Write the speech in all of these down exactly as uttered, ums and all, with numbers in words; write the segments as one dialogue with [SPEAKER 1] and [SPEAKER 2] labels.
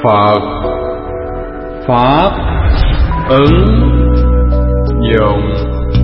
[SPEAKER 1] Phật Pháp ứng dụng.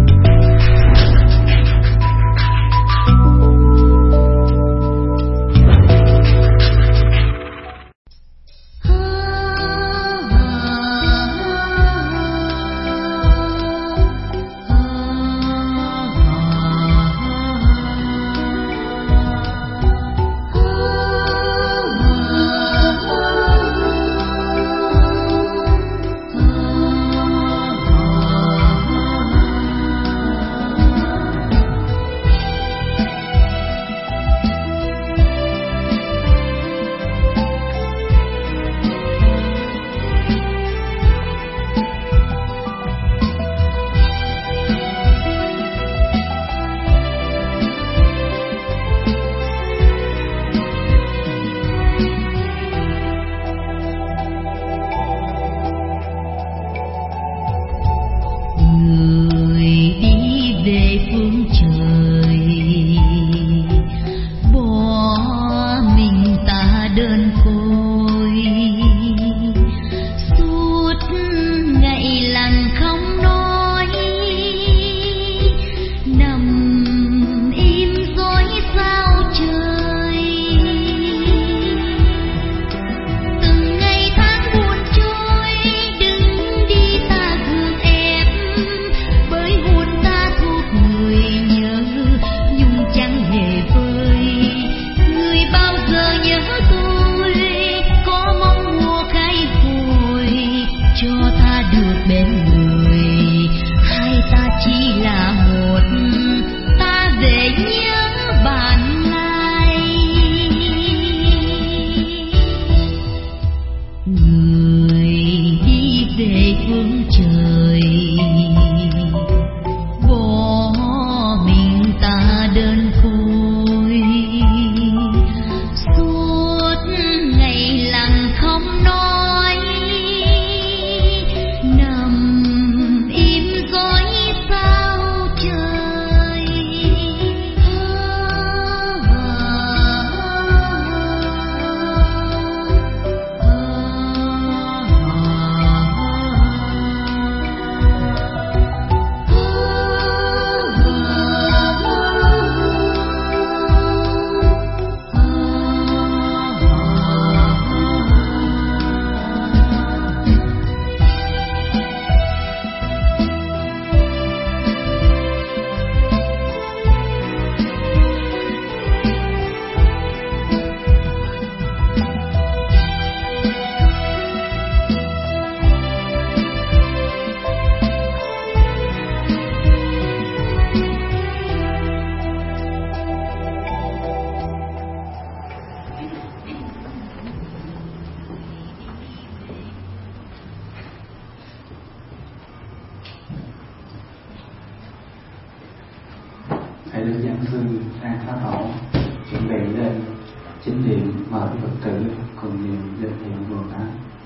[SPEAKER 2] Thầy Đức Giảng Sư An Pháp Hậu chuẩn bị lên chính điện mời Phật tử cùng niệm lên thiền Bồ Tát.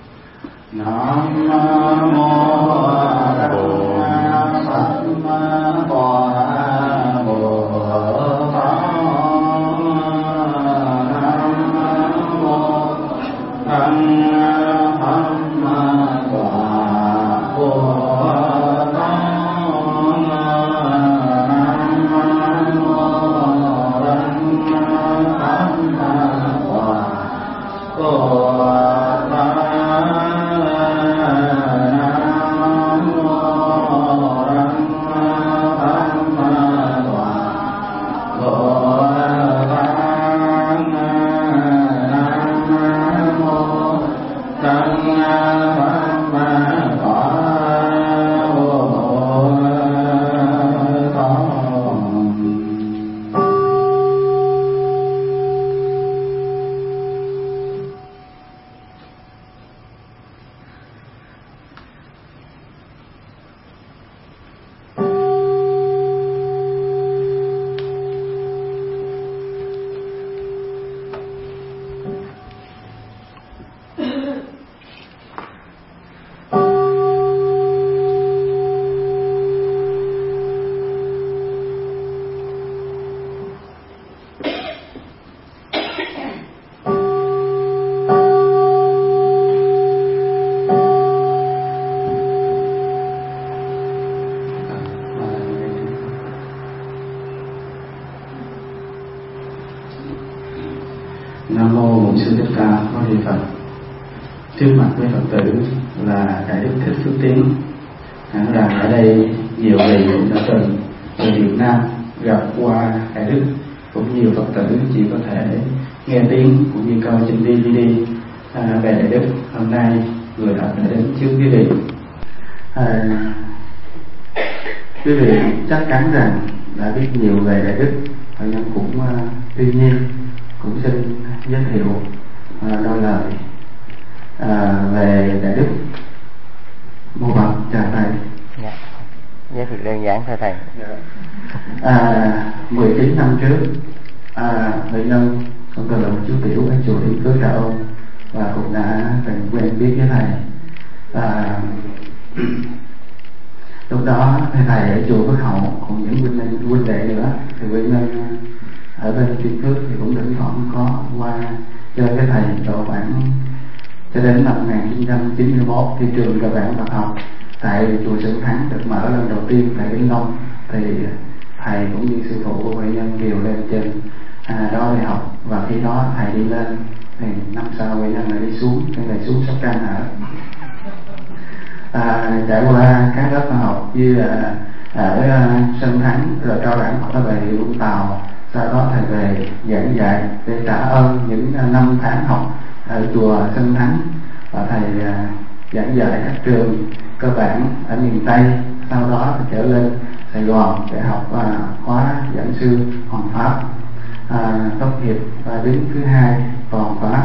[SPEAKER 2] Nam mô Bổn Sát Bồ Tát Bồ Tát. Nam mô Tăng Bổn Sư Thích Ca Mâu Ni Phật. Trước mặt với Phật tử là Đại Đức Thích Phước Tiến. Hẳn rằng ở đây nhiều vị cũng đã từng từ Việt Nam gặp qua Đại Đức, cũng nhiều Phật tử chỉ có thể nghe tiếng cũng như coi trên đê vê đê à, về Đại Đức. Hôm nay người đã đến trước quý vị. À, quý vị chắc chắn rằng đã biết nhiều về Đại Đức, và nhân cũng uh, tuy nhiên cũng xin giới thiệu uh, đôi lời uh, về Đại Đức. Mô Phật chào thầy.
[SPEAKER 3] Dạ. Giới thiệu đơn giản thôi thầy.
[SPEAKER 2] Dạ. À, mười chín năm trước, à, Huệ Nhân con tôi là một chú tiểu ở chùa Yên Phước Trà Ôn và cũng đã từng quen biết với thầy. À, lúc đó thầy thầy ở chùa Phước Hậu cùng những huynh đệ huynh đệ nữa thì Huệ Nhân ở bên Yên Phước thì cũng thỉnh thoảng có qua chơi với thầy độ khoảng cho đến năm một nghìn chín trăm chín mươi mốt thì trường cơ bản Phật học tại chùa Sơn Thắng được mở lần đầu tiên tại Vĩnh Long, thì thầy cũng như sư phụ của Huệ Nhân điều lên trên à, đó để học, và khi đó thầy đi lên thì năm sau Huệ Nhân lại đi xuống, cái này xuống Sóc Trăng ở à, trải qua các lớp học như là ở Sơn Thắng rồi cao đẳng hoặc là về Vũng Tàu, sau đó thầy về giảng dạy để trả ơn những năm tháng học ở chùa Sơn Thắng, và thầy giảng dạy các trường cơ bản ở miền Tây, sau đó thì trở lên Sài Gòn để học uh, khóa giảng sư Hoàng Pháp, uh, tốt nghiệp và đứng thứ hai Hoàng Pháp.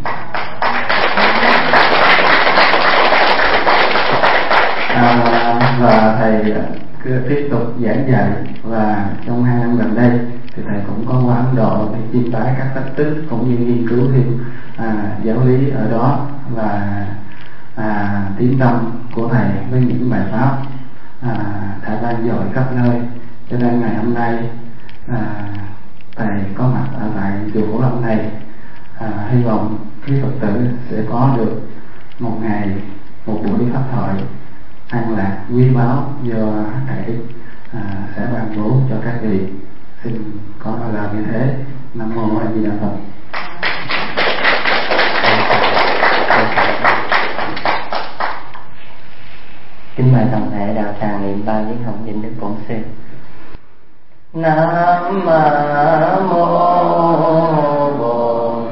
[SPEAKER 2] À, và thầy cứ tiếp tục giảng dạy, và trong hai năm gần đây thì thầy cũng có qua Ấn Độ để chiêm bái các tích tích cũng như nghiên cứu thêm à, giáo lý ở đó, và à, tiếng tâm của thầy với những bài pháp à, đã vang dội khắp nơi. Cho nên ngày hôm nay à, thầy có mặt ở tại chùa Cổ Long này, à, hy vọng quý Phật tử sẽ có được một ngày một buổi pháp thoại an lạc quý báu do thầy Đức à, sẽ ban bố cho các vị. Xin có lời như thế. Nam mô A Di Đà Phật.
[SPEAKER 3] Kính mời toàn thể đạo tràng niệm ba tiếng hồng danh Đức Bổn Sư. Nam mô Bổn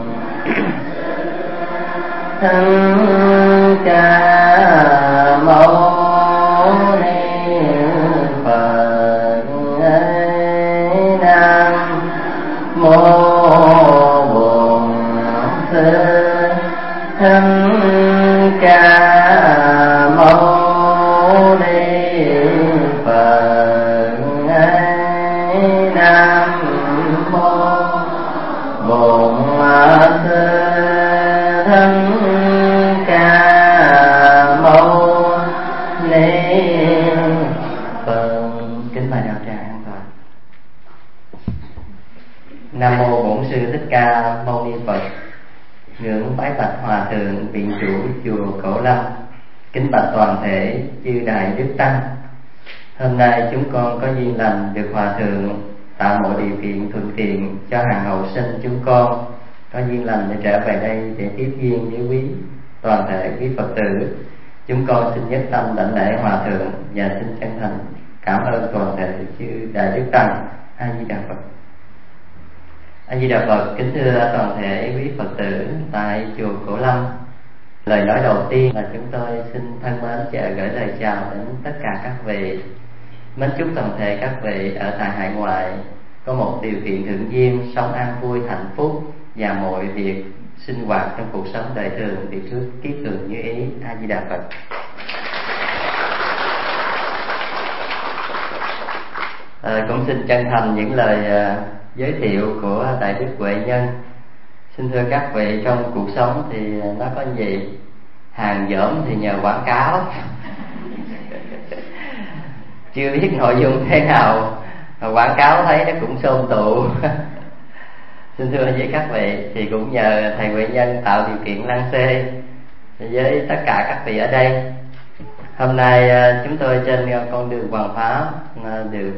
[SPEAKER 3] Thân Ca Mâu Ni Phật. Nam mô Bổn Sư Thân Ca Mâu Nam mô Bổn Sư Thích Ca Mâu Ni Phật. Ngưỡng bái bạch Hòa Thượng Viện Chủ chùa Cổ Lâm. Kính bạch toàn thể chư Đại Đức Tăng. Hôm nay chúng con có duyên lành được Hòa Thượng tạo mọi điều kiện thuận tiện cho hàng hậu sinh chúng con có duyên lành để trở về đây để tiếp duyên với quý toàn thể quý Phật tử. Chúng con xin nhất tâm đảnh lễ Hòa Thượng và xin chân thành cảm ơn toàn thể chư Đại Đức Tăng. A Di Đà Phật. A Di Đà Phật. Kính thưa toàn thể quý Phật tử tại chùa Cổ Lâm, lời nói đầu tiên là chúng tôi xin thân mến chào gửi lời chào đến tất cả các vị. Mến chúc toàn thể các vị ở tại hải ngoại có một điều kiện thượng duyên, sống an vui hạnh phúc, và mọi việc sinh hoạt trong cuộc sống đời thường thì trước kiết thường như ý. A Di Đà Phật. À, cũng xin chân thành những lời uh, giới thiệu của Đại Đức Huệ Nhân. Xin thưa các vị, trong cuộc sống thì nó có gì hàng dởm thì nhờ quảng cáo chưa biết nội dung thế nào, quảng cáo thấy nó cũng xôn tụ xin thưa với các vị, thì cũng nhờ thầy Huệ Nhân tạo điều kiện lăng xê với tất cả các vị ở đây. Hôm nay chúng tôi trên con đường Hoàng Pháp được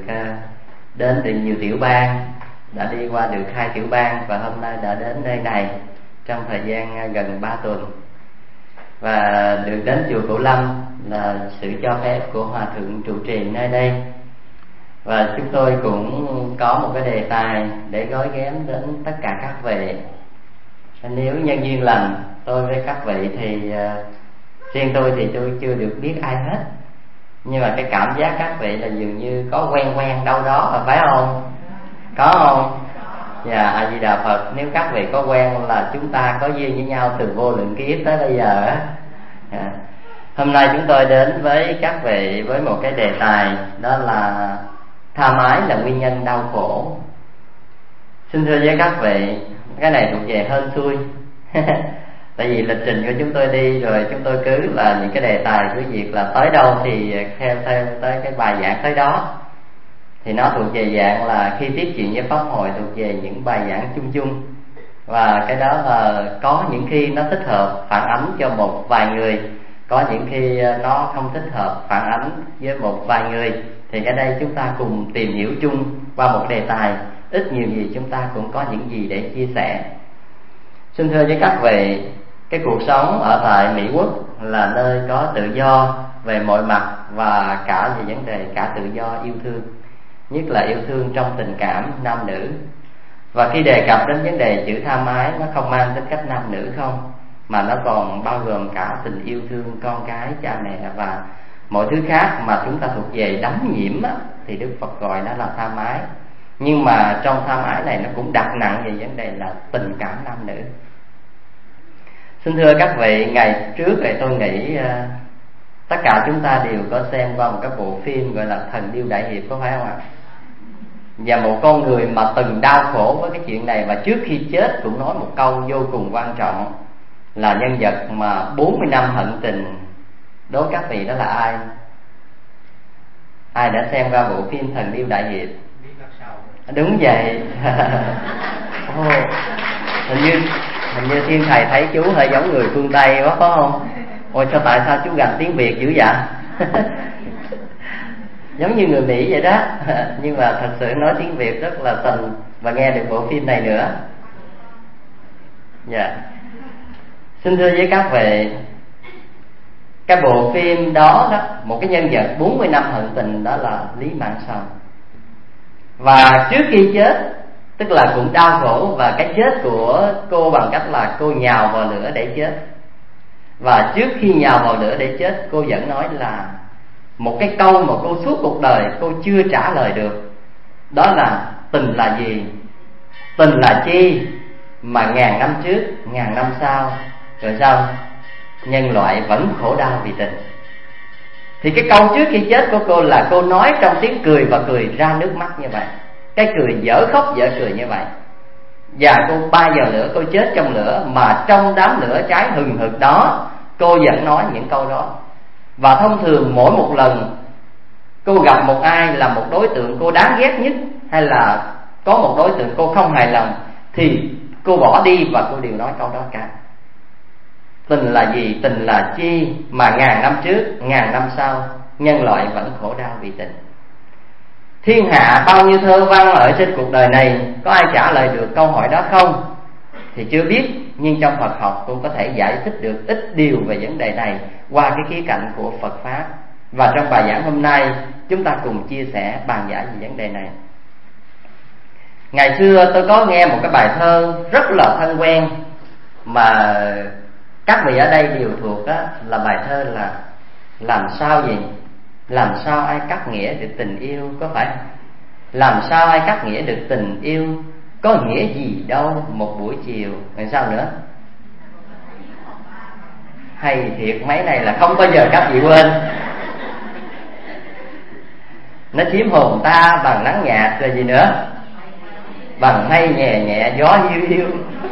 [SPEAKER 3] đến từ nhiều tiểu bang, đã đi qua được hai tiểu bang và hôm nay đã đến nơi này trong thời gian gần ba tuần, và được đến chùa Cửu Lâm là sự cho phép của Hòa Thượng trụ trì nơi đây. Và chúng tôi cũng có một cái đề tài để gói ghém đến tất cả các vị. Nếu nhân duyên lành tôi với các vị thì uh, riêng tôi thì tôi chưa được biết ai hết, nhưng mà cái cảm giác các vị là dường như có quen quen đâu đó, phải không? Có không? Dạ, A Di Đà Phật. Nếu các vị có quen là chúng ta có duyên với nhau từ vô lượng kiếp tới bây giờ á. Dạ. Hôm nay chúng tôi đến với các vị với một cái đề tài, đó là tha mái là nguyên nhân đau khổ. Xin thưa với các vị, cái này thuộc về hên xui. Tại vì lịch trình của chúng tôi đi rồi, chúng tôi cứ là những cái đề tài của việc là tới đâu thì theo theo tới cái bài giảng tới đó. Thì nó thuộc về dạng là khi tiếp chuyện với pháp hội thuộc về những bài giảng chung chung. Và cái đó là có những khi nó thích hợp phản ánh cho một vài người, có những khi nó không thích hợp phản ánh với một vài người. Thì ở đây chúng ta cùng tìm hiểu chung qua một đề tài, ít nhiều gì chúng ta cũng có những gì để chia sẻ. Xin thưa với các vị, cái cuộc sống ở tại Mỹ Quốc là nơi có tự do về mọi mặt, và cả về vấn đề cả tự do yêu thương, nhất là yêu thương trong tình cảm nam nữ. Và khi đề cập đến vấn đề chữ tha mái, nó không mang tính cách nam nữ không, mà nó còn bao gồm cả tình yêu thương con cái, cha mẹ và mọi thứ khác mà chúng ta thuộc về đắm nhiễm á, thì Đức Phật gọi nó là tha mái. Nhưng mà trong tha mái này nó cũng đặt nặng về vấn đề là tình cảm nam nữ. Xin thưa các vị, ngày trước thì tôi nghĩ uh, tất cả chúng ta đều có xem qua một cái bộ phim gọi là Thần Điêu Đại Hiệp, có phải không ạ? Và một con người mà từng đau khổ với cái chuyện này, và trước khi chết cũng nói một câu vô cùng quan trọng, là nhân vật mà bốn mươi năm hận tình. Đố các vị đó là ai? Ai đã xem qua bộ phim Thần Điêu Đại Hiệp? Đúng vậy. Oh, hình như hình như Thiên Thầy thấy chú hơi giống người phương Tây quá, có không? Ôi sao tại sao chú gành tiếng Việt dữ vậy? Giống như người Mỹ vậy đó. Nhưng mà thật sự nói tiếng Việt rất là tình, và nghe được bộ phim này nữa. Dạ yeah. Xin thưa với các vị, cái bộ phim đó đó, một cái nhân vật bốn mươi năm hận tình, đó là Lý Mãn Song. Và trước khi chết, tức là cũng đau khổ, và cái chết của cô bằng cách là cô nhào vào lửa để chết. Và trước khi nhào vào lửa để chết, cô vẫn nói là một cái câu mà cô suốt cuộc đời cô chưa trả lời được, đó là tình là gì, tình là chi mà ngàn năm trước, ngàn năm sau, rồi sao nhân loại vẫn khổ đau vì tình. Thì cái câu trước khi chết của cô là cô nói trong tiếng cười, và cười ra nước mắt như vậy, cái cười dở khóc dở cười như vậy. Và cô bay vào lửa, cô chết trong lửa, mà trong đám lửa cháy hừng hực đó, cô vẫn nói những câu đó. Và thông thường mỗi một lần cô gặp một ai là một đối tượng cô đáng ghét nhất, hay là có một đối tượng cô không hài lòng, thì cô bỏ đi và cô đều nói câu đó cả. Tình là gì, tình là chi mà ngàn năm trước, ngàn năm sau, nhân loại vẫn khổ đau vì tình. Thiên hạ bao nhiêu thơ văn ở trên cuộc đời này, có ai trả lời được câu hỏi đó không? Thì chưa biết, nhưng trong Phật học cũng có thể giải thích được ít điều về vấn đề này qua cái khía cạnh của Phật Pháp. Và trong bài giảng hôm nay, chúng ta cùng chia sẻ bàn giải về vấn đề này. Ngày xưa tôi có nghe một cái bài thơ rất là thân quen, mà các vị ở đây đều thuộc đó, là bài thơ là làm sao gì? Làm sao ai cắt nghĩa được tình yêu, có phải? Làm sao ai cắt nghĩa được tình yêu, có nghĩa gì đâu một buổi chiều. Rồi sao nữa? Hay thiệt, mấy này là không bao giờ các vị quên. Nó chiếm hồn ta bằng nắng nhạt, rồi gì nữa? Bằng mây nhẹ nhẹ gió hiu hiu.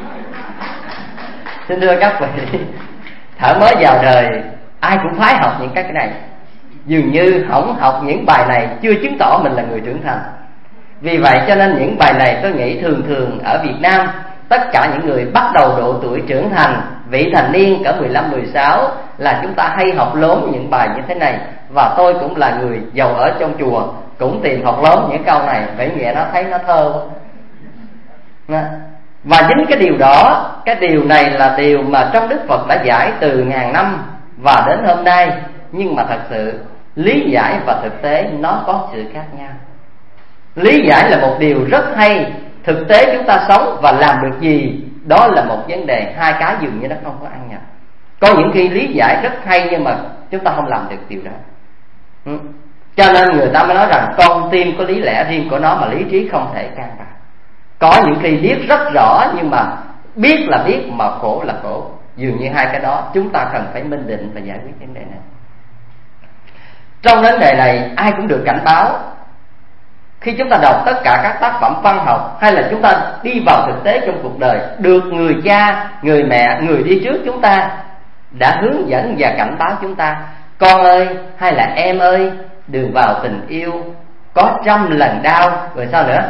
[SPEAKER 3] Xin thưa các vị, thở mới vào đời ai cũng phải học những cái này. Dường như không học những bài này chưa chứng tỏ mình là người trưởng thành. Vì vậy cho nên những bài này tôi nghĩ thường thường ở Việt Nam, tất cả những người bắt đầu độ tuổi trưởng thành, vị thành niên cỡ mười lăm mười sáu, là chúng ta hay học lốm những bài như thế này. Và tôi cũng là người giàu ở trong chùa, cũng tìm học lốm những câu này, bởi vì nó thấy nó thơ quá. Và chính cái điều đó, cái điều này là điều mà trong Đức Phật đã giải từ ngàn năm và đến hôm nay. Nhưng mà thật sự lý giải và thực tế nó có sự khác nhau. Lý giải là một điều rất hay, thực tế chúng ta sống và làm được gì đó là một vấn đề. Hai cái dường như nó không có ăn nhập. Có những khi lý giải rất hay nhưng mà chúng ta không làm được điều đó. ừ. Cho nên người ta mới nói rằng con tim có lý lẽ riêng của nó mà lý trí không thể can vào. Có những khi biết rất rõ nhưng mà biết là biết mà khổ là khổ. Dường như hai cái đó chúng ta cần phải minh định và giải quyết vấn đề này. Trong vấn đề này ai cũng được cảnh báo. Khi chúng ta đọc tất cả các tác phẩm văn học hay là chúng ta đi vào thực tế trong cuộc đời, được người cha, người mẹ, người đi trước chúng ta đã hướng dẫn và cảnh báo chúng ta: con ơi hay là em ơi, đừng vào tình yêu, có trăm lần đau. Rồi sao nữa?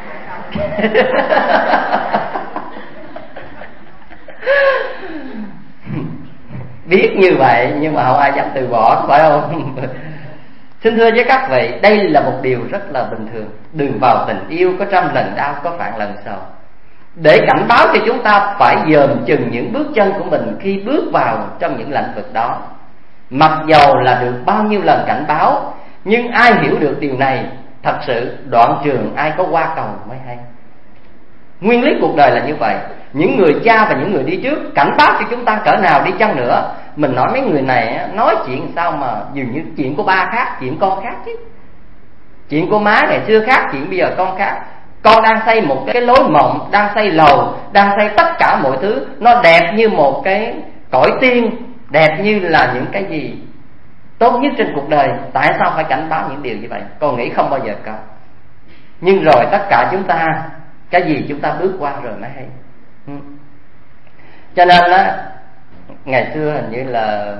[SPEAKER 3] Biết như vậy nhưng mà không ai dám từ bỏ, phải không? Xin thưa với các vị, đây là một điều rất là bình thường. Đừng vào tình yêu, có trăm lần đau, có vạn lần sầu. Để cảnh báo cho chúng ta phải dòm chừng những bước chân của mình khi bước vào trong những lĩnh vực đó. Mặc dầu là được bao nhiêu lần cảnh báo, nhưng ai hiểu được điều này, thật sự đoạn trường ai có qua cầu mới hay. Nguyên lý cuộc đời là như vậy. Những người cha và những người đi trước cảnh báo cho chúng ta cỡ nào đi chăng nữa, mình nói mấy người này nói chuyện sao mà dường như chuyện của ba khác, chuyện con khác chứ. Chuyện của má ngày xưa khác, chuyện bây giờ con khác. Con đang xây một cái lối mộng, đang xây lầu, đang xây tất cả mọi thứ, nó đẹp như một cái cõi tiên, đẹp như là những cái gì tốt nhất trên cuộc đời. Tại sao phải cảnh báo những điều như vậy? Con nghĩ không bao giờ có. Nhưng rồi tất cả chúng ta, cái gì chúng ta bước qua rồi mới hay. ừ. Cho nên á, ngày xưa hình như là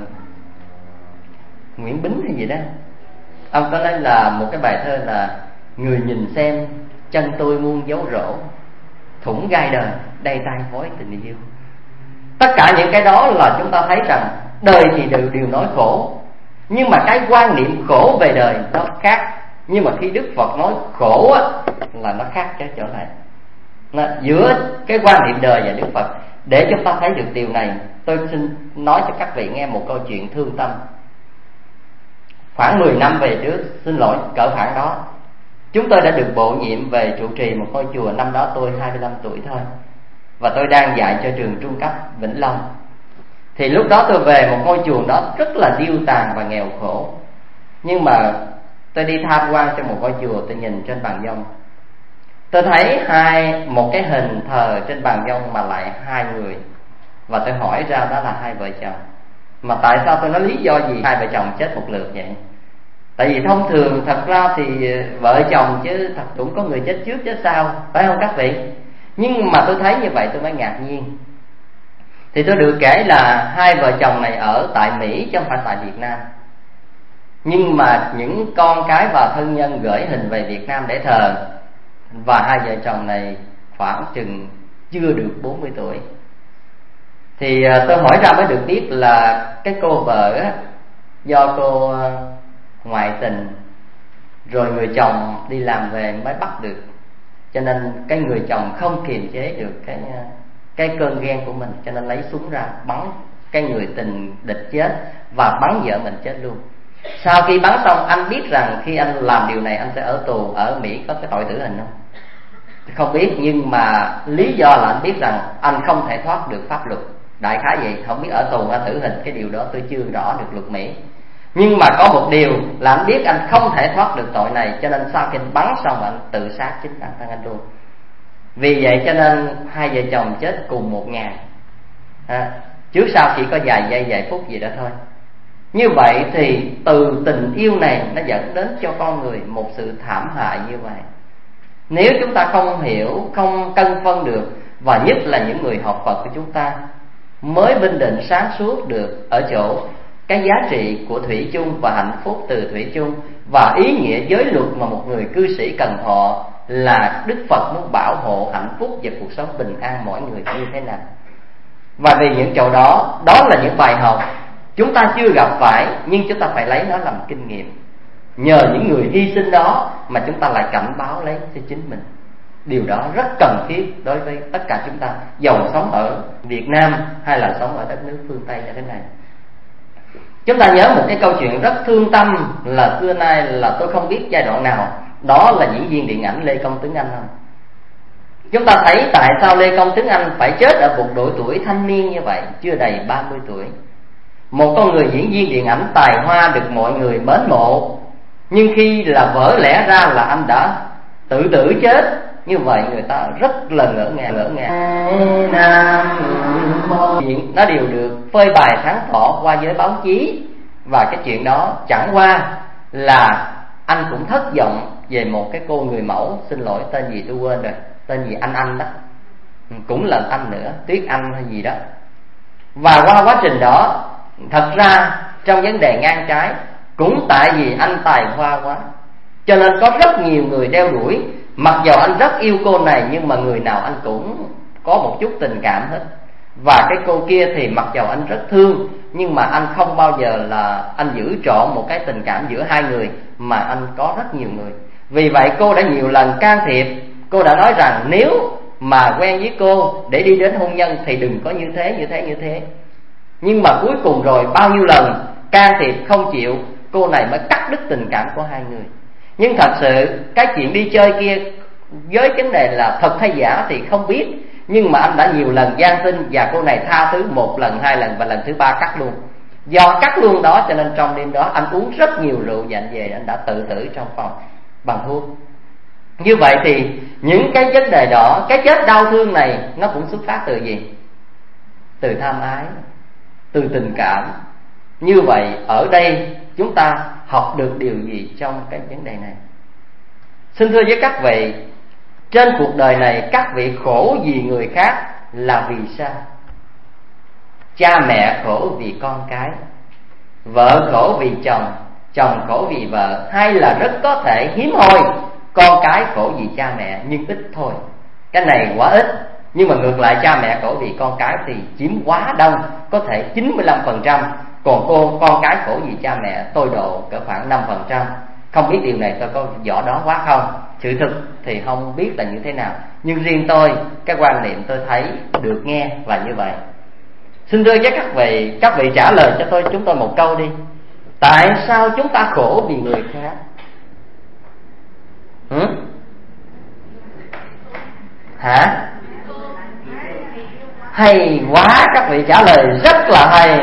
[SPEAKER 3] Nguyễn Bính hay gì đó, ông có nói là một cái bài thơ là: người nhìn xem chân tôi muôn dấu rỗ, thủng gai đời đầy tai phối tình yêu. Tất cả những cái đó là chúng ta thấy rằng đời thì đều đều nói khổ, nhưng mà cái quan niệm khổ về đời nó khác. Nhưng mà khi Đức Phật nói khổ á, là nó khác cái chỗ này. Nó, giữa cái quan niệm đời và Đức Phật. Để chúng ta thấy được điều này, tôi xin nói cho các vị nghe một câu chuyện thương tâm. Khoảng mười năm về trước, xin lỗi cỡ khoảng đó, chúng tôi đã được bổ nhiệm về trụ trì một ngôi chùa. Năm đó tôi hai mươi lăm tuổi thôi, và tôi đang dạy cho trường trung cấp Vĩnh Long. Thì lúc đó tôi về một ngôi chùa đó rất là điêu tàn và nghèo khổ. Nhưng mà tôi đi tham quan trong một ngôi chùa, tôi nhìn trên bàn dông, tôi thấy hai một cái hình thờ trên bàn dông mà lại hai người. Và tôi hỏi ra đó là hai vợ chồng. Mà tại sao tôi nói lý do gì hai vợ chồng chết một lượt vậy? Tại vì thông thường thật ra thì vợ chồng chứ thật cũng có người chết trước chứ sao, phải không các vị? Nhưng mà tôi thấy như vậy tôi mới ngạc nhiên. Thì tôi được kể là hai vợ chồng này ở tại Mỹ chứ không phải tại Việt Nam. Nhưng mà những con cái và thân nhân gửi hình về Việt Nam để thờ. Và hai vợ chồng này khoảng chừng chưa được bốn mươi tuổi. Thì tôi hỏi ra mới được biết là cái cô vợ á, do cô ngoại tình, rồi người chồng đi làm về mới bắt được. Cho nên cái người chồng không kiềm chế được cái cái cơn ghen của mình, cho nên lấy súng ra bắn cái người tình địch chết và bắn vợ mình chết luôn. Sau khi bắn xong, anh biết rằng khi anh làm điều này anh sẽ ở tù. Ở Mỹ có cái tội tử hình không? Không biết, nhưng mà lý do là anh biết rằng anh không thể thoát được pháp luật. Đại khái vậy, không biết ở tù hay tử hình, cái điều đó tôi chưa rõ được luật Mỹ. Nhưng mà có một điều là anh biết anh không thể thoát được tội này, cho nên sau khi anh bắn xong anh tự sát chính bản thân anh luôn. Vì vậy cho nên hai vợ chồng chết cùng một ngày à, trước sau chỉ có vài giây vài phút gì đó thôi. Như vậy thì từ tình yêu này nó dẫn đến cho con người một sự thảm hại như vậy. Nếu chúng ta không hiểu, không cân phân được, và nhất là những người học Phật của chúng ta, mới minh định sáng suốt được ở chỗ cái giá trị của thủy chung và hạnh phúc từ thủy chung, và ý nghĩa giới luật mà một người cư sĩ cần thọ là Đức Phật muốn bảo hộ hạnh phúc và cuộc sống bình an mỗi người như thế nào. Và vì những chỗ đó, đó là những bài học chúng ta chưa gặp phải, nhưng chúng ta phải lấy nó làm kinh nghiệm. Nhờ những người hy sinh đó mà chúng ta lại cảnh báo lấy cho chính mình. Điều đó rất cần thiết đối với tất cả chúng ta, dầu sống ở Việt Nam hay là sống ở đất nước phương Tây như thế này. Chúng ta nhớ một cái câu chuyện rất thương tâm, là xưa nay là tôi không biết giai đoạn nào, đó là diễn viên điện ảnh Lê Công Tuấn Anh không? Chúng ta thấy tại sao Lê Công Tuấn Anh phải chết ở một độ tuổi thanh niên như vậy, chưa đầy ba mươi tuổi. Một con người diễn viên điện ảnh tài hoa được mọi người mến mộ, nhưng khi là vỡ lẽ ra là anh đã tự tử chết, như vậy người ta rất là ngỡ ngàng ngỡ ngàng. Nó đều được phơi bày sáng tỏ qua giới báo chí, và cái chuyện đó chẳng qua là anh cũng thất vọng về một cái cô người mẫu, xin lỗi tên gì tôi quên rồi, tên gì anh anh đó, cũng là anh nữa, Tuyết Anh hay gì đó. Và qua quá trình đó, thật ra trong vấn đề ngang trái, cũng tại vì anh tài hoa quá, cho nên có rất nhiều người đeo đuổi. Mặc dù anh rất yêu cô này, nhưng mà người nào anh cũng có một chút tình cảm hết. Và cái cô kia thì mặc dù anh rất thương, nhưng mà anh không bao giờ là anh giữ trọn một cái tình cảm giữa hai người, mà anh có rất nhiều người. Vì vậy cô đã nhiều lần can thiệp. Cô đã nói rằng nếu mà quen với cô để đi đến hôn nhân thì đừng có như thế, như thế, như thế. Nhưng mà cuối cùng rồi bao nhiêu lần can thiệp không chịu, cô này mới cắt đứt tình cảm của hai người. Nhưng thật sự cái chuyện đi chơi kia, với vấn đề là thật hay giả thì không biết, nhưng mà anh đã nhiều lần van xin, và cô này tha thứ một lần, hai lần, và lần thứ ba cắt luôn. Do cắt luôn đó cho nên trong đêm đó anh uống rất nhiều rượu và anh về anh đã tự tử trong phòng bằng thuốc. Như vậy thì những cái vấn đề đó, cái chết đau thương này, nó cũng xuất phát từ gì? Từ tham ái, từ tình cảm. Như vậy ở đây chúng ta học được điều gì trong cái vấn đề này? Xin thưa với các vị, trên cuộc đời này các vị khổ vì người khác là vì sao? Cha mẹ khổ vì con cái, vợ khổ vì chồng, chồng khổ vì vợ, hay là rất có thể hiếm hoi con cái khổ vì cha mẹ, nhưng ít thôi. Cái này quá ít. Nhưng mà ngược lại cha mẹ khổ vì con cái thì chiếm quá đông, có thể chín mươi lăm phần trăm. Còn cô con cái khổ vì cha mẹ tôi độ cỡ khoảng năm phần trăm. Không biết điều này tôi có rõ đó quá không? Sự thực thì không biết là như thế nào, nhưng riêng tôi, cái quan niệm tôi thấy được nghe là như vậy. Xin thưa với các vị, các vị trả lời cho tôi chúng tôi một câu đi. Tại sao chúng ta khổ vì người khác? Hử? Hả? Hay quá, các vị trả lời rất là hay.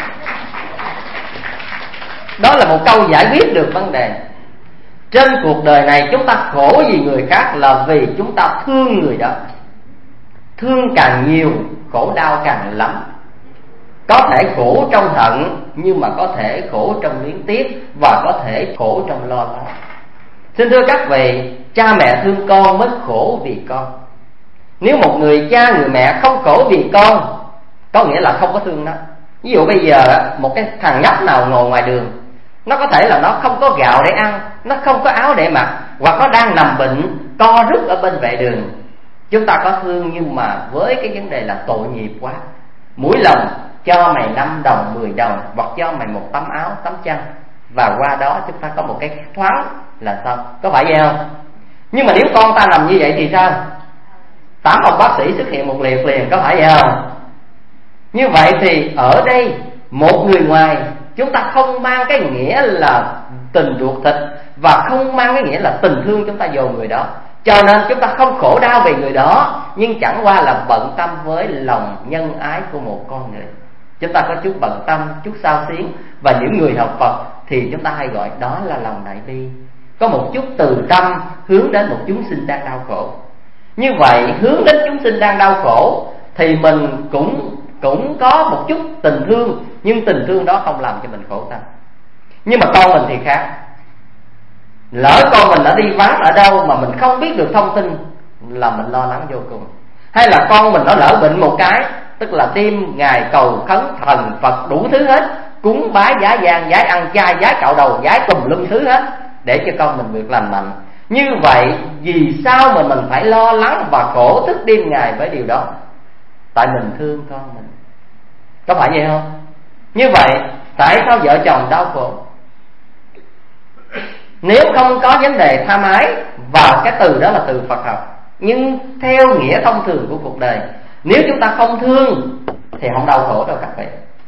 [SPEAKER 3] Đó là một câu giải quyết được vấn đề. Trên cuộc đời này chúng ta khổ vì người khác là vì chúng ta thương người đó. Thương càng nhiều, khổ đau càng lắm. Có thể khổ trong hận, nhưng mà có thể khổ trong luyến tiếc, và có thể khổ trong lo lắng. Xin thưa các vị, cha mẹ thương con mới khổ vì con. Nếu một người cha người mẹ không khổ vì con, có nghĩa là không có thương nó. Ví dụ bây giờ một cái thằng nhóc nào ngồi ngoài đường, nó có thể là nó không có gạo để ăn, nó không có áo để mặc, hoặc nó đang nằm bệnh co rúm ở bên vệ đường. Chúng ta có thương, nhưng mà với cái vấn đề là tội nghiệp quá. Mỗi lần cho mày năm đồng, mười đồng, hoặc cho mày một tấm áo, tấm chăn, và qua đó chúng ta có một cái thoáng là sao? Có phải vậy không? Nhưng mà nếu con ta nằm như vậy thì sao? Tám ông bác sĩ xuất hiện một liệt liền, có phải vậy không? Như vậy thì ở đây một người ngoài, chúng ta không mang cái nghĩa là tình ruột thịt, và không mang cái nghĩa là tình thương chúng ta dồn người đó. Cho nên chúng ta không khổ đau về người đó, nhưng chẳng qua là bận tâm với lòng nhân ái của một con người. Chúng ta có chút bận tâm, chút xao xuyến. Và những người học Phật thì chúng ta hay gọi đó là lòng đại bi, có một chút từ tâm hướng đến một chúng sinh đang đau khổ. Như vậy hướng đến chúng sinh đang đau khổ thì mình cũng cũng có một chút tình thương, nhưng tình thương đó không làm cho mình khổ tâm. Nhưng mà con mình thì khác. Lỡ con mình đã đi vắng ở đâu mà mình không biết được thông tin là mình lo lắng vô cùng. Hay là con mình nó lỡ bệnh một cái, tức là đêm ngày cầu khấn thần Phật đủ thứ hết, cúng bái giá giang, giái ăn chay, giái cạo đầu, giái tùm lum thứ hết, để cho con mình được lành mạnh. Như vậy vì sao mà mình phải lo lắng và khổ thức đêm ngày với điều đó? Tại mình thương con mình. Có phải vậy không? Như vậy tại sao vợ chồng đau khổ? Nếu không có vấn đề tham ái, và cái từ đó là từ Phật học, Nhưng theo nghĩa thông thường của cuộc đời, nếu chúng ta không thương thì không đau khổ đâu các vị.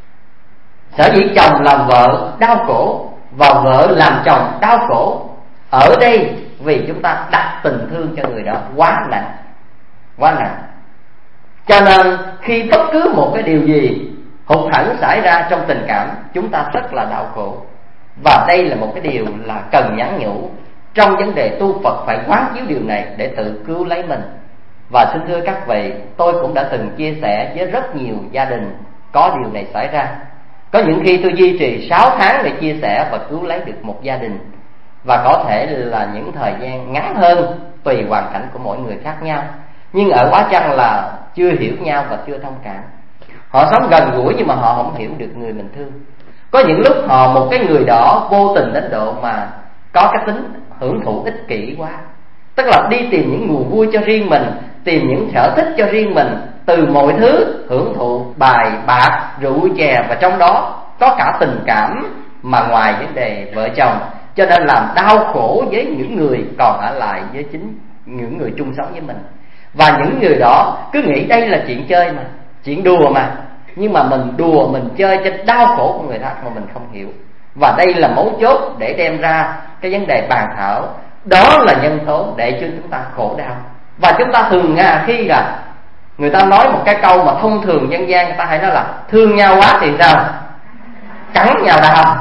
[SPEAKER 3] Sở dĩ chồng làm vợ đau khổ và vợ làm chồng đau khổ ở đây vì chúng ta đặt tình thương cho người đó quá nặng, quá nặng. Cho nên khi bất cứ một cái điều gì hụt hẫng xảy ra trong tình cảm, chúng ta rất là đau khổ. Và đây là một cái điều là cần nhắn nhủ. Trong vấn đề tu Phật phải quán chiếu điều này để tự cứu lấy mình. Và xin thưa các vị, tôi cũng đã từng chia sẻ với rất nhiều gia đình có điều này xảy ra. Có những khi tôi duy trì sáu tháng để chia sẻ và cứu lấy được một gia đình, và có thể là những thời gian ngắn hơn tùy hoàn cảnh của mỗi người khác nhau. Nhưng ở quá chăng là chưa hiểu nhau và chưa thông cảm. Họ sống gần gũi nhưng mà họ không hiểu được người mình thương. Có những lúc họ một cái người đó vô tình đến độ mà có cái tính hưởng thụ ích kỷ quá, tức là đi tìm những nguồn vui cho riêng mình, tìm những sở thích cho riêng mình, từ mọi thứ hưởng thụ bài bạc, rượu chè, và trong đó có cả tình cảm mà ngoài vấn đề vợ chồng, cho nên làm đau khổ với những người còn ở lại với chính những người chung sống với mình. Và những người đó cứ nghĩ đây là chuyện chơi mà, chuyện đùa mà, nhưng mà mình đùa mình chơi cho đau khổ của người khác mà mình không hiểu. Và đây là mấu chốt để đem ra cái vấn đề bàn thảo. Đó là nhân tố để cho chúng ta khổ đau. Và chúng ta thường khi là người ta nói một cái câu mà thông thường dân gian, người ta hay nói là thương nhau quá thì sao? Cắn nhau đau.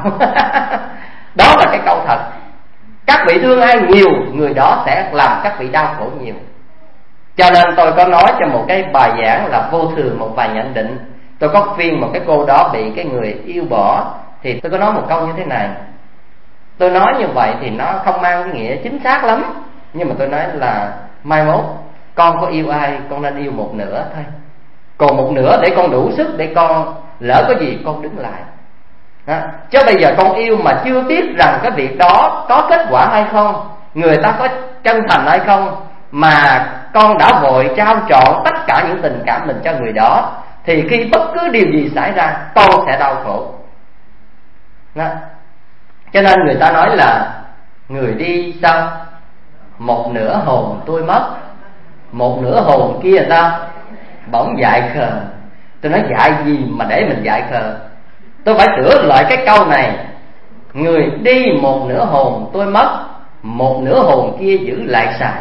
[SPEAKER 3] Đó là cái câu thật. Các vị thương ai nhiều, người đó sẽ làm các vị đau khổ nhiều. Cho nên tôi có nói cho một cái bài giảng là vô thường một vài nhận định. Tôi có khuyên một cái cô đó bị cái người yêu bỏ, thì tôi có nói một câu như thế này. Tôi nói như vậy thì nó không mang cái nghĩa chính xác lắm, nhưng mà tôi nói là mai mốt con có yêu ai, con nên yêu một nửa thôi. Còn một nửa để con đủ sức, để con lỡ có gì con đứng lại đó. Chứ bây giờ con yêu mà chưa biết rằng cái việc đó có kết quả hay không, người ta có chân thành hay không, mà con đã vội trao trọn tất cả những tình cảm mình cho người đó, thì khi bất cứ điều gì xảy ra con sẽ đau khổ đó. Cho nên người ta nói là người đi sao? Một nửa hồn tôi mất, một nửa hồn kia sao? Bỗng dại khờ. Tôi nói dại gì mà để mình dại khờ? Tôi phải sửa lại cái câu này. Người đi một nửa hồn tôi mất, một nửa hồn kia giữ lại xài.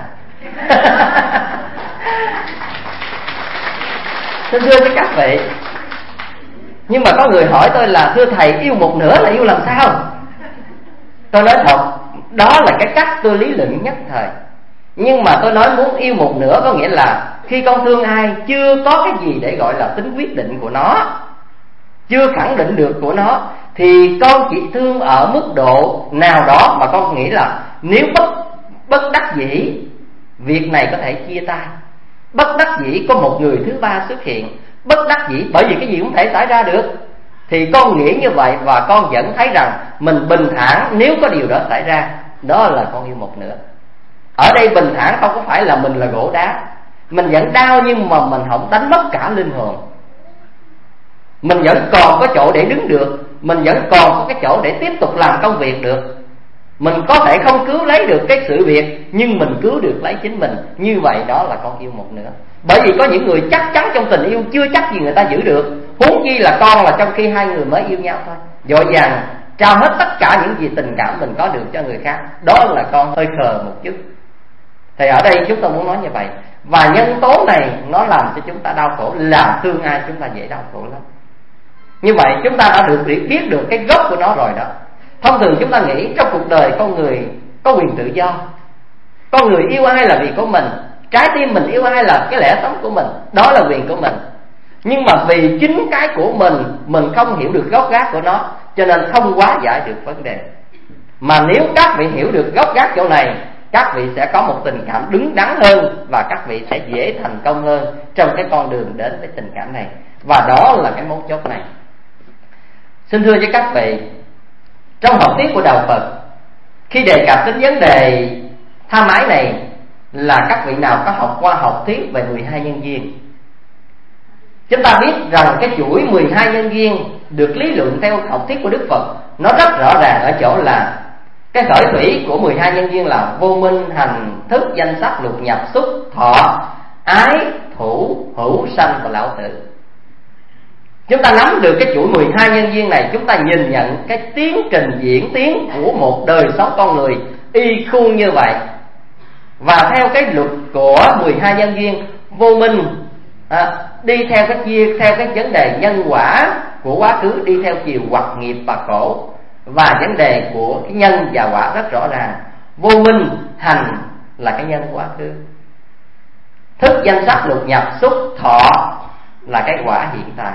[SPEAKER 3] Xin thưa với các vị, nhưng mà có người hỏi tôi là thưa thầy, yêu một nửa là yêu làm sao? Tôi nói thật, đó là cái cách tôi lý luận nhất thời. Nhưng mà tôi nói muốn yêu một nửa có nghĩa là khi con thương ai chưa có cái gì để gọi là tính quyết định của nó, chưa khẳng định được của nó, thì con chỉ thương ở mức độ nào đó mà con nghĩ là nếu bất, bất đắc dĩ việc này có thể chia tay, bất đắc dĩ có một người thứ ba xuất hiện, bất đắc dĩ bởi vì cái gì cũng thể xảy ra được, thì con nghĩ như vậy và con vẫn thấy rằng mình bình thản nếu có điều đó xảy ra. Đó là con yêu một nửa. Ở đây bình thản không có phải là mình là gỗ đá, mình vẫn đau nhưng mà mình không đánh mất cả linh hồn. Mình vẫn còn có chỗ để đứng được, mình vẫn còn có cái chỗ để tiếp tục làm công việc được. Mình có thể không cứu lấy được cái sự việc, nhưng mình cứu được lấy chính mình. Như vậy đó là con yêu một nửa. Bởi vì có những người chắc chắn trong tình yêu chưa chắc gì người ta giữ được, huống chi là con, là trong khi hai người mới yêu nhau thôi, vội vàng trao hết tất cả những gì tình cảm mình có được cho người khác. Đó là con hơi khờ một chút. Thì ở đây chúng ta muốn nói như vậy. Và nhân tố này nó làm cho chúng ta đau khổ, làm thương ai chúng ta dễ đau khổ lắm. Như vậy chúng ta đã được biết được cái gốc của nó rồi đó. Thông thường chúng ta nghĩ trong cuộc đời con người có quyền tự do, con người yêu ai là vì của mình, trái tim mình yêu ai là cái lẽ sống của mình, đó là quyền của mình. Nhưng mà vì chính cái của mình, mình không hiểu được gốc gác của nó, cho nên không hóa giải được vấn đề. Mà nếu các vị hiểu được gốc gác chỗ này, các vị sẽ có một tình cảm đứng đắn hơn, và các vị sẽ dễ thành công hơn trong cái con đường đến với tình cảm này. Và đó là cái mấu chốt này. Xin thưa với các vị, trong học thuyết của đạo Phật, khi đề cập đến vấn đề tha mái này, là các vị nào có học qua học thuyết về mười hai nhân duyên. Chúng ta biết rằng cái chuỗi mười hai nhân duyên được lý luận theo học thuyết của Đức Phật, nó rất rõ ràng ở chỗ là Cái khởi thủy của mười hai nhân duyên là vô minh, hành, thức, danh sắc, lục nhập, xúc, thọ, ái, thủ, hữu, sanh và lão tử. Chúng ta nắm được cái chuỗi mười hai nhân duyên này, chúng ta nhìn nhận cái tiến trình diễn tiến của một đời sống con người y khuôn như vậy. Và theo cái luật của mười hai nhân duyên, vô minh à, đi theo cái chia theo cái vấn đề nhân quả của quá khứ, đi theo chiều hoặc nghiệp và khổ. Và vấn đề của cái nhân và quả rất rõ ràng. Vô minh, hành là cái nhân quá khứ, thức, danh sắc, lục nhập, xúc, thọ là cái quả hiện tại,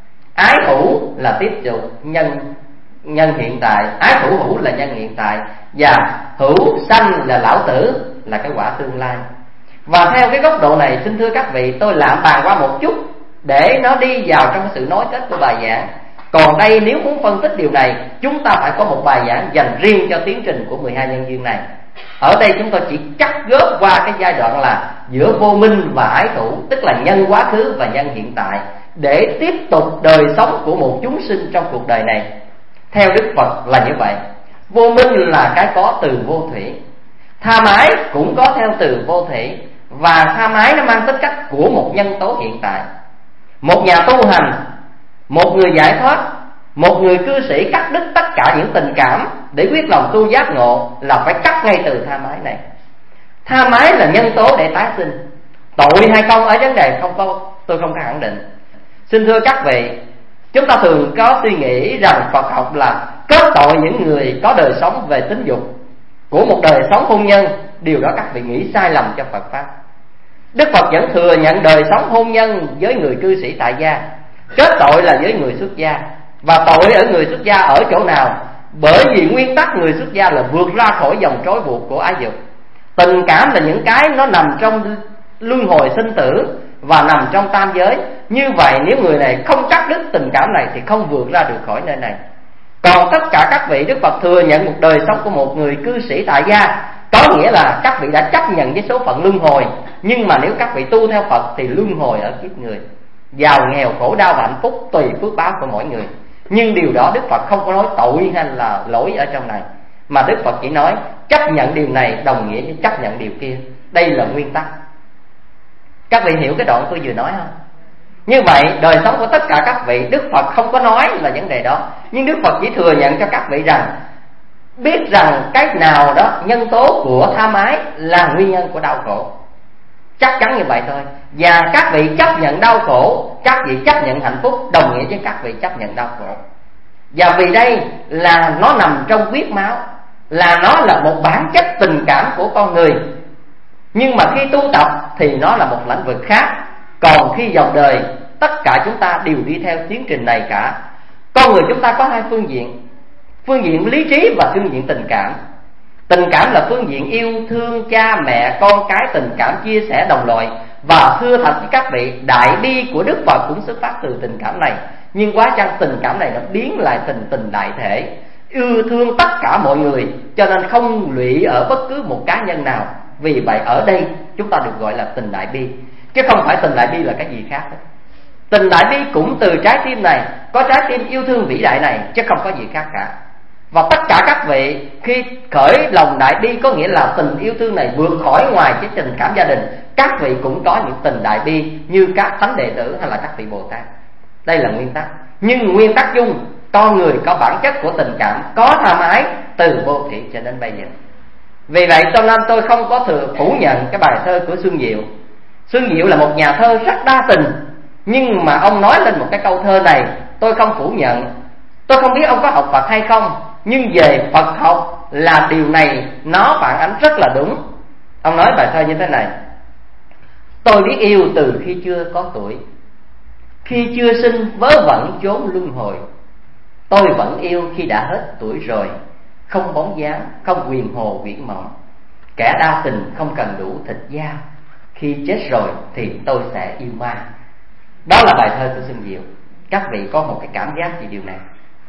[SPEAKER 3] ái thủ là tiếp tục nhân nhân hiện tại, ái thủ hữu là nhân hiện tại, và hữu sanh là lão tử là cái quả tương lai. Và theo cái góc độ này, xin thưa các vị, tôi lạm bàn qua một chút để nó đi vào trong sự nói kết của bài giảng. Còn đây nếu muốn phân tích điều này, chúng ta phải có một bài giảng dành riêng cho tiến trình của mười hai nhân duyên này. Ở đây chúng tôi chỉ cắt góp qua cái giai đoạn là giữa vô minh và ái thủ, tức là nhân quá khứ và nhân hiện tại, để tiếp tục đời sống của một chúng sinh trong cuộc đời này. Theo Đức Phật là như vậy. Vô minh là cái có từ vô thủy, tham ái cũng có theo từ vô thủy. Và tham ái nó mang tính cách của một nhân tố hiện tại. Một nhà tu hành, một người giải thoát, một người cư sĩ cắt đứt tất cả những tình cảm để quyết lòng tu giác ngộ là phải cắt ngay từ tham ái này. Tham ái là nhân tố để tái sinh. Tội hay không ở vấn đề không có, tôi không khẳng định. Xin thưa các vị, chúng ta thường có suy nghĩ rằng Phật học là kết tội những người có đời sống về tính dục của một đời sống hôn nhân. Điều đó các vị nghĩ sai lầm cho Phật Pháp. Đức Phật vẫn thừa nhận đời sống hôn nhân với người cư sĩ tại gia, kết tội là với người xuất gia. Và tội ở người xuất gia ở chỗ nào? Bởi vì nguyên tắc người xuất gia là vượt ra khỏi dòng trói buộc của ái dục. Tình cảm là những cái nó nằm trong luân hồi sinh tử và nằm trong tam giới. Như vậy nếu người này không cắt đứt tình cảm này thì không vượt ra được khỏi nơi này. Còn tất cả các vị, Đức Phật thừa nhận một đời sống của một người cư sĩ tại gia, có nghĩa là các vị đã chấp nhận với số phận luân hồi. Nhưng mà nếu các vị tu theo Phật thì luân hồi ở kiếp người, giàu nghèo, khổ đau và hạnh phúc tùy phước báo của mỗi người. Nhưng điều đó Đức Phật không có nói tội hay là lỗi ở trong này, mà Đức Phật chỉ nói chấp nhận điều này đồng nghĩa với chấp nhận điều kia. Đây là nguyên tắc. Các vị hiểu cái đoạn tôi vừa nói không? Như vậy đời sống của tất cả các vị, Đức Phật không có nói là vấn đề đó, nhưng Đức Phật chỉ thừa nhận cho các vị rằng biết rằng cái nào đó nhân tố của tham ái là nguyên nhân của đau khổ. Chắc chắn như vậy thôi. Và các vị chấp nhận đau khổ, các vị chấp nhận hạnh phúc đồng nghĩa với các vị chấp nhận đau khổ. Và vì đây là nó nằm trong huyết máu, là nó là một bản chất tình cảm của con người. Nhưng mà khi tu tập thì nó là một lĩnh vực khác. Còn khi vào đời, tất cả chúng ta đều đi theo tiến trình này cả. Con người chúng ta có hai phương diện: phương diện lý trí và phương diện tình cảm. Tình cảm là phương diện yêu thương cha mẹ, con cái, tình cảm chia sẻ đồng loại. Và thưa thật với các vị, đại bi của Đức Phật cũng xuất phát từ tình cảm này. Nhưng quá chăng tình cảm này nó biến lại thành tình đại thể, yêu thương tất cả mọi người, cho nên không lụy ở bất cứ một cá nhân nào. Vì vậy ở đây chúng ta được gọi là tình đại bi, chứ không phải tình đại bi là cái gì khác hết. Tình đại bi cũng từ trái tim này, có trái tim yêu thương vĩ đại này, chứ không có gì khác cả. Và tất cả các vị khi khởi lòng đại bi, có nghĩa là tình yêu thương này vượt khỏi ngoài cái tình cảm gia đình, các vị cũng có những tình đại bi như các thánh đệ tử hay là các vị Bồ Tát. Đây là nguyên tắc. Nhưng nguyên tắc chung, con người có bản chất của tình cảm, có tham ái từ vô thủy cho đến bây giờ. Vì vậy cho nên tôi không có thừa phủ nhận cái bài thơ của Xuân Diệu. Xuân Diệu là một nhà thơ rất đa tình, nhưng mà ông nói lên một cái câu thơ này, tôi không phủ nhận. Tôi không biết ông có học Phật hay không, nhưng về Phật học là điều này nó phản ánh rất là đúng. Ông nói bài thơ như thế này: tôi biết yêu từ khi chưa có tuổi, khi chưa sinh vớ vẩn chốn luân hồi. Tôi vẫn yêu khi đã hết tuổi rồi, không bóng dáng, không quyền hồ viễn mộng. Kẻ đa tình không cần đủ thịt da, khi chết rồi thì tôi sẽ yêu ma. Đó là bài thơ của Xuân Diệu. Các vị có một cái cảm giác về điều này.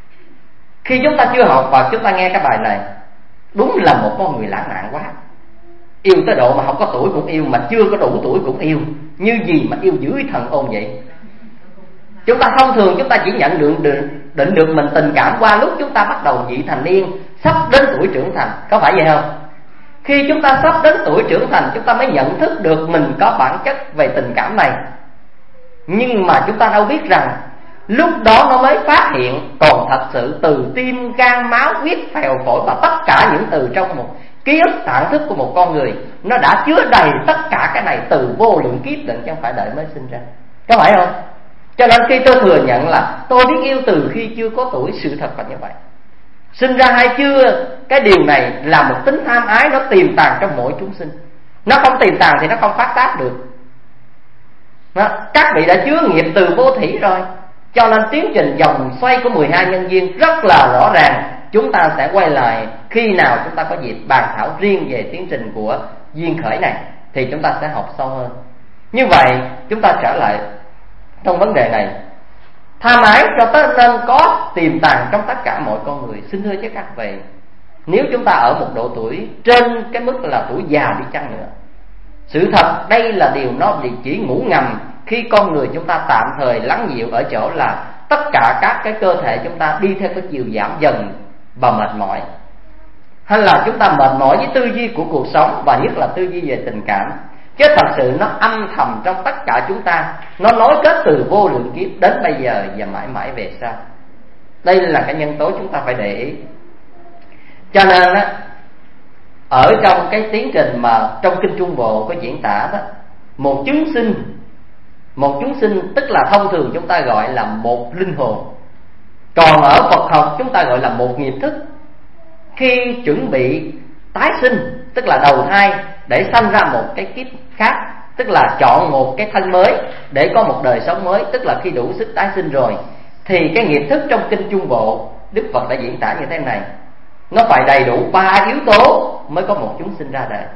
[SPEAKER 3] Khi chúng ta chưa học Phật, chúng ta nghe cái bài này, đúng là một con người lãng mạn quá. Yêu tới độ mà không có tuổi cũng yêu, mà chưa có đủ tuổi cũng yêu. Như gì mà yêu dưới thần ôn vậy. Chúng ta thông thường chúng ta chỉ nhận được, được định được mình tình cảm qua lúc chúng ta bắt đầu vị thành niên, sắp đến tuổi trưởng thành, có phải vậy không? Khi chúng ta sắp đến tuổi trưởng thành, chúng ta mới nhận thức được mình có bản chất về tình cảm này. Nhưng mà chúng ta đâu biết rằng lúc đó nó mới phát hiện, còn thật sự từ tim, gan, máu, huyết, phèo, phổi và tất cả những từ trong một ký ức tạng thức của một con người, nó đã chứa đầy tất cả cái này từ vô lượng kiếp định, chứ không phải đợi mới sinh ra, có phải không? Cho nên khi tôi thừa nhận là tôi biết yêu từ khi chưa có tuổi, sự thật là như vậy. Sinh ra hay chưa, cái điều này là một tính tham ái, nó tiềm tàng trong mỗi chúng sinh. Nó không tiềm tàng thì nó không phát tác được. Đó, các vị đã chứa nghiệp từ vô thủy rồi, cho nên tiến trình vòng xoay của mười hai nhân duyên rất là rõ ràng. Chúng ta sẽ quay lại khi nào chúng ta có dịp bàn thảo riêng về tiến trình của duyên khởi này, thì chúng ta sẽ học sâu hơn. Như vậy chúng ta trở lại trong vấn đề này. Tham ái cho tới nên có tiềm tàng trong tất cả mọi con người. Xin thưa với các vị, nếu chúng ta ở một độ tuổi trên cái mức là tuổi già đi chăng nữa, sự thật đây là điều nó chỉ ngủ ngầm khi con người chúng ta tạm thời lắng dịu ở chỗ là tất cả các cái cơ thể chúng ta đi theo cái chiều giảm dần và mệt mỏi, hay là chúng ta mệt mỏi với tư duy của cuộc sống, và nhất là tư duy về tình cảm. Chứ thật sự nó âm thầm trong tất cả chúng ta, nó nối kết từ vô lượng kiếp đến bây giờ và mãi mãi về sau. Đây là cái nhân tố chúng ta phải để ý. Cho nên á, ở trong cái tiến trình mà trong kinh Trung Bộ có diễn tả đó, một chúng sinh, một chúng sinh tức là thông thường chúng ta gọi là một linh hồn. Còn ở Phật học chúng ta gọi là một nghiệp thức. Khi chuẩn bị tái sinh, tức là đầu thai để sanh ra một cái kiếp khác, tức là chọn một cái thân mới để có một đời sống mới, tức là khi đủ sức tái sinh rồi, thì cái nghiệp thức trong kinh Trung Bộ Đức Phật đã diễn tả như thế này. Nó phải đầy đủ ba yếu tố mới có một chúng sinh ra đời.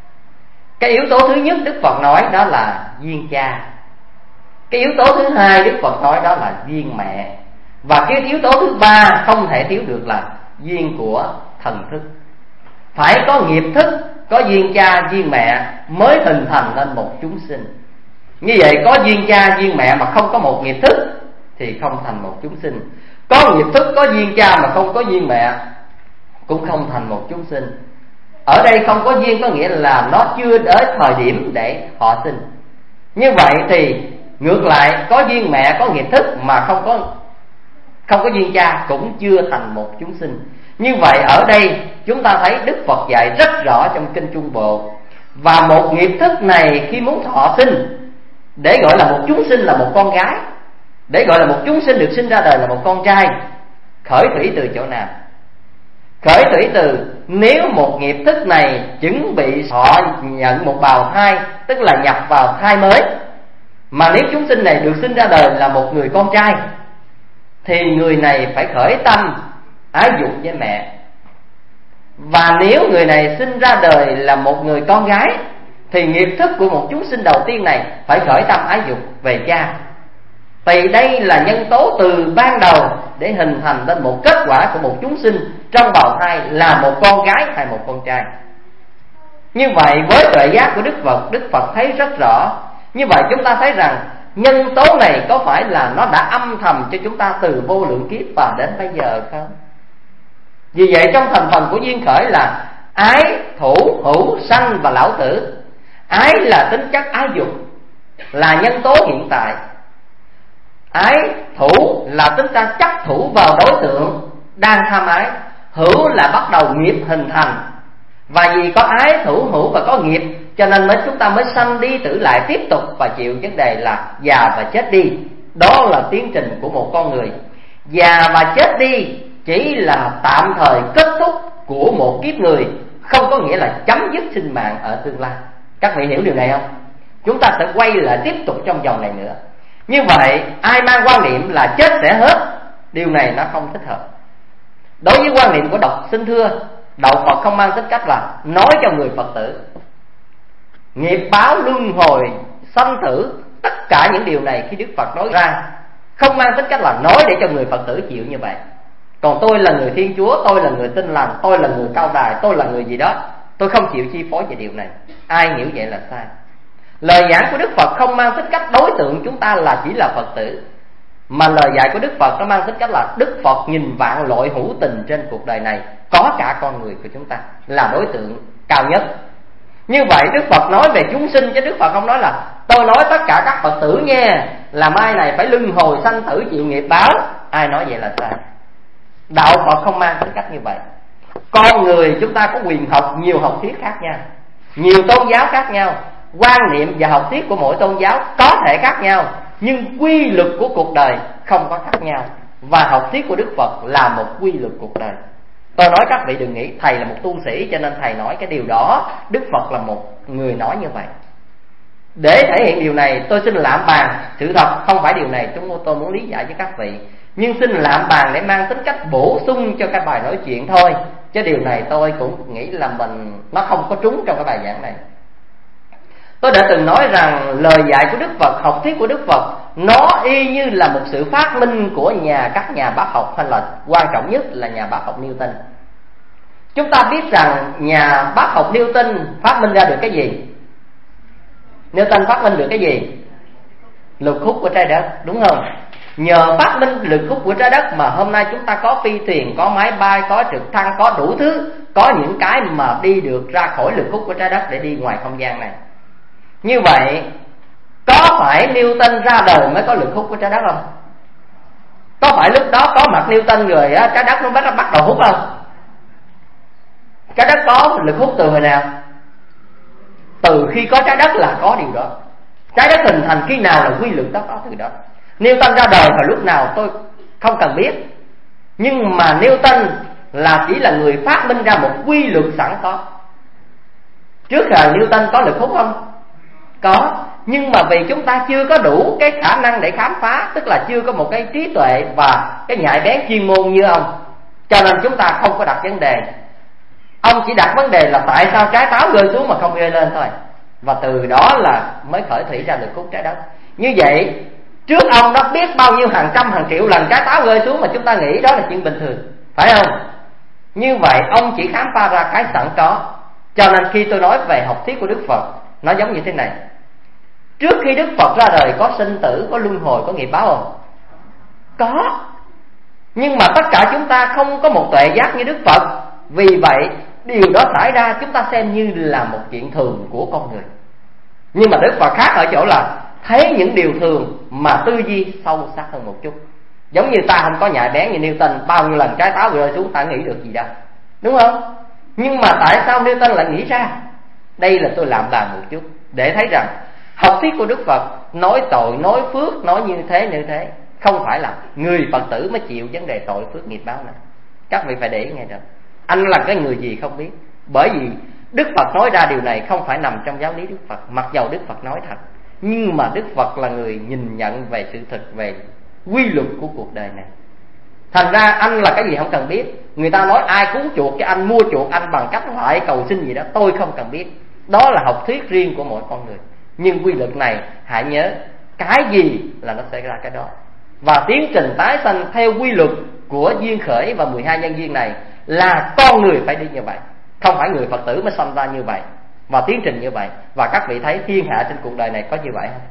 [SPEAKER 3] Cái yếu tố thứ nhất Đức Phật nói đó là duyên cha. Cái yếu tố thứ hai Đức Phật nói đó là duyên mẹ. Và cái yếu tố thứ ba không thể thiếu được là duyên của thần thức. Phải có nghiệp thức, có duyên cha, duyên mẹ mới hình thành nên một chúng sinh. Như vậy có duyên cha, duyên mẹ mà không có một nghiệp thức thì không thành một chúng sinh. Có nghiệp thức, có duyên cha mà không có duyên mẹ cũng không thành một chúng sinh. Ở đây không có duyên có nghĩa là nó chưa đến thời điểm để họ sinh. Như vậy thì ngược lại, có duyên mẹ, có nghiệp thức mà không có không có duyên cha cũng chưa thành một chúng sinh. Như vậy ở đây chúng ta thấy Đức Phật dạy rất rõ trong kinh Trung Bộ. Và một nghiệp thức này khi muốn thọ sinh, để gọi là một chúng sinh là một con gái, để gọi là một chúng sinh được sinh ra đời là một con trai, khởi thủy từ chỗ nào? Khởi thủy từ nếu một nghiệp thức này chuẩn bị họ nhận một bào thai, tức là nhập vào thai mới, mà nếu chúng sinh này được sinh ra đời là một người con trai, thì người này phải khởi tâm ái dục với mẹ. Và nếu người này sinh ra đời là một người con gái, thì nghiệp thức của một chúng sinh đầu tiên này phải khởi tâm ái dục về cha. Vì đây là nhân tố từ ban đầu để hình thành nên một kết quả của một chúng sinh trong bào thai là một con gái hay một con trai. Như vậy với tuệ giác của Đức Phật, Đức Phật thấy rất rõ. Như vậy chúng ta thấy rằng nhân tố này có phải là nó đã âm thầm cho chúng ta từ vô lượng kiếp và đến bây giờ không? Vì vậy trong thành phần của duyên khởi là ái, thủ, hữu, sanh và lão tử. Ái là tính chất ái dục, là nhân tố hiện tại. Ái, thủ là tính ta chấp thủ vào đối tượng đang tham ái. Hữu là bắt đầu nghiệp hình thành. Và vì có ái, thủ, hữu và có nghiệp, cho nên mới chúng ta mới sanh đi tử lại tiếp tục và chịu vấn đề là già và chết đi. Đó là tiến trình của một con người. Già và chết đi chỉ là tạm thời kết thúc của một kiếp người, không có nghĩa là chấm dứt sinh mạng ở tương lai. Các vị hiểu điều này không? Chúng ta sẽ quay lại tiếp tục trong vòng này nữa. Như vậy ai mang quan niệm là chết sẽ hết, điều này nó không thích hợp. Đối với quan niệm của độc xin thưa, đạo Phật không mang tính cách là nói cho người Phật tử nghiệp báo, luân hồi, sanh tử, tất cả những điều này khi Đức Phật nói ra không mang tính cách là nói để cho người Phật tử chịu như vậy. Còn tôi là người Thiên Chúa, tôi là người Tin Lành, tôi là người cao đài, tôi là người gì đó, tôi không chịu chi phối về điều này. Ai hiểu vậy là sai. Lời giảng của Đức Phật không mang tính cách đối tượng chúng ta là chỉ là Phật tử, Mà lời dạy của Đức Phật nó mang tính cách là Đức Phật nhìn vạn loại hữu tình trên cuộc đời này, có cả con người của chúng ta là đối tượng cao nhất. Như vậy Đức Phật nói về chúng sinh, chứ Đức Phật không nói là tôi nói tất cả các Phật tử nha, là mai này phải luân hồi sanh tử chịu nghiệp báo. Ai nói vậy là sai. Đạo Phật không mang tính cách như vậy. Con người chúng ta có quyền học nhiều học thuyết khác nhau, nhiều tôn giáo khác nhau, quan niệm và học thuyết của mỗi tôn giáo có thể khác nhau, nhưng quy luật của cuộc đời không có khác nhau. Và học thuyết của Đức Phật là một quy luật cuộc đời. Tôi nói các vị đừng nghĩ thầy là một tu sĩ cho nên thầy nói cái điều đó. Đức Phật là một người nói như vậy. Để thể hiện điều này tôi xin lạm bàn. Sự thật không phải điều này chúng tôi muốn lý giải với các vị, nhưng xin lạm bàn để mang tính cách bổ sung cho cái bài nói chuyện thôi. Chứ điều này tôi cũng nghĩ là mình nó không có trúng trong cái bài giảng này. Tôi đã từng nói rằng lời dạy của Đức Phật, học thuyết của Đức Phật, nó y như là một sự phát minh của nhà các nhà bác học, hay là quan trọng nhất là nhà bác học Newton. Chúng ta biết rằng nhà bác học Newton phát minh ra được cái gì? Newton phát minh được cái gì? Lực hút của trái đất, đúng không? Nhờ phát minh lực hút của trái đất mà hôm nay chúng ta có phi thuyền, có máy bay, có trực thăng, có đủ thứ, có những cái mà đi được ra khỏi lực hút của trái đất để đi ngoài không gian này. Như vậy có phải Newton ra đời mới có lực hút của trái đất không? Có phải lúc đó có mặt Newton rồi á, trái đất nó bắt bắt đầu hút không? Trái đất có lực hút từ hồi nào? Từ khi có trái đất là có điều đó. Trái đất hình thành khi nào là quy luật đó có từ đó. Newton ra đời vào lúc nào tôi không cần biết, nhưng mà Newton là chỉ là người phát minh ra một quy luật sẵn có. Trước giờ Newton có lực hút không? Có, nhưng mà vì chúng ta chưa có đủ cái khả năng để khám phá, tức là chưa có một cái trí tuệ và cái nhạy bén chuyên môn như ông, cho nên chúng ta không có đặt vấn đề. Ông chỉ đặt vấn đề là tại sao trái táo rơi xuống mà không rơi lên thôi. Và từ đó là mới khởi thủy ra lực hút trái đất. Như vậy trước ông đã biết bao nhiêu hàng trăm hàng triệu lần trái táo rơi xuống mà chúng ta nghĩ đó là chuyện bình thường, phải không? Như vậy ông chỉ khám phá ra cái sẵn có. Cho nên khi tôi nói về học thuyết của Đức Phật, nó giống như thế này. Trước khi Đức Phật ra đời có sinh tử, có luân hồi, có nghiệp báo không? Có. Nhưng mà tất cả chúng ta không có một tuệ giác như Đức Phật. Vì vậy điều đó xảy ra chúng ta xem như là một chuyện thường của con người. Nhưng mà Đức Phật khác ở chỗ là thấy những điều thường mà tư duy sâu sắc hơn một chút. Giống như ta không có nhạy bén như Newton, bao nhiêu lần trái táo rơi xuống ta nghĩ được gì đâu, đúng không? Nhưng mà tại sao Newton lại nghĩ ra? Đây là tôi làm bàn một chút để thấy rằng học thuyết của Đức Phật nói tội, nói phước, nói như thế như thế, không phải là người Phật tử mới chịu vấn đề tội phước nghiệp báo này. Các vị phải để ý nghe được. Anh là cái người gì không biết. Bởi vì Đức Phật nói ra điều này không phải nằm trong giáo lý Đức Phật, mặc dầu Đức Phật nói thật, nhưng mà Đức Phật là người nhìn nhận về sự thực, về quy luật của cuộc đời này. Thành ra anh là cái gì không cần biết. Người ta nói ai cứu chuộc cho anh, mua chuộc anh bằng cách lại cầu xin gì đó, tôi không cần biết. Đó là học thuyết riêng của mỗi con người. Nhưng quy luật này hãy nhớ, cái gì là nó sẽ ra cái đó. Và tiến trình tái sanh theo quy luật của duyên khởi và mười hai nhân duyên này là con người phải đi như vậy, không phải người Phật tử mới sanh ra như vậy và tiến trình như vậy. Và các vị thấy thiên hạ trên cuộc đời này có như vậy không?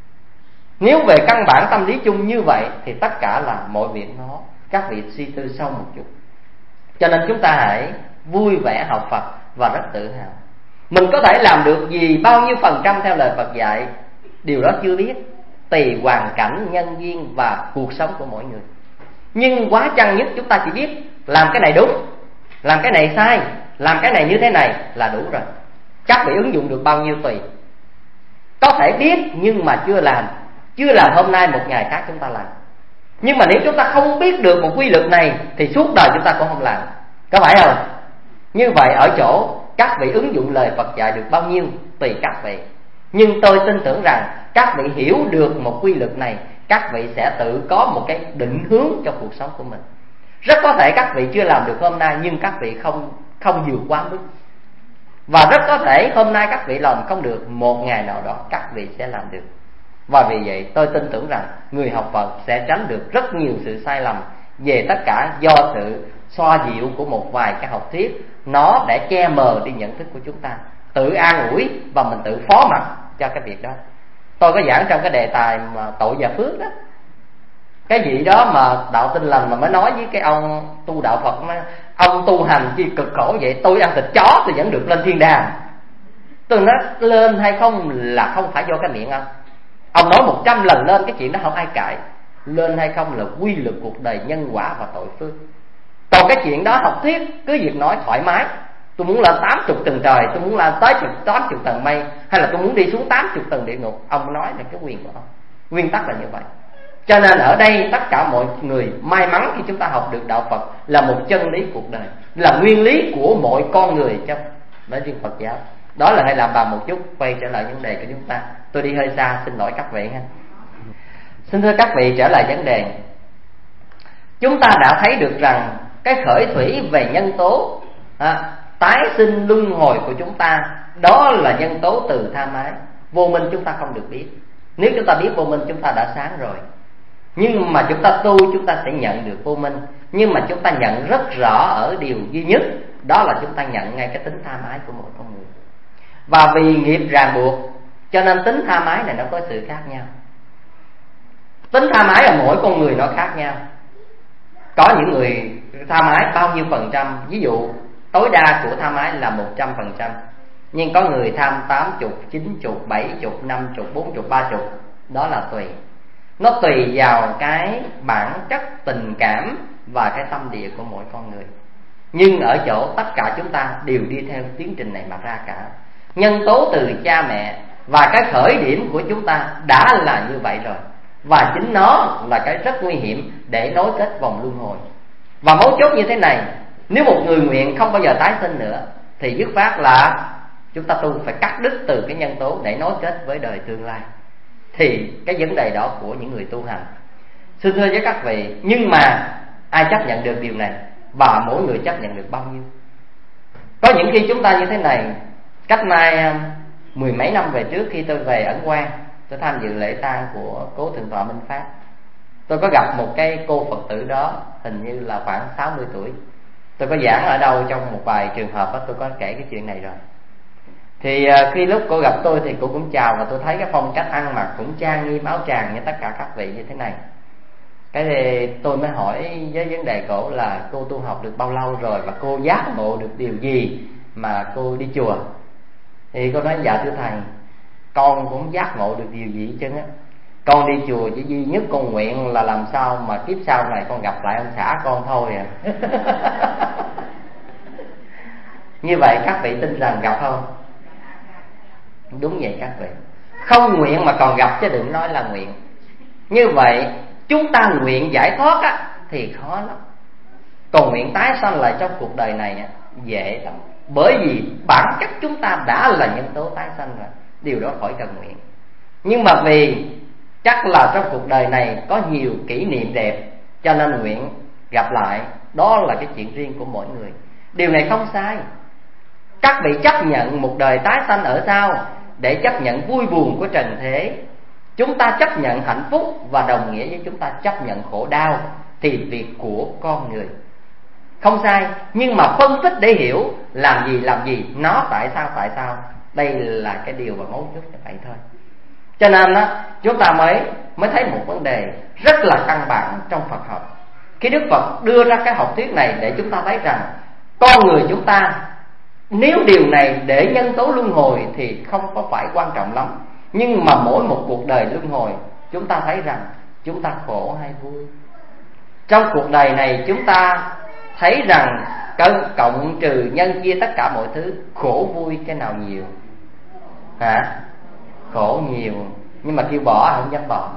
[SPEAKER 3] Nếu về căn bản tâm lý chung như vậy thì tất cả là mọi việc nó, các vị suy tư sâu một chút. Cho nên chúng ta hãy vui vẻ học Phật và rất tự hào. Mình có thể làm được gì bao nhiêu phần trăm theo lời Phật dạy, điều đó chưa biết, tùy hoàn cảnh, nhân duyên và cuộc sống của mỗi người. Nhưng quá chăng nhất chúng ta chỉ biết làm cái này đúng, làm cái này sai, làm cái này như thế này là đủ rồi. Các vị ứng dụng được bao nhiêu tùy. Có thể biết nhưng mà chưa làm, chưa làm hôm nay một ngày khác chúng ta làm. Nhưng mà nếu chúng ta không biết được một quy luật này thì suốt đời chúng ta cũng không làm, có phải không? Như vậy ở chỗ các vị ứng dụng lời Phật dạy được bao nhiêu tùy các vị. Nhưng tôi tin tưởng rằng các vị hiểu được một quy luật này, các vị sẽ tự có một cái định hướng cho cuộc sống của mình. Rất có thể các vị chưa làm được hôm nay, nhưng các vị không không vượt quá mức. Và rất có thể hôm nay các vị làm không được, một ngày nào đó các vị sẽ làm được. Và vì vậy tôi tin tưởng rằng người học Phật sẽ tránh được rất nhiều sự sai lầm về tất cả do sự xoa dịu của một vài cái học thuyết, nó để che mờ đi nhận thức của chúng ta, tự an ủi và mình tự phó mặc cho cái việc đó. Tôi có giảng trong cái đề tài mà tội và phước đó. Cái vị đó mà đạo Tin Lành mà mới nói với cái ông tu đạo Phật mà, ông tu hành chi cực khổ vậy, tôi ăn thịt chó tôi vẫn được lên thiên đàng. Tôi nói lên hay không là không phải do cái miệng ông. Ông nói một trăm lần lên, cái chuyện đó không ai cãi. Lên hay không là quy luật cuộc đời, nhân quả và tội phước. Còn cái chuyện đó học thuyết, cứ việc nói thoải mái. Tôi muốn lên tám mươi tầng trời, tôi muốn lên tới tám mươi tầng mây, hay là tôi muốn đi xuống tám mươi tầng địa ngục. Ông nói là cái quyền của ông. Nguyên tắc là như vậy. Cho nên ở đây tất cả mọi người may mắn khi chúng ta học được đạo Phật là một chân lý cuộc đời, là nguyên lý của mọi con người trong nói riêng Phật giáo. Đó là hãy làm bàn một chút, quay trở lại vấn đề của chúng ta. Tôi đi hơi xa, xin lỗi các vị ha. Xin thưa các vị, trở lại vấn đề. Chúng ta đã thấy được rằng cái khởi thủy về nhân tố à, tái sinh luân hồi của chúng ta, đó là nhân tố từ tham ái. Vô minh chúng ta không được biết. Nếu chúng ta biết vô minh chúng ta đã sáng rồi. Nhưng mà chúng ta tu chúng ta sẽ nhận được vô minh. Nhưng mà chúng ta nhận rất rõ ở điều duy nhất, đó là chúng ta nhận ngay cái tính tham ái của mỗi con người. Và vì nghiệp ràng buộc cho nên tính tham ái này nó có sự khác nhau. Tính tham ái là mỗi con người nó khác nhau. Có những người tham ái bao nhiêu phần trăm, ví dụ tối đa của tham ái là một trăm phần trăm. Nhưng có người tham tám mươi, chín mươi, bảy mươi, năm mươi, bốn mươi, ba mươi. Đó là tùy. Nó tùy vào cái bản chất tình cảm và cái tâm địa của mỗi con người. Nhưng ở chỗ tất cả chúng ta đều đi theo tiến trình này mà ra cả. Nhân tố từ cha mẹ và cái khởi điểm của chúng ta đã là như vậy rồi. Và chính nó là cái rất nguy hiểm để nối kết vòng luân hồi. Và mấu chốt như thế này, nếu một người nguyện không bao giờ tái sinh nữa thì dứt khoát là chúng ta tu phải cắt đứt từ cái nhân tố để nối kết với đời tương lai. Thì cái vấn đề đó của những người tu hành. Xin thưa với các vị, nhưng mà ai chấp nhận được điều này? Và mỗi người chấp nhận được bao nhiêu? Có những khi chúng ta như thế này. Cách nay mười mấy năm về trước, khi tôi về Ấn Quang, tôi tham dự lễ tang của cố Thượng tọa Minh Pháp. Tôi có gặp một cái cô Phật tử đó, hình như là khoảng sáu mươi tuổi. Tôi có giảng ở đâu trong một vài trường hợp đó, tôi có kể cái chuyện này rồi. Thì khi lúc cô gặp tôi thì cô cũng chào, và tôi thấy cái phong cách ăn mặc cũng trang nghiêm áo tràng như tất cả các vị như thế này. Cái thì tôi mới hỏi với vấn đề cổ là cô tu học được bao lâu rồi, và cô giác ngộ được điều gì mà cô đi chùa. Thì cô nói dạ thưa thầy, con cũng giác ngộ được điều gì chứ á. Con đi chùa chỉ duy nhất con nguyện là làm sao mà kiếp sau này con gặp lại ông xã con thôi à. Như vậy các vị tin rằng gặp không? Đúng vậy các vị. Không nguyện mà còn gặp chứ đừng nói là nguyện. Như vậy chúng ta nguyện giải thoát á, thì khó lắm. Còn nguyện tái sanh lại trong cuộc đời này á, dễ lắm. Bởi vì bản chất chúng ta đã là nhân tố tái sanh rồi. Điều đó khỏi cần nguyện. Nhưng mà vì chắc là trong cuộc đời này có nhiều kỷ niệm đẹp, cho nên nguyện gặp lại. Đó là cái chuyện riêng của mỗi người. Điều này không sai. Các vị chấp nhận một đời tái sanh ở sau để chấp nhận vui buồn của trần thế. Chúng ta chấp nhận hạnh phúc và đồng nghĩa với chúng ta chấp nhận khổ đau, thì việc của con người. Không sai, nhưng mà phân tích để hiểu làm gì làm gì, nó tại sao tại sao. Đây là cái điều mà mấu chốt như vậy thôi. Cho nên đó, chúng ta mới mới thấy một vấn đề rất là căn bản trong Phật học. Khi Đức Phật đưa ra cái học thuyết này để chúng ta thấy rằng con người chúng ta, nếu điều này để nhân tố luân hồi thì không có phải quan trọng lắm. Nhưng mà mỗi một cuộc đời luân hồi, chúng ta thấy rằng chúng ta khổ hay vui. Trong cuộc đời này chúng ta thấy rằng cộng trừ nhân chia tất cả mọi thứ, khổ vui cái nào nhiều? Hả? Khổ nhiều. Nhưng mà kêu bỏ không dám bỏ.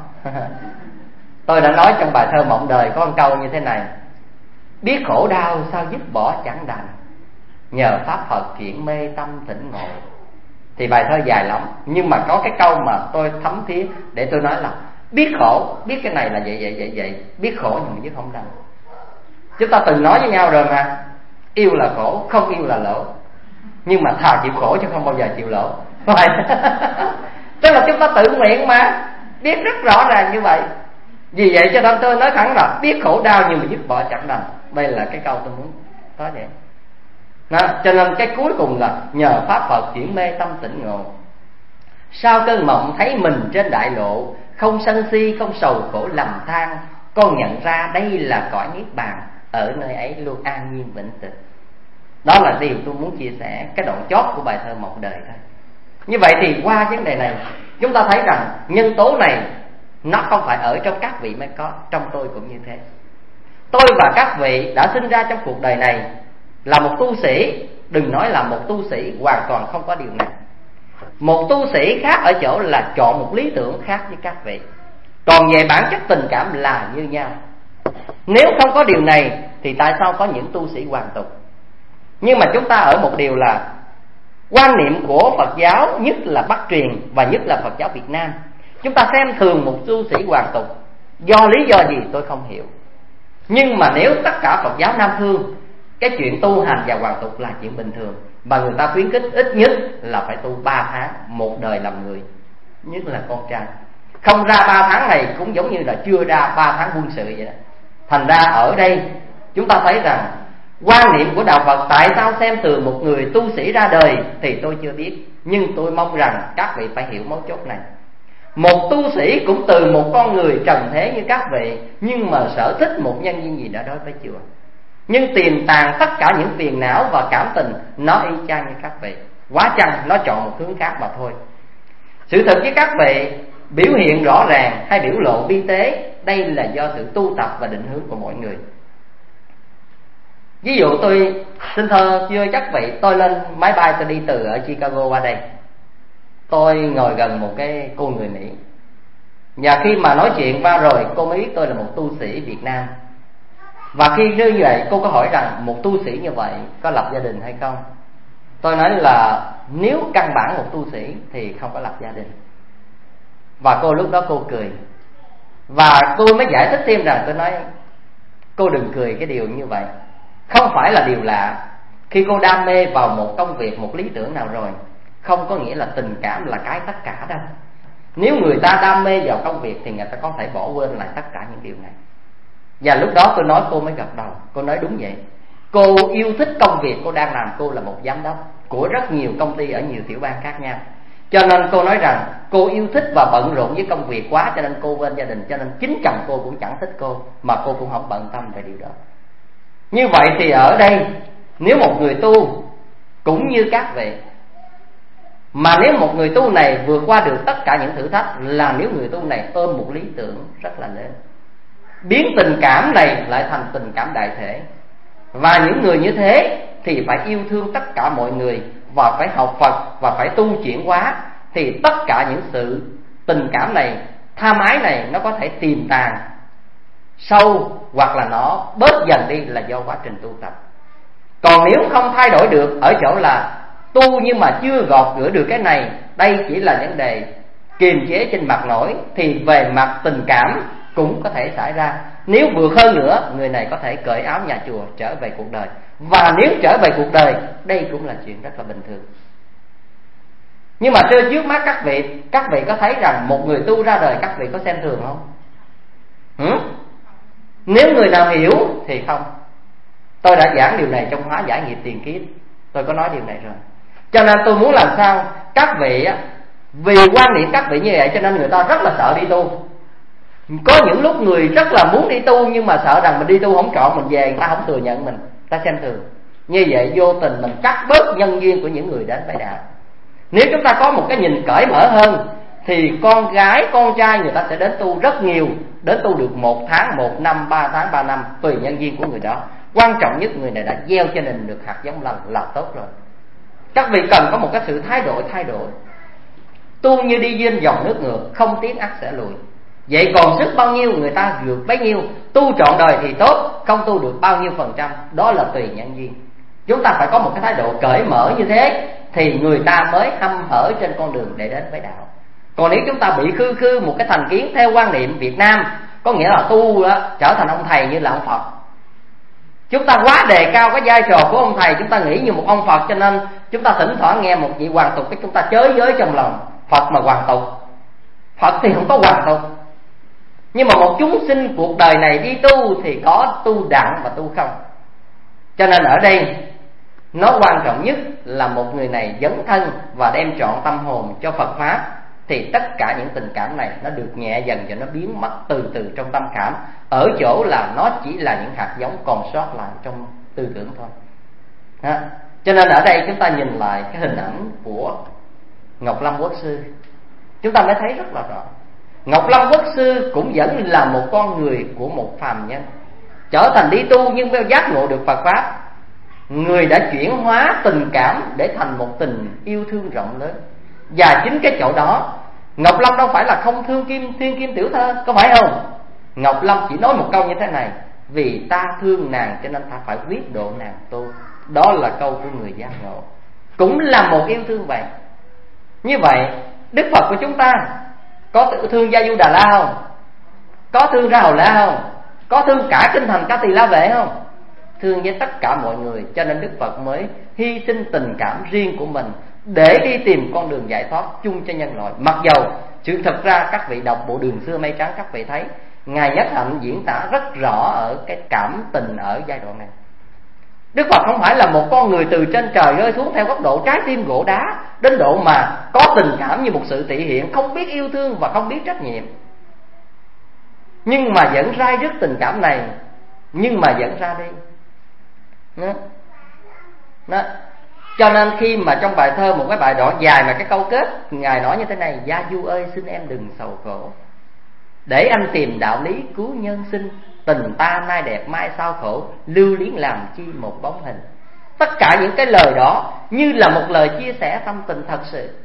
[SPEAKER 3] Tôi đã nói trong bài thơ Mộng Đời có một câu như thế này: biết khổ đau sao dứt bỏ chẳng đành, nhờ pháp Phật chuyển mê tâm tỉnh ngộ. Thì bài thơ dài lắm, nhưng mà có cái câu mà tôi thấm thía để tôi nói là biết khổ, biết cái này là vậy vậy vậy vậy, biết khổ nhưng mà dứt không đành. Chúng ta từng nói với nhau rồi mà, yêu là khổ, không yêu là lỗ. Nhưng mà thà chịu khổ chứ không bao giờ chịu lỗ. Tức là chúng ta tự nguyện mà, biết rất rõ ràng như vậy. Vì vậy cho nên tôi nói thẳng là biết khổ đau nhưng mà dứt bỏ chẳng đành. Đây là cái câu tôi muốn nói vậy. Đó, cho nên cái cuối cùng là nhờ pháp Phật chuyển mê tâm tỉnh ngộ. Sau cơn mộng thấy mình trên đại lộ, không sân si không sầu khổ lầm than, con nhận ra đây là cõi niết bàn, ở nơi ấy luôn an nhiên vĩnh tịch. Đó là điều tôi muốn chia sẻ, cái đoạn chót của bài thơ Một Đời thôi. Như vậy thì qua vấn đề này, chúng ta thấy rằng nhân tố này nó không phải ở trong các vị mới có, trong tôi cũng như thế. Tôi và các vị đã sinh ra trong cuộc đời này là một tu sĩ. Đừng nói là một tu sĩ, hoàn toàn không có điều này. Một tu sĩ khác ở chỗ là chọn một lý tưởng khác với các vị, còn về bản chất tình cảm là như nhau. Nếu không có điều này thì tại sao có những tu sĩ hoàn tục? Nhưng mà chúng ta ở một điều là quan niệm của Phật giáo, nhất là Bắc truyền và nhất là Phật giáo Việt Nam, chúng ta xem thường một tu sĩ hoàn tục. Do lý do gì tôi không hiểu. Nhưng mà nếu tất cả Phật giáo Nam Phương, cái chuyện tu hành và hoàn tục là chuyện bình thường, và người ta khuyến khích ít nhất là phải tu ba tháng, một đời làm người, nhất là con trai. Không ra ba tháng này cũng giống như là chưa ra ba tháng quân sự vậy đó. Thành ra ở đây chúng ta thấy rằng quan niệm của đạo Phật tại sao xem thường một người tu sĩ ra đời thì tôi chưa biết. Nhưng tôi mong rằng các vị phải hiểu mấu chốt này. Một tu sĩ cũng từ một con người trần thế như các vị, nhưng mà sở thích một nhân duyên gì đó đối với chùa, nhưng tiềm tàng tất cả những phiền não và cảm tình nó y chang như các vị. Quá chăng nó chọn một hướng khác mà thôi. Sự thật với các vị, biểu hiện rõ ràng hay biểu lộ vi tế, đây là do sự tu tập và định hướng của mỗi người. Ví dụ tôi xin thơ chưa chắc vậy, tôi lên máy bay tôi đi từ ở Chicago qua đây. Tôi ngồi gần một cái cô người Mỹ, và khi mà nói chuyện qua rồi cô mới biết tôi là một tu sĩ Việt Nam. Và khi như vậy cô có hỏi rằng một tu sĩ như vậy có lập gia đình hay không. Tôi nói là nếu căn bản một tu sĩ thì không có lập gia đình. Và cô lúc đó cô cười. Và cô mới giải thích thêm rằng, tôi nói cô đừng cười cái điều như vậy. Không phải là điều lạ. Khi cô đam mê vào một công việc, một lý tưởng nào rồi, không có nghĩa là tình cảm là cái tất cả đâu. Nếu người ta đam mê vào công việc thì người ta có thể bỏ quên lại tất cả những điều này. Và lúc đó tôi nói cô mới gật đầu. Cô nói đúng vậy. Cô yêu thích công việc cô đang làm. Cô là một giám đốc của rất nhiều công ty ở nhiều tiểu bang khác nhau. Cho nên cô nói rằng cô yêu thích và bận rộn với công việc quá, cho nên cô quên gia đình. Cho nên chính chồng cô cũng chẳng thích cô, mà cô cũng không bận tâm về điều đó. Như vậy thì ở đây, nếu một người tu cũng như các vị, mà nếu một người tu này vượt qua được tất cả những thử thách, là nếu người tu này ôm một lý tưởng rất là lớn, biến tình cảm này lại thành tình cảm đại thể. Và những người như thế thì phải yêu thương tất cả mọi người, và phải học Phật, và phải tu chuyển hóa. Thì tất cả những sự tình cảm này, tham ái này, nó có thể tiềm tàng sâu, hoặc là nó bớt dần đi là do quá trình tu tập. Còn nếu không thay đổi được ở chỗ là tu nhưng mà chưa gọt rửa được cái này, đây chỉ là vấn đề kiềm chế trên mặt nổi, thì về mặt tình cảm cũng có thể xảy ra. Nếu vượt hơn nữa, người này có thể cởi áo nhà chùa trở về cuộc đời. Và nếu trở về cuộc đời, đây cũng là chuyện rất là bình thường. Nhưng mà trên trước mắt các vị, các vị có thấy rằng một người tu ra đời các vị có xem thường không? Ừ? Nếu người nào hiểu thì không. Tôi đã giảng điều này trong hóa giải nghiệp tiền kiếp, tôi có nói điều này rồi. Cho nên tôi muốn làm sao các vị, vì quan niệm các vị như vậy cho nên người ta rất là sợ đi tu. Có những lúc người rất là muốn đi tu, nhưng mà sợ rằng mình đi tu không trọn, mình về người ta không thừa nhận mình, ta xem thường. Như vậy vô tình mình cắt bớt nhân duyên của những người đến với đạo. Nếu chúng ta có một cái nhìn cởi mở hơn, thì con gái, con trai người ta sẽ đến tu rất nhiều. Đến tu được một tháng, một năm, ba tháng, ba năm, tùy nhân duyên của người đó. Quan trọng nhất người này đã gieo cho mình được hạt giống lành là tốt rồi. Các vị cần có một cái sự thay đổi thay đổi. Tu như đi trên dòng nước ngược, không tiến ắt sẽ lùi. Vậy còn sức bao nhiêu người ta vượt bấy nhiêu. Tu trọn đời thì tốt, không tu được bao nhiêu phần trăm, đó là tùy nhân duyên. Chúng ta phải có một cái thái độ cởi mở như thế, thì người ta mới hăm hở trên con đường để đến với đạo. Còn nếu chúng ta bị khư khư một cái thành kiến theo quan niệm Việt Nam, có nghĩa là tu đó, trở thành ông thầy như là ông Phật. Chúng ta quá đề cao cái vai trò của ông thầy, chúng ta nghĩ như một ông Phật, cho nên chúng ta thỉnh thoảng nghe một vị hoàn tục cái chúng ta chới giới trong lòng. Phật mà hoàn tục, Phật thì không có hoàn tục. Nhưng mà một chúng sinh cuộc đời này đi tu thì có tu đặng và tu không. Cho nên ở đây nó quan trọng nhất là một người này dấn thân và đem trọn tâm hồn cho Phật Pháp.
[SPEAKER 4] thì tất cả những tình cảm này nó được nhẹ dần và nó biến mất từ từ trong tâm khảm, ở chỗ là nó chỉ là những hạt giống còn sót lại trong tư tưởng thôi. Ha. Cho nên ở đây chúng ta nhìn lại cái hình ảnh của Ngọc Lâm Quốc Sư, chúng ta mới thấy rất là rõ. Ngọc Lâm Quốc Sư cũng vẫn là một con người của một phàm nhân, trở thành đi tu nhưng mới giác ngộ được Phật Pháp. Người đã chuyển hóa tình cảm để thành một tình yêu thương rộng lớn. Và chính cái chỗ đó, Ngọc Lâm đâu phải là không thương kim thiên kim tiểu thơ, có phải không? Ngọc Lâm chỉ nói một câu như thế này: vì ta thương nàng cho nên ta phải quyết độ nàng tu. Đó là câu của người giác ngộ, cũng là một yêu thương vậy. Như vậy Đức Phật của chúng ta có thương Gia Du Đà La không? Có thương Ra Hầu La không? Có thương cả kinh thành Ca Tỳ La Vệ không? Thương với tất cả mọi người. Cho nên Đức Phật mới hy sinh tình cảm riêng của mình để đi tìm con đường giải thoát chung cho nhân loại. Mặc dầu sự thật ra các vị đọc bộ Đường Xưa Mây Trắng, các vị thấy Ngài Nhất Hạnh diễn tả rất rõ ở cái cảm tình ở giai đoạn này. Đức Phật không phải là một con người từ trên trời rơi xuống theo góc độ trái tim gỗ đá, đến độ mà có tình cảm như một sự thể hiện, không biết yêu thương và không biết trách nhiệm, nhưng mà vẫn rai rứt tình cảm này, nhưng mà vẫn ra đi. Đó. Đó. Cho nên khi mà trong bài thơ, một cái bài đoạn dài mà cái câu kết Ngài nói như thế này: Gia Du ơi xin em đừng sầu khổ, để anh tìm đạo lý cứu nhân sinh. Tình ta nay đẹp mai sao khổ, lưu luyến làm chi một bóng hình. Tất cả những cái lời đó như là một lời chia sẻ tâm tình thật sự.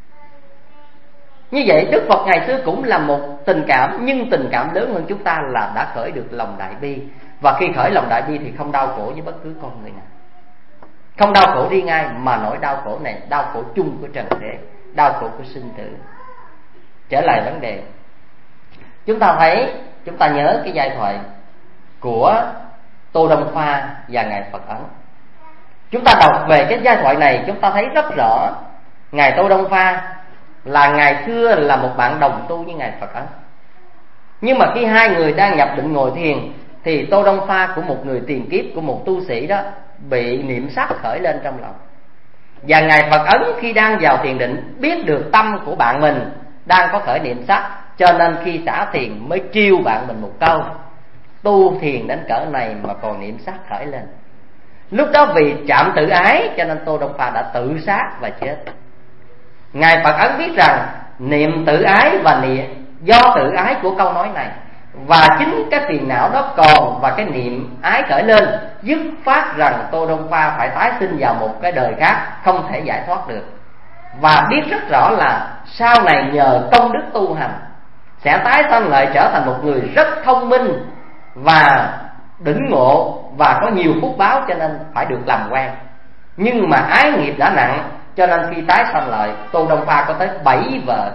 [SPEAKER 4] Như vậy Đức Phật ngày xưa cũng là một tình cảm, nhưng tình cảm lớn hơn chúng ta là đã khởi được lòng đại bi. Và khi khởi lòng đại bi thì không đau khổ với bất cứ con người nào, không đau khổ riêng ai, mà nỗi đau khổ này đau khổ chung của trần thế, đau khổ của sinh tử. Trở lại vấn đề, chúng ta thấy, chúng ta nhớ cái giai thoại của Tô Đông Pha và Ngài Phật Ấn. Chúng ta đọc về cái giai thoại này, chúng ta thấy rất rõ Ngài Tô Đông Pha là ngày xưa là một bạn đồng tu với Ngài Phật Ấn. Nhưng mà khi hai người đang nhập định ngồi thiền thì Tô Đông Pha của một người tiền kiếp, của một tu sĩ đó, bị niệm sắc khởi lên trong lòng. Và Ngài Phật Ấn khi đang vào thiền định biết được tâm của bạn mình đang có khởi niệm sắc, cho nên khi xả thiền mới trêu bạn mình một câu: tu thiền đến cỡ này mà còn niệm sắc khởi lên. Lúc đó vì chạm tự ái cho nên Tô Đông Pha đã tự sát và chết. Ngài Phật Ấn biết rằng niệm tự ái và niệm do tự ái của câu nói này, và chính cái phiền não đó còn và cái niệm ái khởi lên, dứt phát rằng Tô Đông Pha phải tái sinh vào một cái đời khác, không thể giải thoát được. Và biết rất rõ là sau này nhờ công đức tu hành sẽ tái sanh lại trở thành một người rất thông minh và đỉnh ngộ và có nhiều phúc báo, cho nên phải được làm quan. Nhưng mà ái nghiệp đã nặng, cho nên khi tái sanh lại, Tô Đông Pha có tới bảy vợ.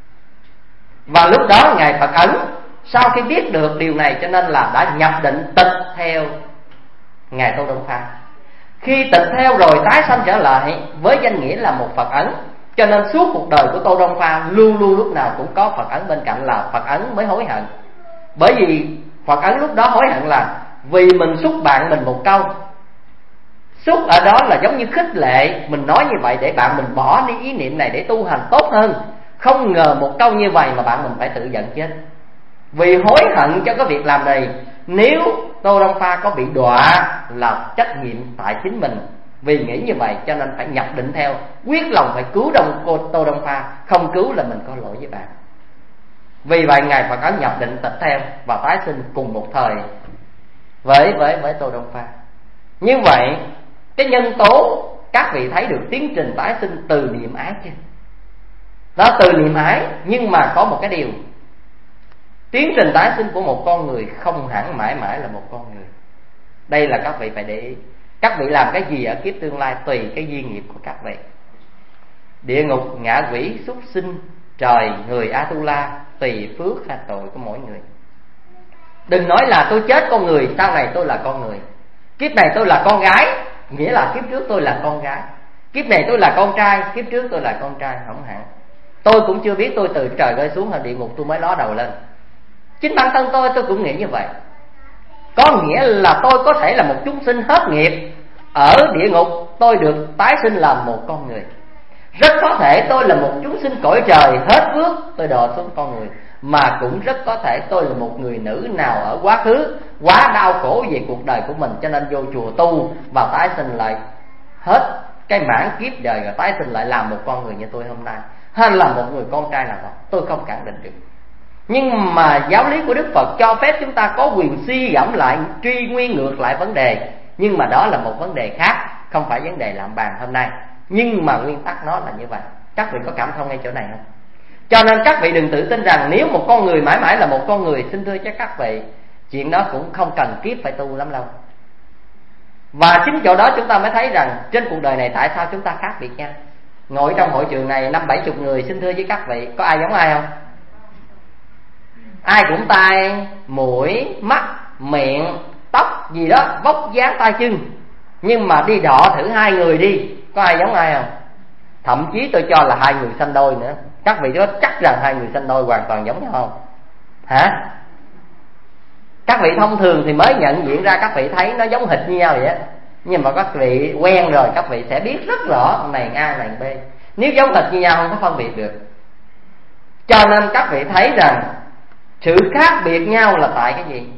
[SPEAKER 4] Và lúc đó Ngài Phật Ấn sau khi biết được điều này cho nên là đã nhập định tịch theo Ngài Tô Đông Pha. Khi tịch theo rồi tái sanh trở lại với danh nghĩa là một Phật Ấn, cho nên suốt cuộc đời của Tô Đông Pha luôn luôn lúc nào cũng có Phật Ấn bên cạnh, là Phật Ấn mới hối hận. Bởi vì Phật Ấn lúc đó hối hận là vì mình xúc bạn mình một câu. Xúc ở đó là giống như khích lệ, mình nói như vậy để bạn mình bỏ đi ý niệm này để tu hành tốt hơn. Không ngờ một câu như vậy mà bạn mình phải tự giận chết. Vì hối hận cho cái việc làm này, nếu Tô Đông Pha có bị đọa là trách nhiệm tại chính mình. Vì nghĩ như vậy cho nên phải nhập định theo, quyết lòng phải cứu đông cô Tô Đông Pha, không cứu là mình có lỗi với bạn. Vì vậy Ngài Phật Ấn nhập định tịch theo và tái sinh cùng một thời với với với Tô Đông Pha. Như vậy cái nhân tố các vị thấy được tiến trình tái sinh từ niệm ái chứ? Đó, từ niệm ái, nhưng mà có một cái điều, tiến trình tái sinh của một con người không hẳn mãi mãi là một con người. Đây là các vị phải để ý. Các vị làm cái gì ở kiếp tương lai tùy cái duyên nghiệp của các vị. Địa ngục, ngạ quỷ, súc sinh, trời, người, Atula, tùy phước hay tội của mỗi người. Đừng nói là tôi chết con người, sau này tôi là con người. Kiếp này tôi là con gái, nghĩa là kiếp trước tôi là con gái. Kiếp này tôi là con trai, kiếp trước tôi là con trai, không hẳn. Tôi cũng chưa biết tôi từ trời rơi xuống hay địa ngục tôi mới ló đầu lên. Chính bản thân tôi tôi cũng nghĩ như vậy. Có nghĩa là tôi có thể là một chúng sinh hết nghiệp, ở địa ngục tôi được tái sinh làm một con người. Rất có thể tôi là một chúng sinh cõi trời hết phước, tôi đọa xuống con người. Mà cũng rất có thể tôi là một người nữ nào ở quá khứ quá đau khổ về cuộc đời của mình, cho nên vô chùa tu và tái sinh lại hết cái mãn kiếp đời, rồi tái sinh lại làm một con người như tôi hôm nay, hay là một người con trai nào đó, tôi không khẳng định được. Nhưng mà giáo lý của Đức Phật cho phép chúng ta có quyền suy gẫm lại, truy nguyên ngược lại vấn đề. Nhưng mà đó là một vấn đề khác, không phải vấn đề làm bàn hôm nay. Nhưng mà nguyên tắc nó là như vậy. Các vị có cảm thông ngay chỗ này không? Cho nên các vị đừng tự tin rằng nếu một con người mãi mãi là một con người. Xin thưa cho các vị, chuyện đó cũng không cần kiếp phải tu lắm đâu. Và chính chỗ đó chúng ta mới thấy rằng trên cuộc đời này tại sao chúng ta khác biệt nhau. Ngồi trong hội trường này năm bảy chục người, xin thưa với các vị, có ai giống ai không? Ai cũng tai, mũi, mắt, miệng, tóc gì đó, vóc dáng tay chân. Nhưng mà đi đọ thử hai người đi, có ai giống ai không? Thậm chí tôi cho là hai người sanh đôi nữa. Các vị có chắc rằng hai người sanh đôi hoàn toàn giống nhau không? Hả? Các vị thông thường thì mới nhận diện ra, các vị thấy nó giống hệt như nhau vậy á. Nhưng mà các vị quen rồi, các vị sẽ biết rất rõ này A này B. Nếu giống hệt như nhau không có phân biệt được. Cho nên các vị thấy rằng sự khác biệt nhau là tại cái gì?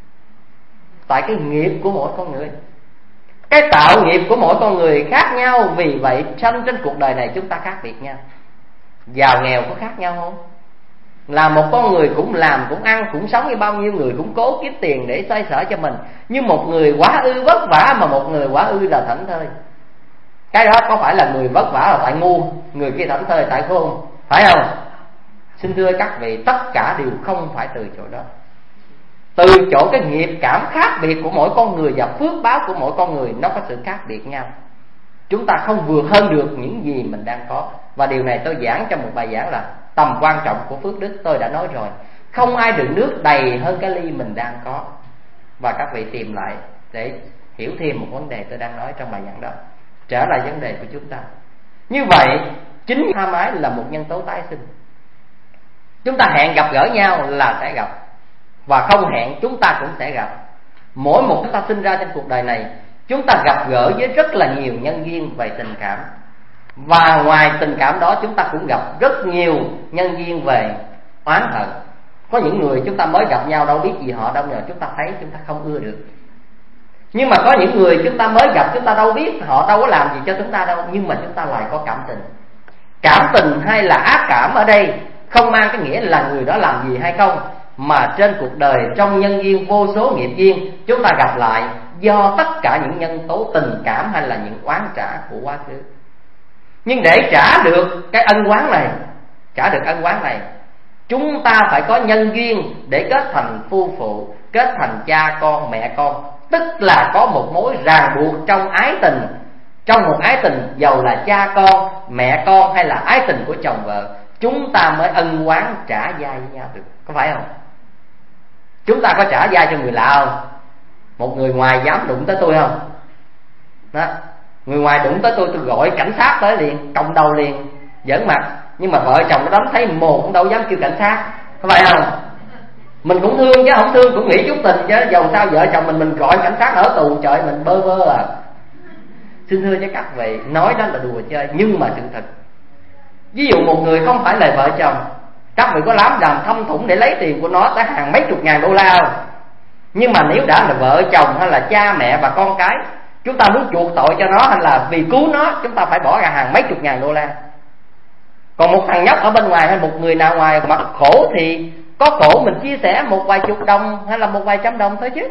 [SPEAKER 4] Tại cái nghiệp của mỗi con người. Cái tạo nghiệp của mỗi con người khác nhau. Vì vậy sanh trên cuộc đời này chúng ta khác biệt nhau. Giàu nghèo có khác nhau không? Là một con người cũng làm, cũng ăn, cũng sống như bao nhiêu người, cũng cố kiếm tiền để xoay sở cho mình. Nhưng một người quá ư vất vả, mà một người quá ư là thảnh thơi. Cái đó có phải là người vất vả là tại ngu, người kia thảnh thơi tại khôn, phải không? Xin thưa các vị, tất cả đều không phải từ chỗ đó. Từ chỗ cái nghiệp cảm khác biệt của mỗi con người và phước báo của mỗi con người, nó có sự khác biệt nhau. Chúng ta không vượt hơn được những gì mình đang có. Và điều này tôi giảng trong một bài giảng là tầm quan trọng của phước đức. Tôi đã nói rồi, không ai đựng nước đầy hơn cái ly mình đang có. Và các vị tìm lại để hiểu thêm một vấn đề tôi đang nói trong bài giảng đó. Trở lại vấn đề của chúng ta. Như vậy, chính tham ái là một nhân tố tái sinh. Chúng ta hẹn gặp gỡ nhau là sẽ gặp, và không hẹn chúng ta cũng sẽ gặp. Mỗi một chúng ta sinh ra trên cuộc đời này, chúng ta gặp gỡ với rất là nhiều nhân duyên về tình cảm. Và ngoài tình cảm đó, chúng ta cũng gặp rất nhiều nhân duyên về oán hận. Có những người chúng ta mới gặp nhau đâu biết gì họ đâu, nhờ chúng ta thấy chúng ta không ưa được. Nhưng mà có những người chúng ta mới gặp, chúng ta đâu biết họ đâu có làm gì cho chúng ta đâu, nhưng mà chúng ta lại có cảm tình. Cảm tình hay là ác cảm ở đây không mang cái nghĩa là người đó làm gì hay không, mà trên cuộc đời trong nhân duyên vô số nghiệp duyên, chúng ta gặp lại do tất cả những nhân tố tình cảm hay là những oán trả của quá khứ. Nhưng để trả được cái ân oán này, trả được ân oán này, chúng ta phải có nhân duyên để kết thành phu phụ, kết thành cha con, mẹ con. Tức là có một mối ràng buộc trong ái tình. Trong một ái tình, dầu là cha con, mẹ con hay là ái tình của chồng vợ, chúng ta mới ân oán trả vai với nhau được. Có phải không? Chúng ta có trả vai cho người lạ không? Một người ngoài dám đụng tới tôi không? Đó. Người ngoài đụng tới tôi, tôi gọi cảnh sát tới liền, còng đầu liền, giỡn mặt. Nhưng mà vợ chồng nó đánh thấy một cũng đâu dám kêu cảnh sát, có phải không? Mình cũng thương chứ không thương cũng nghĩ chút tình chứ. Dầu sao vợ chồng mình mình gọi cảnh sát ở tù, trời mình bơ vơ à. Xin thưa với các vị, nói đó là đùa chơi, nhưng mà sự thật. Ví dụ một người không phải là vợ chồng, các vị có lám đàm thâm thủng để lấy tiền của nó tới hàng mấy chục ngàn đô la không? Nhưng mà nếu đã là vợ chồng hay là cha mẹ và con cái, chúng ta muốn chuộc tội cho nó hay là vì cứu nó, chúng ta phải bỏ ra hàng mấy chục ngàn đô la. Còn một thằng nhóc ở bên ngoài hay một người nào ngoài mà khổ thì có khổ mình chia sẻ một vài chục đồng hay là một vài trăm đồng thôi chứ.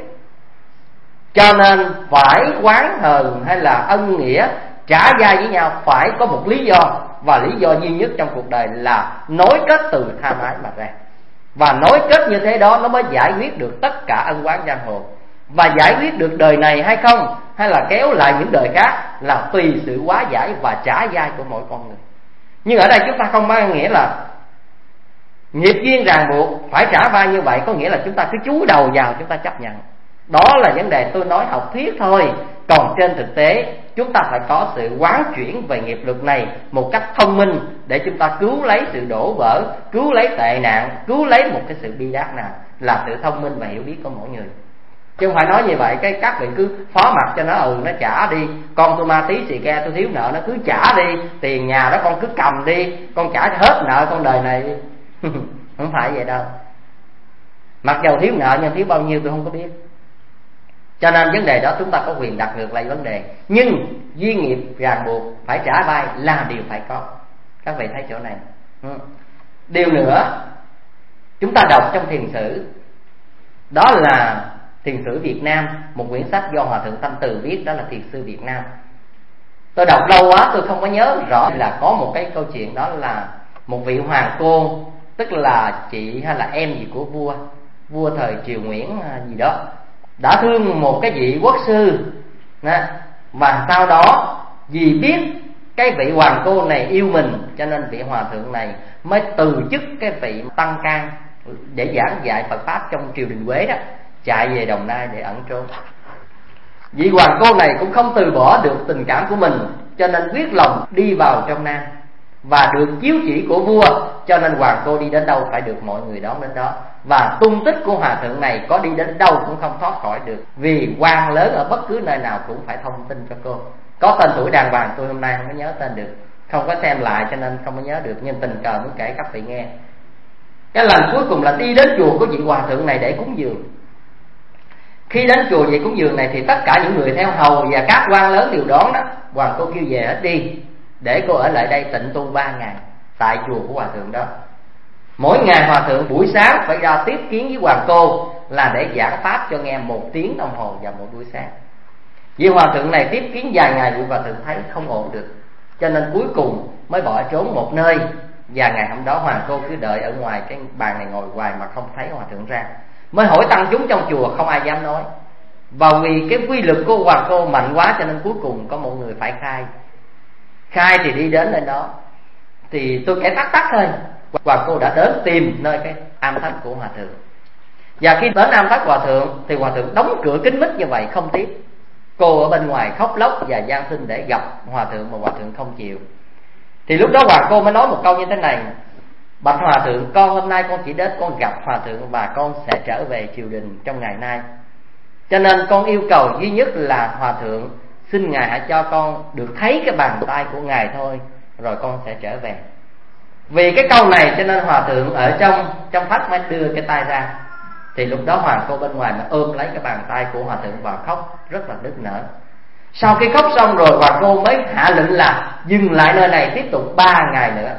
[SPEAKER 4] Cho nên phải oán hờn hay là ân nghĩa trả vai với nhau phải có một lý do. Và lý do duy nhất trong cuộc đời là nối kết từ tham ái mà ra. Và nối kết như thế đó nó mới giải quyết được tất cả ân oán giang hồ. Và giải quyết được đời này hay không, hay là kéo lại những đời khác, là tùy sự hóa giải và trả vai của mỗi con người. Nhưng ở đây chúng ta không mang nghĩa là nghiệp duyên ràng buộc phải trả vai như vậy, có nghĩa là chúng ta cứ chúi đầu vào chúng ta chấp nhận. Đó là vấn đề tôi nói học thuyết thôi. Còn trên thực tế chúng ta phải có sự quán chuyển về nghiệp luật này một cách thông minh, để chúng ta cứu lấy sự đổ vỡ, cứu lấy tệ nạn, cứu lấy một cái sự bi đát nào, là sự thông minh và hiểu biết của mỗi người. Chứ không phải nói như vậy cái các vị cứ phó mặc cho nó, ừ nó trả đi, con tôi ma tí xì ke tôi thiếu nợ nó cứ trả đi, tiền nhà đó con cứ cầm đi, con trả hết nợ con đời này đi. Không phải vậy đâu. Mặc dầu thiếu nợ nhưng thiếu bao nhiêu tôi không có biết. Cho nên vấn đề đó chúng ta có quyền đặt ngược lại vấn đề. Nhưng duyên nghiệp ràng buộc phải trả vai là điều phải có. Các vị thấy chỗ này. Điều nữa chúng ta đọc trong thiền sử, đó là thiền sử Việt Nam, một quyển sách do Hòa Thượng Tâm Từ viết, đó là Thiền sư Việt Nam. Tôi đọc lâu quá tôi không có nhớ rõ, là có một cái câu chuyện, đó là một vị hoàng cô, tức là chị hay là em gì của vua, vua thời Triều Nguyễn gì đó, đã thương một cái vị quốc sư, và sau đó vì biết cái vị hoàng cô này yêu mình, cho nên vị hòa thượng này mới từ chức cái vị tăng can để giảng dạy Phật pháp trong triều đình Quế đó, chạy về Đồng Nai để ẩn trốn. Vị hoàng cô này cũng không từ bỏ được tình cảm của mình, cho nên quyết lòng đi vào trong Nam, và được chiếu chỉ của vua, cho nên hoàng cô đi đến đâu phải được mọi người đón đến đó. Và tung tích của hòa thượng này có đi đến đâu cũng không thoát khỏi được, vì quan lớn ở bất cứ nơi nào cũng phải thông tin cho cô. Có tên tuổi đàng hoàng tôi hôm nay không có nhớ tên được, không có xem lại cho nên không có nhớ được, nhưng tình cờ muốn kể các vị nghe. Cái lần cuối cùng là đi đến chùa của vị hòa thượng này để cúng dường. Khi đến chùa vậy cúng dường này thì tất cả những người theo hầu và các quan lớn đều đón đó. Hoàng cô kêu về hết đi, để cô ở lại đây tịnh tu ba ngày tại chùa của hòa thượng đó. Mỗi ngày hòa thượng buổi sáng phải ra tiếp kiến với hoàng cô, là để giảng pháp cho nghe một tiếng đồng hồ vào mỗi buổi sáng. Vì hòa thượng này tiếp kiến vài ngày, vị hòa thượng thấy không ổn được, cho nên cuối cùng mới bỏ trốn một nơi. Và ngày hôm đó hoàng cô cứ đợi ở ngoài cái bàn này ngồi hoài mà không thấy hòa thượng ra, mới hỏi tăng chúng trong chùa, không ai dám nói. Và vì cái quy lực của hoàng cô mạnh quá, cho nên cuối cùng có một người phải khai. Khai thì đi đến nơi đó, thì tôi kể tắt tắt thôi. Hoàng cô đã đến tìm nơi cái am thất của hòa thượng. Và khi đến am thất hòa thượng thì hòa thượng đóng cửa kín mít như vậy không tiếp. Cô ở bên ngoài khóc lóc và van xin để gặp hòa thượng, mà hòa thượng không chịu. Thì lúc đó hoàng cô mới nói một câu như thế này: bạch hòa thượng, con hôm nay con chỉ đến con gặp hòa thượng, và con sẽ trở về triều đình trong ngày nay. Cho nên con yêu cầu duy nhất là hòa thượng xin ngài hãy cho con được thấy cái bàn tay của ngài thôi, rồi con sẽ trở về. Vì cái câu này cho nên hòa thượng ở trong trong thất mới đưa cái tay ra. Thì lúc đó hoàng cô bên ngoài mà ôm lấy cái bàn tay của hòa thượng và khóc rất là nức nở. Sau khi khóc xong rồi, hoàng cô mới hạ lệnh là dừng lại nơi này tiếp tục ba ngày nữa.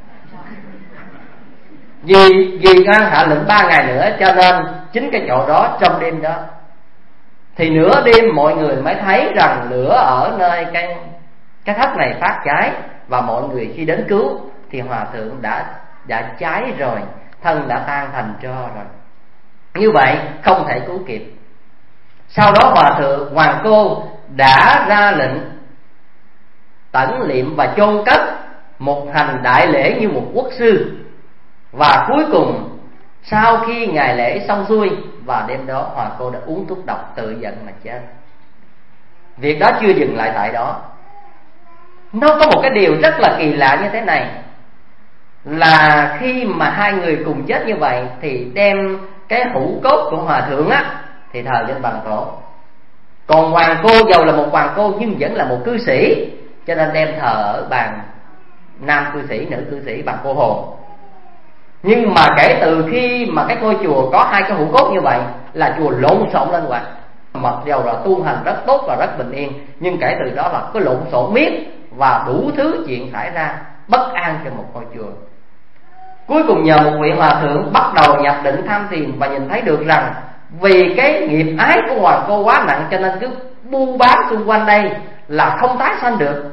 [SPEAKER 4] Vì vì ngang hạ lệnh ba ngày nữa, cho nên chính cái chỗ đó trong đêm đó thì nửa đêm mọi người mới thấy rằng lửa ở nơi cái cái thất này phát cháy, và mọi người khi đến cứu thì hòa thượng đã đã cháy rồi, thân đã tan thành tro rồi. Như vậy không thể cứu kịp. Sau đó hòa thượng hoàng cô đã ra lệnh tẩn liệm và chôn cất, một hành đại lễ như một quốc sư. Và cuối cùng sau khi ngày lễ xong xuôi, và đêm đó hòa cô đã uống thuốc độc tự giận mà chết. Việc đó chưa dừng lại tại đó. Nó có một cái điều rất là kỳ lạ như thế này, là khi mà hai người cùng chết như vậy thì đem cái hũ cốt của hòa thượng á thì thờ lên bàn tổ. Còn hoàng cô dầu là một hoàng cô nhưng vẫn là một cư sĩ, cho nên đem thờ ở bàn nam cư sĩ, nữ cư sĩ, bàn cô hồn. Nhưng mà kể từ khi mà cái ngôi chùa có hai cái hũ cốt như vậy là chùa lộn xộn lên hoài. Mặc dầu là tu hành rất tốt và rất bình yên, nhưng kể từ đó là có lộn xộn miết và đủ thứ chuyện xảy ra bất an cho một ngôi chùa. Cuối cùng nhờ một vị hòa thượng bắt đầu nhập định tham thiền, và nhìn thấy được rằng vì cái nghiệp ái của hoàng cô quá nặng, cho nên cứ bu bám xung quanh đây là không tái sanh được,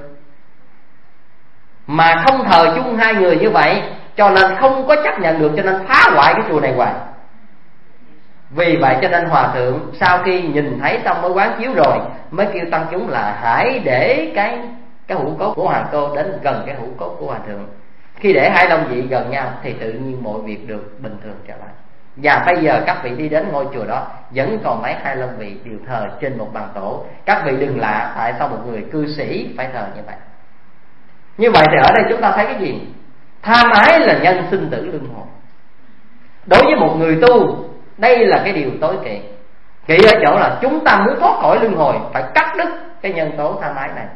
[SPEAKER 4] mà không thờ chung hai người như vậy, cho nên không có chấp nhận được, cho nên phá hoại cái chùa này hoài. Vì vậy cho nên hòa thượng sau khi nhìn thấy xong mới quán chiếu rồi, mới kêu tăng chúng là hãy để cái cái hũ cốt của hoàng cô đến gần cái hũ cốt của hòa thượng. Khi để hai long vị gần nhau thì tự nhiên mọi việc được bình thường trở lại. Và bây giờ các vị đi đến ngôi chùa đó vẫn còn mấy hai long vị đều thờ trên một bàn tổ. Các vị đừng lạ tại sao một người cư sĩ phải thờ như vậy. Như vậy thì ở đây chúng ta thấy cái gì? Tham ái là nhân sinh tử luân hồi. Đối với một người tu, đây là cái điều tối kỵ. Kỵ ở chỗ là chúng ta muốn thoát khỏi luân hồi phải cắt đứt cái nhân tố tha mái này.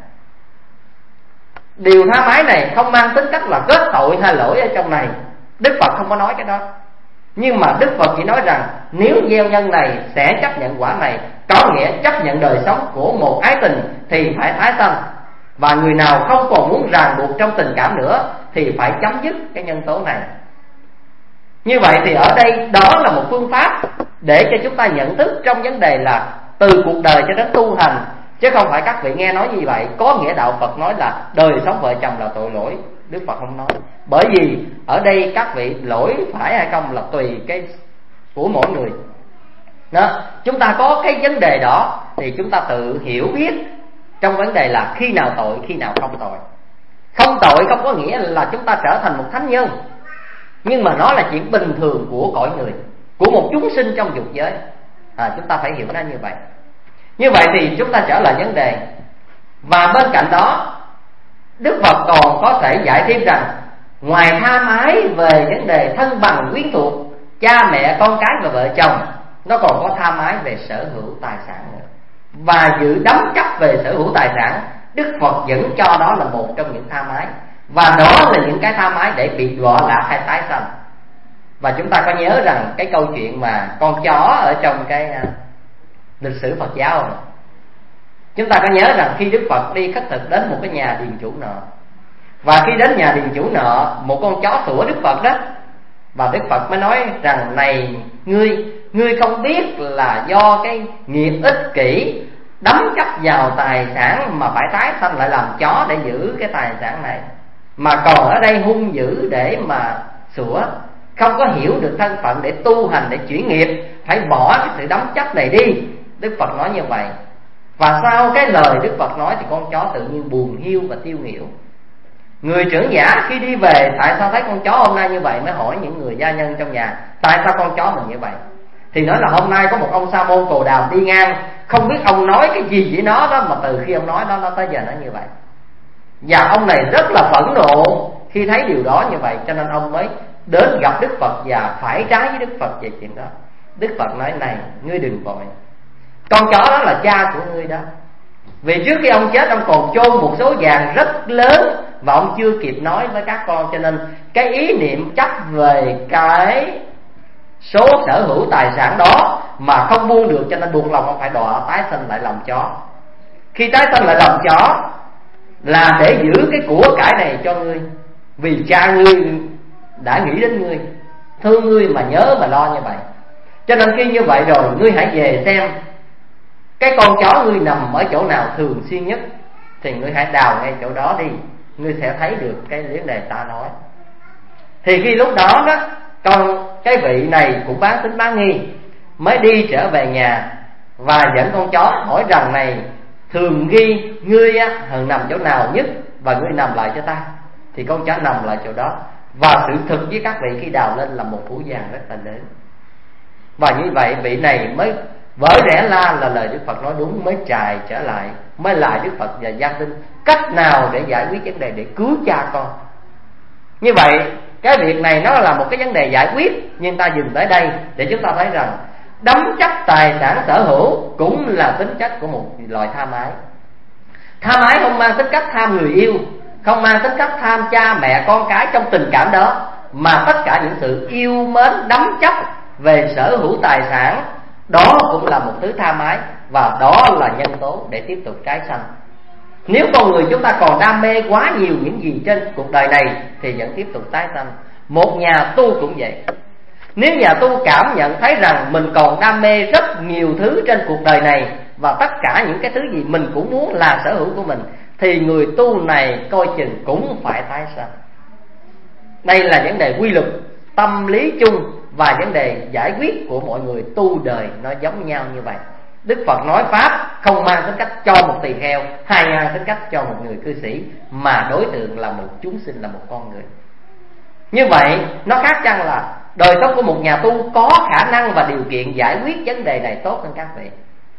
[SPEAKER 4] Điều tha mái này không mang tính cách là kết tội hay lỗi ở trong này, Đức Phật không có nói cái đó. Nhưng mà Đức Phật chỉ nói rằng nếu gieo nhân này sẽ chấp nhận quả này, có nghĩa chấp nhận đời sống của một ái tình thì phải tái sanh. Và người nào không còn muốn ràng buộc trong tình cảm nữa thì phải chấm dứt cái nhân tố này. Như vậy thì ở đây đó là một phương pháp để cho chúng ta nhận thức trong vấn đề là từ cuộc đời cho đến tu hành. Chứ không phải các vị nghe nói như vậy có nghĩa đạo Phật nói là đời sống vợ chồng là tội lỗi. Đức Phật không nói. Bởi vì ở đây các vị lỗi phải hay không là tùy cái của mỗi người đó. Chúng ta có cái vấn đề đó thì chúng ta tự hiểu biết trong vấn đề là khi nào tội, khi nào không tội. Không tội không có nghĩa là chúng ta trở thành một thánh nhân, nhưng mà nó là chuyện bình thường của cõi người, của một chúng sinh trong dục giới. à, Chúng ta phải hiểu nó như vậy. Như vậy thì chúng ta trở lại vấn đề. Và bên cạnh đó Đức Phật còn có thể dạy thêm rằng ngoài tha mái về vấn đề thân bằng quyến thuộc, cha mẹ con cái và vợ chồng, nó còn có tha mái về sở hữu tài sản nữa. Và giữ đắm chấp về sở hữu tài sản, Đức Phật vẫn cho đó là một trong những tha mái. Và đó là những cái tha mái để bị đọa lạc hay tái sanh. Và chúng ta có nhớ rằng cái câu chuyện mà con chó ở trong cái uh, lịch sử Phật giáo không? Chúng ta có nhớ rằng khi Đức Phật đi khất thực đến một cái nhà điền chủ nợ, và khi đến nhà điền chủ nợ, một con chó sủa Đức Phật đó. Và Đức Phật mới nói rằng này ngươi, ngươi không biết là do cái nghiệp ích kỷ đắm chấp vào tài sản mà phải tái sanh lại làm chó để giữ cái tài sản này, mà còn ở đây hung dữ để mà sủa, không có hiểu được thân phận để tu hành, để chuyển nghiệp, phải bỏ cái sự đắm chấp này đi. Đức Phật nói như vậy. Và sau cái lời Đức Phật nói thì con chó tự nhiên buồn hiu và tiêu nghỉu. Người trưởng giả khi đi về, tại sao thấy con chó hôm nay như vậy, mới hỏi những người gia nhân trong nhà tại sao con chó mình như vậy. Thì nói là hôm nay có một ông sa môn Cồ Đàm đi ngang, không biết ông nói cái gì với nó đó, mà từ khi ông nói đó nó tới giờ nó như vậy. Và ông này rất là phẫn nộ khi thấy điều đó như vậy, cho nên ông mới đến gặp Đức Phật và phải trái với Đức Phật về chuyện đó. Đức Phật nói này, ngươi đừng vội, con chó đó là cha của ngươi đó. Vì trước khi ông chết, ông còn chôn một số vàng rất lớn và ông chưa kịp nói với các con, cho nên cái ý niệm chấp về cái số sở hữu tài sản đó mà không buông được, cho nên buộc lòng ông phải đọa tái sanh lại làm chó. Khi tái sanh lại làm chó là để giữ cái của cải này cho ngươi, vì cha ngươi đã nghĩ đến ngươi, thương ngươi mà nhớ mà lo như vậy. Cho nên khi như vậy rồi, ngươi hãy về xem cái con chó ngươi nằm ở chỗ nào thường xuyên nhất, thì ngươi hãy đào ngay chỗ đó đi, ngươi sẽ thấy được cái vấn đề ta nói. Thì khi lúc đó đó, con cái vị này cũng bán tính bán nghi, mới đi trở về nhà và dẫn con chó hỏi rằng này, thường ghi ngươi á thường nằm chỗ nào nhất, và ngươi nằm lại cho ta. Thì con chó nằm lại chỗ đó. Và sự thực với các vị khi đào lên là một củ vàng rất là lớn. Và như vậy vị này mới vỡ rẽ la là lời Đức Phật nói đúng, mới trài trở lại, mới lại Đức Phật và gian tin cách nào để giải quyết vấn đề để cứu cha con. Như vậy cái việc này nó là một cái vấn đề giải quyết, nhưng ta dừng tới đây để chúng ta thấy rằng đắm chấp tài sản sở hữu cũng là tính chất của một loài tha mái. Tha mái không mang tính cách tham người yêu, không mang tính cách tham cha mẹ con cái trong tình cảm đó, mà tất cả những sự yêu mến đắm chấp về sở hữu tài sản, đó cũng là một thứ tha mái, và đó là nhân tố để tiếp tục tái sanh. Nếu con người chúng ta còn đam mê quá nhiều những gì trên cuộc đời này thì vẫn tiếp tục tái sanh. Một nhà tu cũng vậy. Nếu nhà tu cảm nhận thấy rằng mình còn đam mê rất nhiều thứ trên cuộc đời này, và tất cả những cái thứ gì mình cũng muốn là sở hữu của mình, thì người tu này coi chừng cũng phải tái sanh. Đây là vấn đề quy luật tâm lý chung, và vấn đề giải quyết của mọi người tu đời nó giống nhau như vậy. Đức Phật nói pháp không mang tính cách cho một tỳ kheo, hay mang tính cách cho một người cư sĩ, mà đối tượng là một chúng sinh, là một con người. Như vậy nó khác chăng là đời sống của một nhà tu có khả năng và điều kiện giải quyết vấn đề này tốt hơn các vị.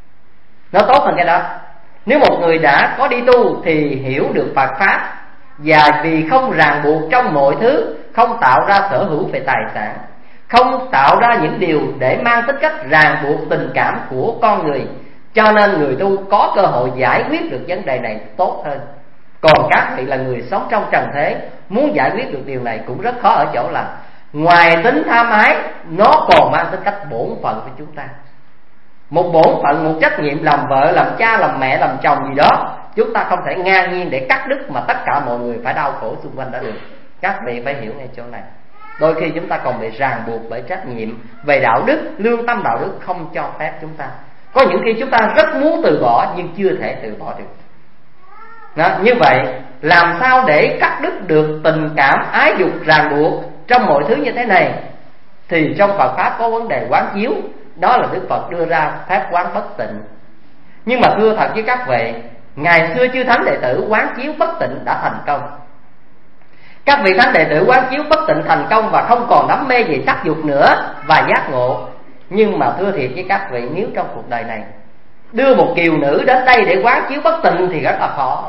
[SPEAKER 4] Nó tốt hơn cái đó. Nếu một người đã có đi tu thì hiểu được Phật pháp, và vì không ràng buộc trong mọi thứ, không tạo ra sở hữu về tài sản, không tạo ra những điều để mang tính cách ràng buộc tình cảm của con người, cho nên người tu có cơ hội giải quyết được vấn đề này tốt hơn. Còn các vị là người sống trong trần thế, muốn giải quyết được điều này cũng rất khó ở chỗ là ngoài tính tham ái, nó còn mang tính cách bổn phận của chúng ta. Một bổn phận, một trách nhiệm làm vợ, làm cha, làm mẹ, làm chồng gì đó, chúng ta không thể ngang nhiên để cắt đứt mà tất cả mọi người phải đau khổ xung quanh đó được. Các vị phải hiểu ngay chỗ này. Đôi khi chúng ta còn bị ràng buộc bởi trách nhiệm về đạo đức, lương tâm đạo đức không cho phép chúng ta. Có những khi chúng ta rất muốn từ bỏ nhưng chưa thể từ bỏ được. Đó, như vậy làm sao để cắt đứt được tình cảm ái dục ràng buộc trong mọi thứ như thế này? Thì trong Phật Pháp có vấn đề quán chiếu. Đó là Đức Phật đưa ra phép quán bất tịnh. Nhưng mà thưa thật với các vị, ngày xưa chư thánh đệ tử quán chiếu bất tịnh đã thành công. Các vị thánh đệ tử quán chiếu bất tịnh thành công và không còn đắm mê về sắc dục nữa và giác ngộ. Nhưng mà thưa thiệt với các vị, nếu trong cuộc đời này đưa một kiều nữ đến đây để quán chiếu bất tịnh thì rất là khó.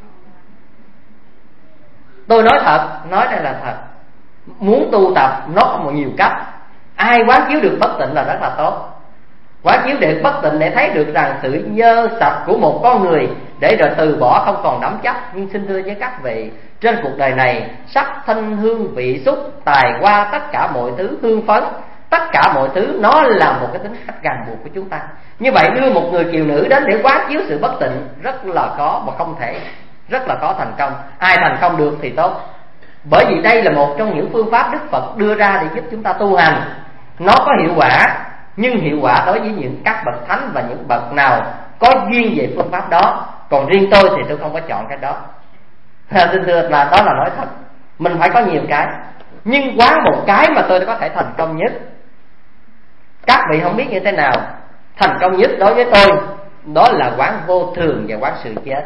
[SPEAKER 4] Tôi nói thật, nói đây là thật. Muốn tu tập nó có một nhiều cách. Ai quán chiếu được bất tịnh là rất là tốt. Quán chiếu được bất tịnh để thấy được rằng sự dơ sạch của một con người, để rồi từ bỏ không còn nắm chấp. Nhưng xin thưa với các vị, trên cuộc đời này sắc thanh hương vị xúc tài hoa, tất cả mọi thứ hương phấn, tất cả mọi thứ nó là một cái tính cách ràng buộc của chúng ta. Như vậy đưa một người kiều nữ đến để quán chiếu sự bất tịnh rất là khó và không thể, rất là khó thành công. Ai thành công được thì tốt. Bởi vì đây là một trong những phương pháp Đức Phật đưa ra để giúp chúng ta tu hành. Nó có hiệu quả, nhưng hiệu quả đối với những các bậc thánh và những bậc nào có duyên về phương pháp đó. Còn riêng tôi thì tôi không có chọn cái đó. Xin thưa là đó là nói thật. Mình phải có nhiều cái, nhưng quán một cái mà tôi có thể thành công nhất. Các vị không biết như thế nào. Thành công nhất đối với tôi, đó là quán vô thường và quán sự chết.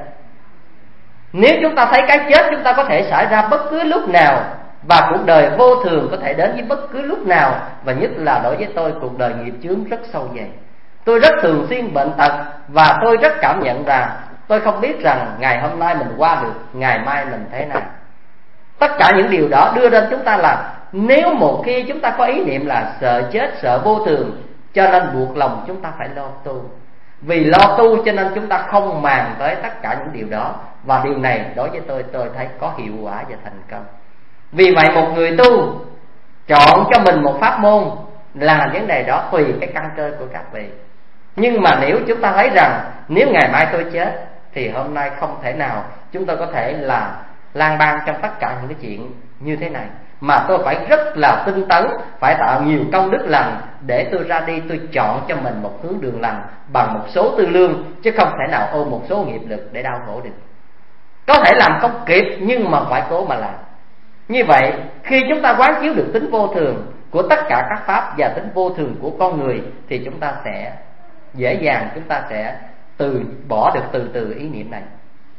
[SPEAKER 4] Nếu chúng ta thấy cái chết chúng ta có thể xảy ra bất cứ lúc nào, và cuộc đời vô thường có thể đến với bất cứ lúc nào, và nhất là đối với tôi, cuộc đời nghiệp chướng rất sâu dày. Tôi rất thường xuyên bệnh tật, và tôi rất cảm nhận rằng tôi không biết rằng ngày hôm nay mình qua được, ngày mai mình thế nào. Tất cả những điều đó đưa đến chúng ta là nếu một khi chúng ta có ý niệm là sợ chết, sợ vô thường, cho nên buộc lòng chúng ta phải lo tu. Vì lo tu cho nên chúng ta không màng tới tất cả những điều đó. Và điều này đối với tôi, tôi thấy có hiệu quả và thành công. Vì vậy một người tu chọn cho mình một pháp môn là vấn đề đó tùy cái căn cơ của các vị. Nhưng mà nếu chúng ta thấy rằng nếu ngày mai tôi chết thì hôm nay không thể nào chúng tôi có thể là lang bang trong tất cả những cái chuyện như thế này, mà tôi phải rất là tinh tấn, phải tạo nhiều công đức lành để tôi ra đi tôi chọn cho mình một hướng đường lành bằng một số tư lương, chứ không thể nào ôm một số nghiệp lực để đau khổ được. Có thể làm không kịp nhưng mà phải cố mà làm. Như vậy khi chúng ta quán chiếu được tính vô thường của tất cả các pháp và tính vô thường của con người thì chúng ta sẽ dễ dàng, chúng ta sẽ từ bỏ được từ từ ý niệm này.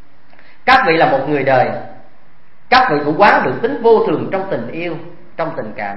[SPEAKER 4] Các vị là một người đời, các vị cũng quán được tính vô thường trong tình yêu, trong tình cảm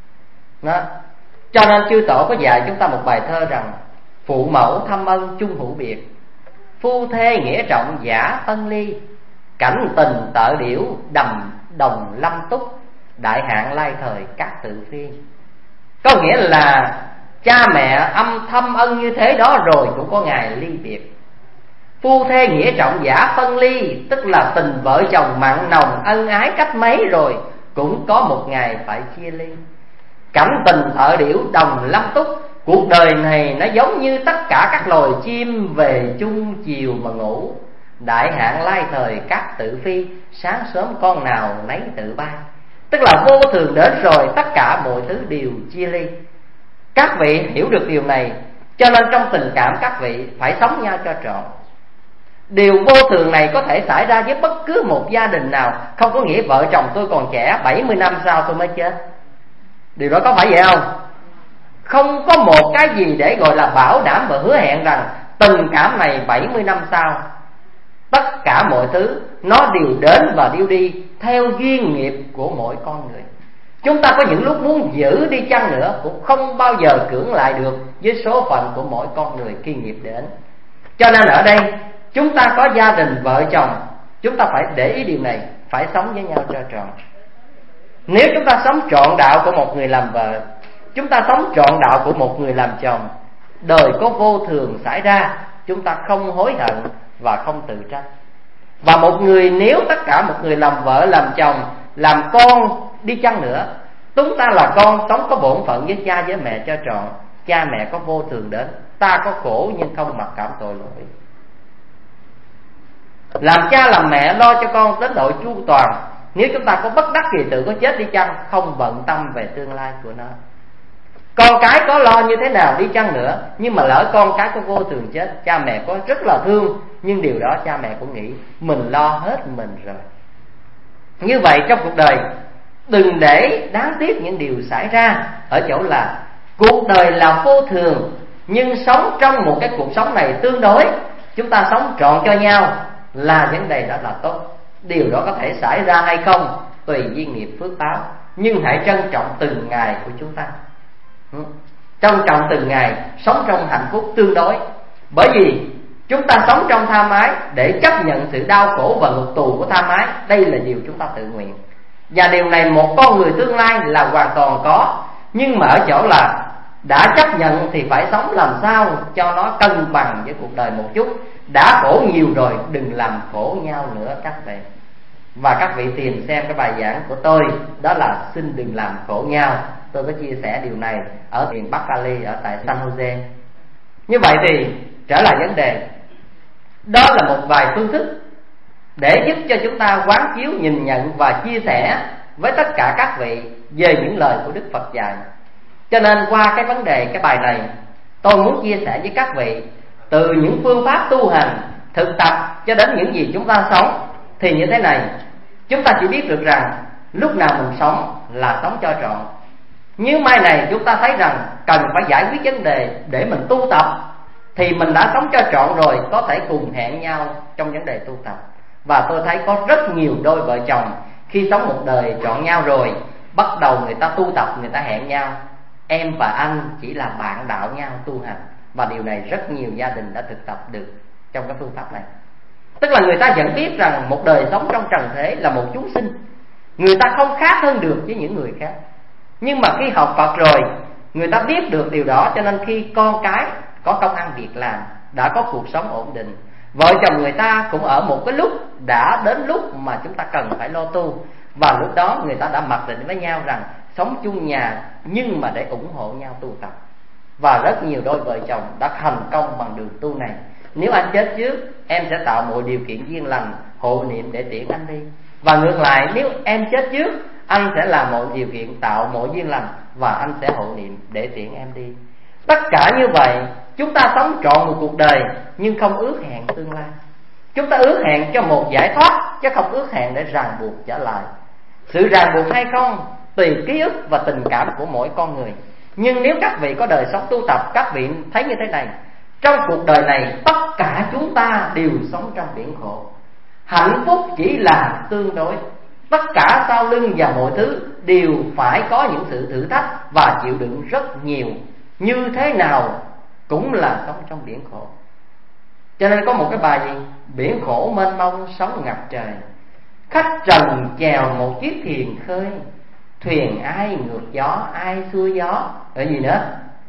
[SPEAKER 4] đó. Cho nên chư tổ có dạy chúng ta một bài thơ rằng: phụ mẫu thăm ân chung hữu biệt, phu thê nghĩa trọng giả phân ly, cảnh tình tợ điểu đầm đồng lâm túc, đại hạn lai thời các tự phi. Có nghĩa là cha mẹ âm thâm ân như thế đó rồi cũng có ngày ly biệt. Phu thê nghĩa trọng giả phân ly, tức là tình vợ chồng mặn nồng ân ái cách mấy rồi cũng có một ngày phải chia ly. Cảnh tình thợ điểu đồng lâm túc, cuộc đời này nó giống như tất cả các loài chim về chung chiều mà ngủ, đại hạn lai thời các tự phi, sáng sớm con nào nấy tự bay. Tức là vô thường đến rồi tất cả mọi thứ đều chia ly. Các vị hiểu được điều này, cho nên trong tình cảm các vị phải sống nhau cho trọn. Điều vô thường này có thể xảy ra với bất cứ một gia đình nào. Không có nghĩa vợ chồng tôi còn trẻ, bảy mươi năm sau tôi mới chết. Điều đó có phải vậy không? Không có một cái gì để gọi là bảo đảm và hứa hẹn rằng tình cảm này bảy mươi năm sau. Tất cả mọi thứ nó đều đến và đều đi theo duyên nghiệp của mỗi con người. Chúng ta có những lúc muốn giữ đi chăng nữa cũng không bao giờ cưỡng lại được với số phận của mỗi con người khi nghiệp đến. Cho nên ở đây chúng ta có gia đình vợ chồng, chúng ta phải để ý điều này, phải sống với nhau cho trọn. Nếu chúng ta sống trọn đạo của một người làm vợ, chúng ta sống trọn đạo của một người làm chồng, đời có vô thường xảy ra, chúng ta không hối hận và không tự trách. Và một người, nếu tất cả một người làm vợ, làm chồng, làm con đi chăng nữa, chúng ta là con sống có bổn phận với cha với mẹ cho trọn. Cha mẹ có vô thường đến, ta có khổ nhưng không mặc cảm tội lỗi. Làm cha làm mẹ lo cho con đến độ chu toàn. Nếu chúng ta có bất đắc kỳ tự có chết đi chăng, không bận tâm về tương lai của nó. Con cái có lo như thế nào đi chăng nữa, nhưng mà lỡ con cái có vô thường chết, cha mẹ có rất là thương, nhưng điều đó cha mẹ cũng nghĩ mình lo hết mình rồi. Như vậy trong cuộc đời, đừng để đáng tiếc những điều xảy ra ở chỗ là cuộc đời là vô thường, nhưng sống trong một cái cuộc sống này tương đối, chúng ta sống trọn cho nhau là vấn đề đó là tốt. Điều đó có thể xảy ra hay không tùy duyên nghiệp phước báo, nhưng hãy trân trọng từng ngày của chúng ta, trân trọng từng ngày, sống trong hạnh phúc tương đối. Bởi vì chúng ta sống trong tha mái để chấp nhận sự đau khổ và ngục tù của tha mái, đây là điều chúng ta tự nguyện. Và điều này một con người tương lai là hoàn toàn có. Nhưng mà ở chỗ là đã chấp nhận thì phải sống làm sao cho nó cân bằng với cuộc đời một chút. Đã khổ nhiều rồi, đừng làm khổ nhau nữa các vị. Và các vị tìm xem cái bài giảng của tôi, đó là xin đừng làm khổ nhau. Tôi có chia sẻ điều này ở miền Bắc Cali, ở tại San Jose. Như vậy thì trở lại vấn đề, đó là một vài phương thức để giúp cho chúng ta quán chiếu, nhìn nhận và chia sẻ với tất cả các vị về những lời của Đức Phật dạy. Cho nên qua cái vấn đề, cái bài này, tôi muốn chia sẻ với các vị từ những phương pháp tu hành, thực tập cho đến những gì chúng ta sống. Thì như thế này, chúng ta chỉ biết được rằng lúc nào mình sống là sống cho trọn. Nhưng mai này chúng ta thấy rằng cần phải giải quyết vấn đề để mình tu tập, thì mình đã sống cho trọn rồi, có thể cùng hẹn nhau trong vấn đề tu tập. Và tôi thấy có rất nhiều đôi vợ chồng khi sống một đời trọn nhau rồi, bắt đầu người ta tu tập, người ta hẹn nhau. Em và anh chỉ là bạn đạo nhau tu hành. Và điều này rất nhiều gia đình đã thực tập được trong cái phương pháp này. Tức là người ta vẫn biết rằng một đời sống trong trần thế là một chúng sinh, người ta không khác hơn được với những người khác. Nhưng mà khi học Phật rồi, người ta biết được điều đó. Cho nên khi con cái có công ăn việc làm, đã có cuộc sống ổn định, vợ chồng người ta cũng ở một cái lúc, đã đến lúc mà chúng ta cần phải lo tu. Và lúc đó người ta đã mặc định với nhau rằng sống chung nhà, nhưng mà để ủng hộ nhau tu tập. Và rất nhiều đôi vợ chồng đã thành công bằng đường tu này. Nếu anh chết trước, em sẽ tạo mọi điều kiện duyên lành, hộ niệm để tiễn anh đi. Và ngược lại, nếu em chết trước, anh sẽ làm mọi điều kiện tạo mọi duyên lành, và anh sẽ hộ niệm để tiễn em đi. Tất cả như vậy, chúng ta sống trọn một cuộc đời, nhưng không ước hẹn tương lai. Chúng ta ước hẹn cho một giải thoát, chứ không ước hẹn để ràng buộc trở lại. Sự ràng buộc hay không tùy ký ức và tình cảm của mỗi con người. Nhưng nếu các vị có đời sống tu tập, các vị thấy như thế này: trong cuộc đời này tất cả chúng ta đều sống trong biển khổ. Hạnh phúc chỉ là tương đối. Tất cả sau lưng và mọi thứ đều phải có những sự thử thách và chịu đựng rất nhiều. Như thế nào cũng là sống trong biển khổ. Cho nên có một cái bài gì? Biển khổ mênh mông sóng ngập trời, khách trần chèo một chiếc thuyền khơi, thuyền ai ngược gió ai xuôi gió. Ở gì nữa?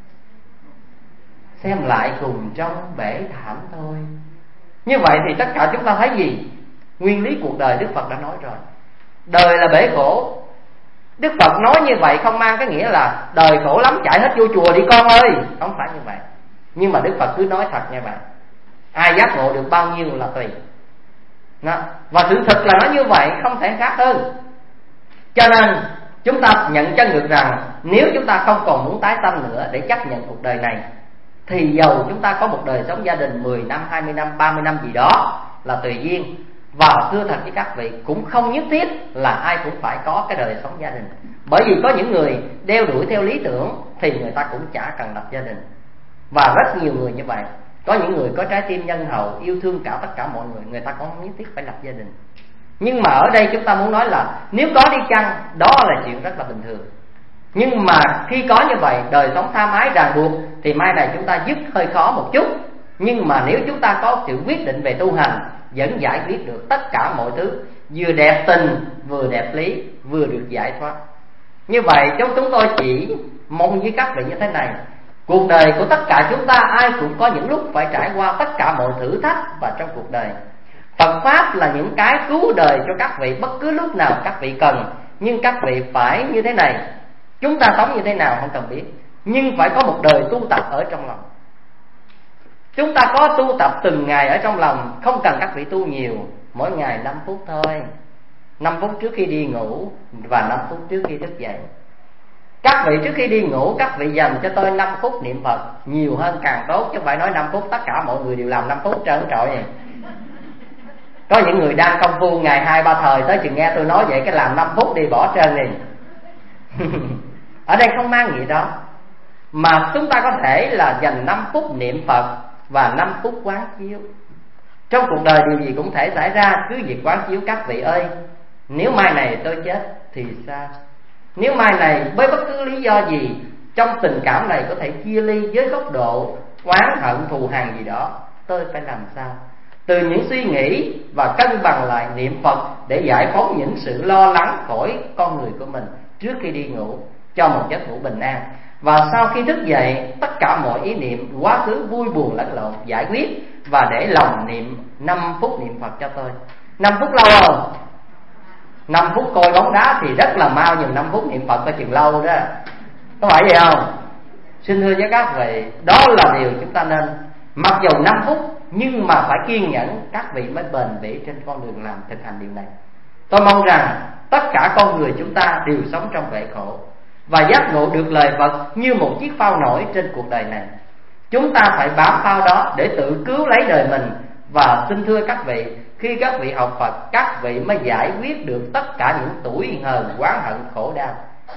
[SPEAKER 4] Xem lại cùng trong bể thảm thôi. Như vậy thì tất cả chúng ta thấy gì? Nguyên lý cuộc đời Đức Phật đã nói rồi. Đời là bể khổ. Đức Phật nói như vậy không mang cái nghĩa là đời khổ lắm chạy hết vô chùa đi con ơi. Không phải như vậy. Nhưng mà Đức Phật cứ nói thật như vậy. Ai giác ngộ được bao nhiêu là tùy. Đó. Và sự thật là nó như vậy, không thể khác hơn. Cho nên chúng ta nhận chân được rằng nếu chúng ta không còn muốn tái sanh nữa để chấp nhận cuộc đời này, thì dầu chúng ta có một đời sống gia đình mười năm, hai mươi năm, ba mươi năm gì đó là tùy duyên. Và thưa thật với các vị, cũng không nhất thiết là ai cũng phải có cái đời sống gia đình. Bởi vì có những người đeo đuổi theo lý tưởng thì người ta cũng chả cần lập gia đình. Và rất nhiều người như vậy. Có những người có trái tim nhân hậu, yêu thương cả tất cả mọi người, người ta cũng không nhất thiết phải lập gia đình. Nhưng mà ở đây chúng ta muốn nói là nếu có đi chăng, đó là chuyện rất là bình thường. Nhưng mà khi có như vậy, đời sống tha mái ràng buộc, thì mai này chúng ta dứt hơi khó một chút. Nhưng mà nếu chúng ta có sự quyết định về tu hành, vẫn giải quyết được tất cả mọi thứ, vừa đẹp tình, vừa đẹp lý, vừa được giải thoát. Như vậy chúng chúng tôi chỉ mong với các vị như thế này: cuộc đời của tất cả chúng ta ai cũng có những lúc phải trải qua tất cả mọi thử thách và trong cuộc đời. Phật Pháp là những cái cứu đời cho các vị bất cứ lúc nào các vị cần. Nhưng các vị phải như thế này: chúng ta sống như thế nào không cần biết, nhưng phải có một đời tu tập ở trong lòng. Chúng ta có tu tập từng ngày ở trong lòng, không cần các vị tu nhiều, mỗi ngày năm phút thôi. năm phút trước khi đi ngủ và năm phút trước khi thức dậy. Các vị trước khi đi ngủ, các vị dành cho tôi năm phút niệm Phật, nhiều hơn càng tốt, chứ không phải nói năm phút tất cả mọi người đều làm năm phút trơn trọi vậy. Có những người đang công phu ngày hai ba thời, tới chừng nghe tôi nói vậy cái làm năm phút đi bỏ trơn đi. Ở đây không mang nghĩa đó, mà chúng ta có thể là dành năm phút niệm Phật và năm phút quán chiếu. Trong cuộc đời điều gì cũng thể xảy ra, cứ việc quán chiếu các vị ơi. Nếu mai này tôi chết thì sao? Nếu mai này với bất cứ lý do gì, trong tình cảm này có thể chia ly với góc độ oán hận thù hằn gì đó, tôi phải làm sao? Từ những suy nghĩ và cân bằng lại niệm Phật để giải phóng những sự lo lắng khỏi con người của mình trước khi đi ngủ, cho một giấc ngủ bình an. Và sau khi thức dậy, tất cả mọi ý niệm quá khứ vui buồn lẫn lộn giải quyết, và để lòng niệm năm phút niệm Phật cho tôi. Năm phút lâu không? Năm phút coi bóng đá thì rất là mau, nhưng năm phút niệm Phật có chừng lâu đó. Có phải vậy không? Xin thưa với các vị, đó là điều chúng ta nên. Mặc dù năm phút, nhưng mà phải kiên nhẫn, các vị mới bền bỉ trên con đường làm thực hành điều này. Tôi mong rằng tất cả con người chúng ta đều sống trong bể khổ, và giác ngộ được lời Phật như một chiếc phao nổi trên cuộc đời này. Chúng ta phải bám phao đó để tự cứu lấy đời mình. Và xin thưa các vị, khi các vị học Phật, các vị mới giải quyết được tất cả những tủi hờn, oán hận, khổ đau.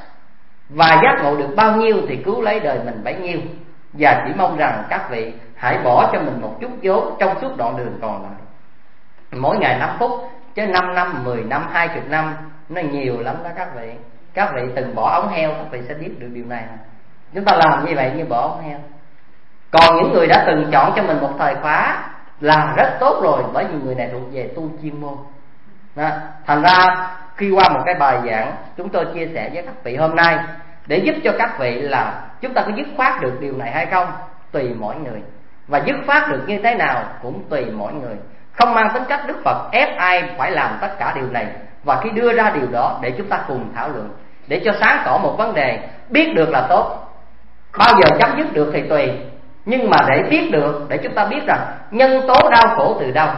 [SPEAKER 4] Và giác ngộ được bao nhiêu thì cứu lấy đời mình bấy nhiêu. Và chỉ mong rằng các vị hãy bỏ cho mình một chút vốn trong suốt đoạn đường còn lại. Mỗi ngày năm phút, chứ năm năm, mười năm, hai mươi năm, nó nhiều lắm đó các vị. Các vị từng bỏ ống heo, các vị sẽ biết được điều này. Chúng ta làm như vậy như bỏ ống heo. Còn những người đã từng chọn cho mình một thời khóa là rất tốt rồi, bởi vì người này thuộc về tu chuyên môn đó. Thành ra khi qua một cái bài giảng, chúng tôi chia sẻ với các vị hôm nay để giúp cho các vị là chúng ta có dứt khoát được điều này hay không, tùy mỗi người. Và dứt khoát được như thế nào cũng tùy mỗi người, không mang tính cách Đức Phật ép ai phải làm tất cả điều này. Và khi đưa ra điều đó để chúng ta cùng thảo luận, để cho sáng tỏ một vấn đề. Biết được là tốt, bao giờ chấm dứt được thì tùy. Nhưng mà để biết được, để chúng ta biết rằng nhân tố đau khổ từ đâu,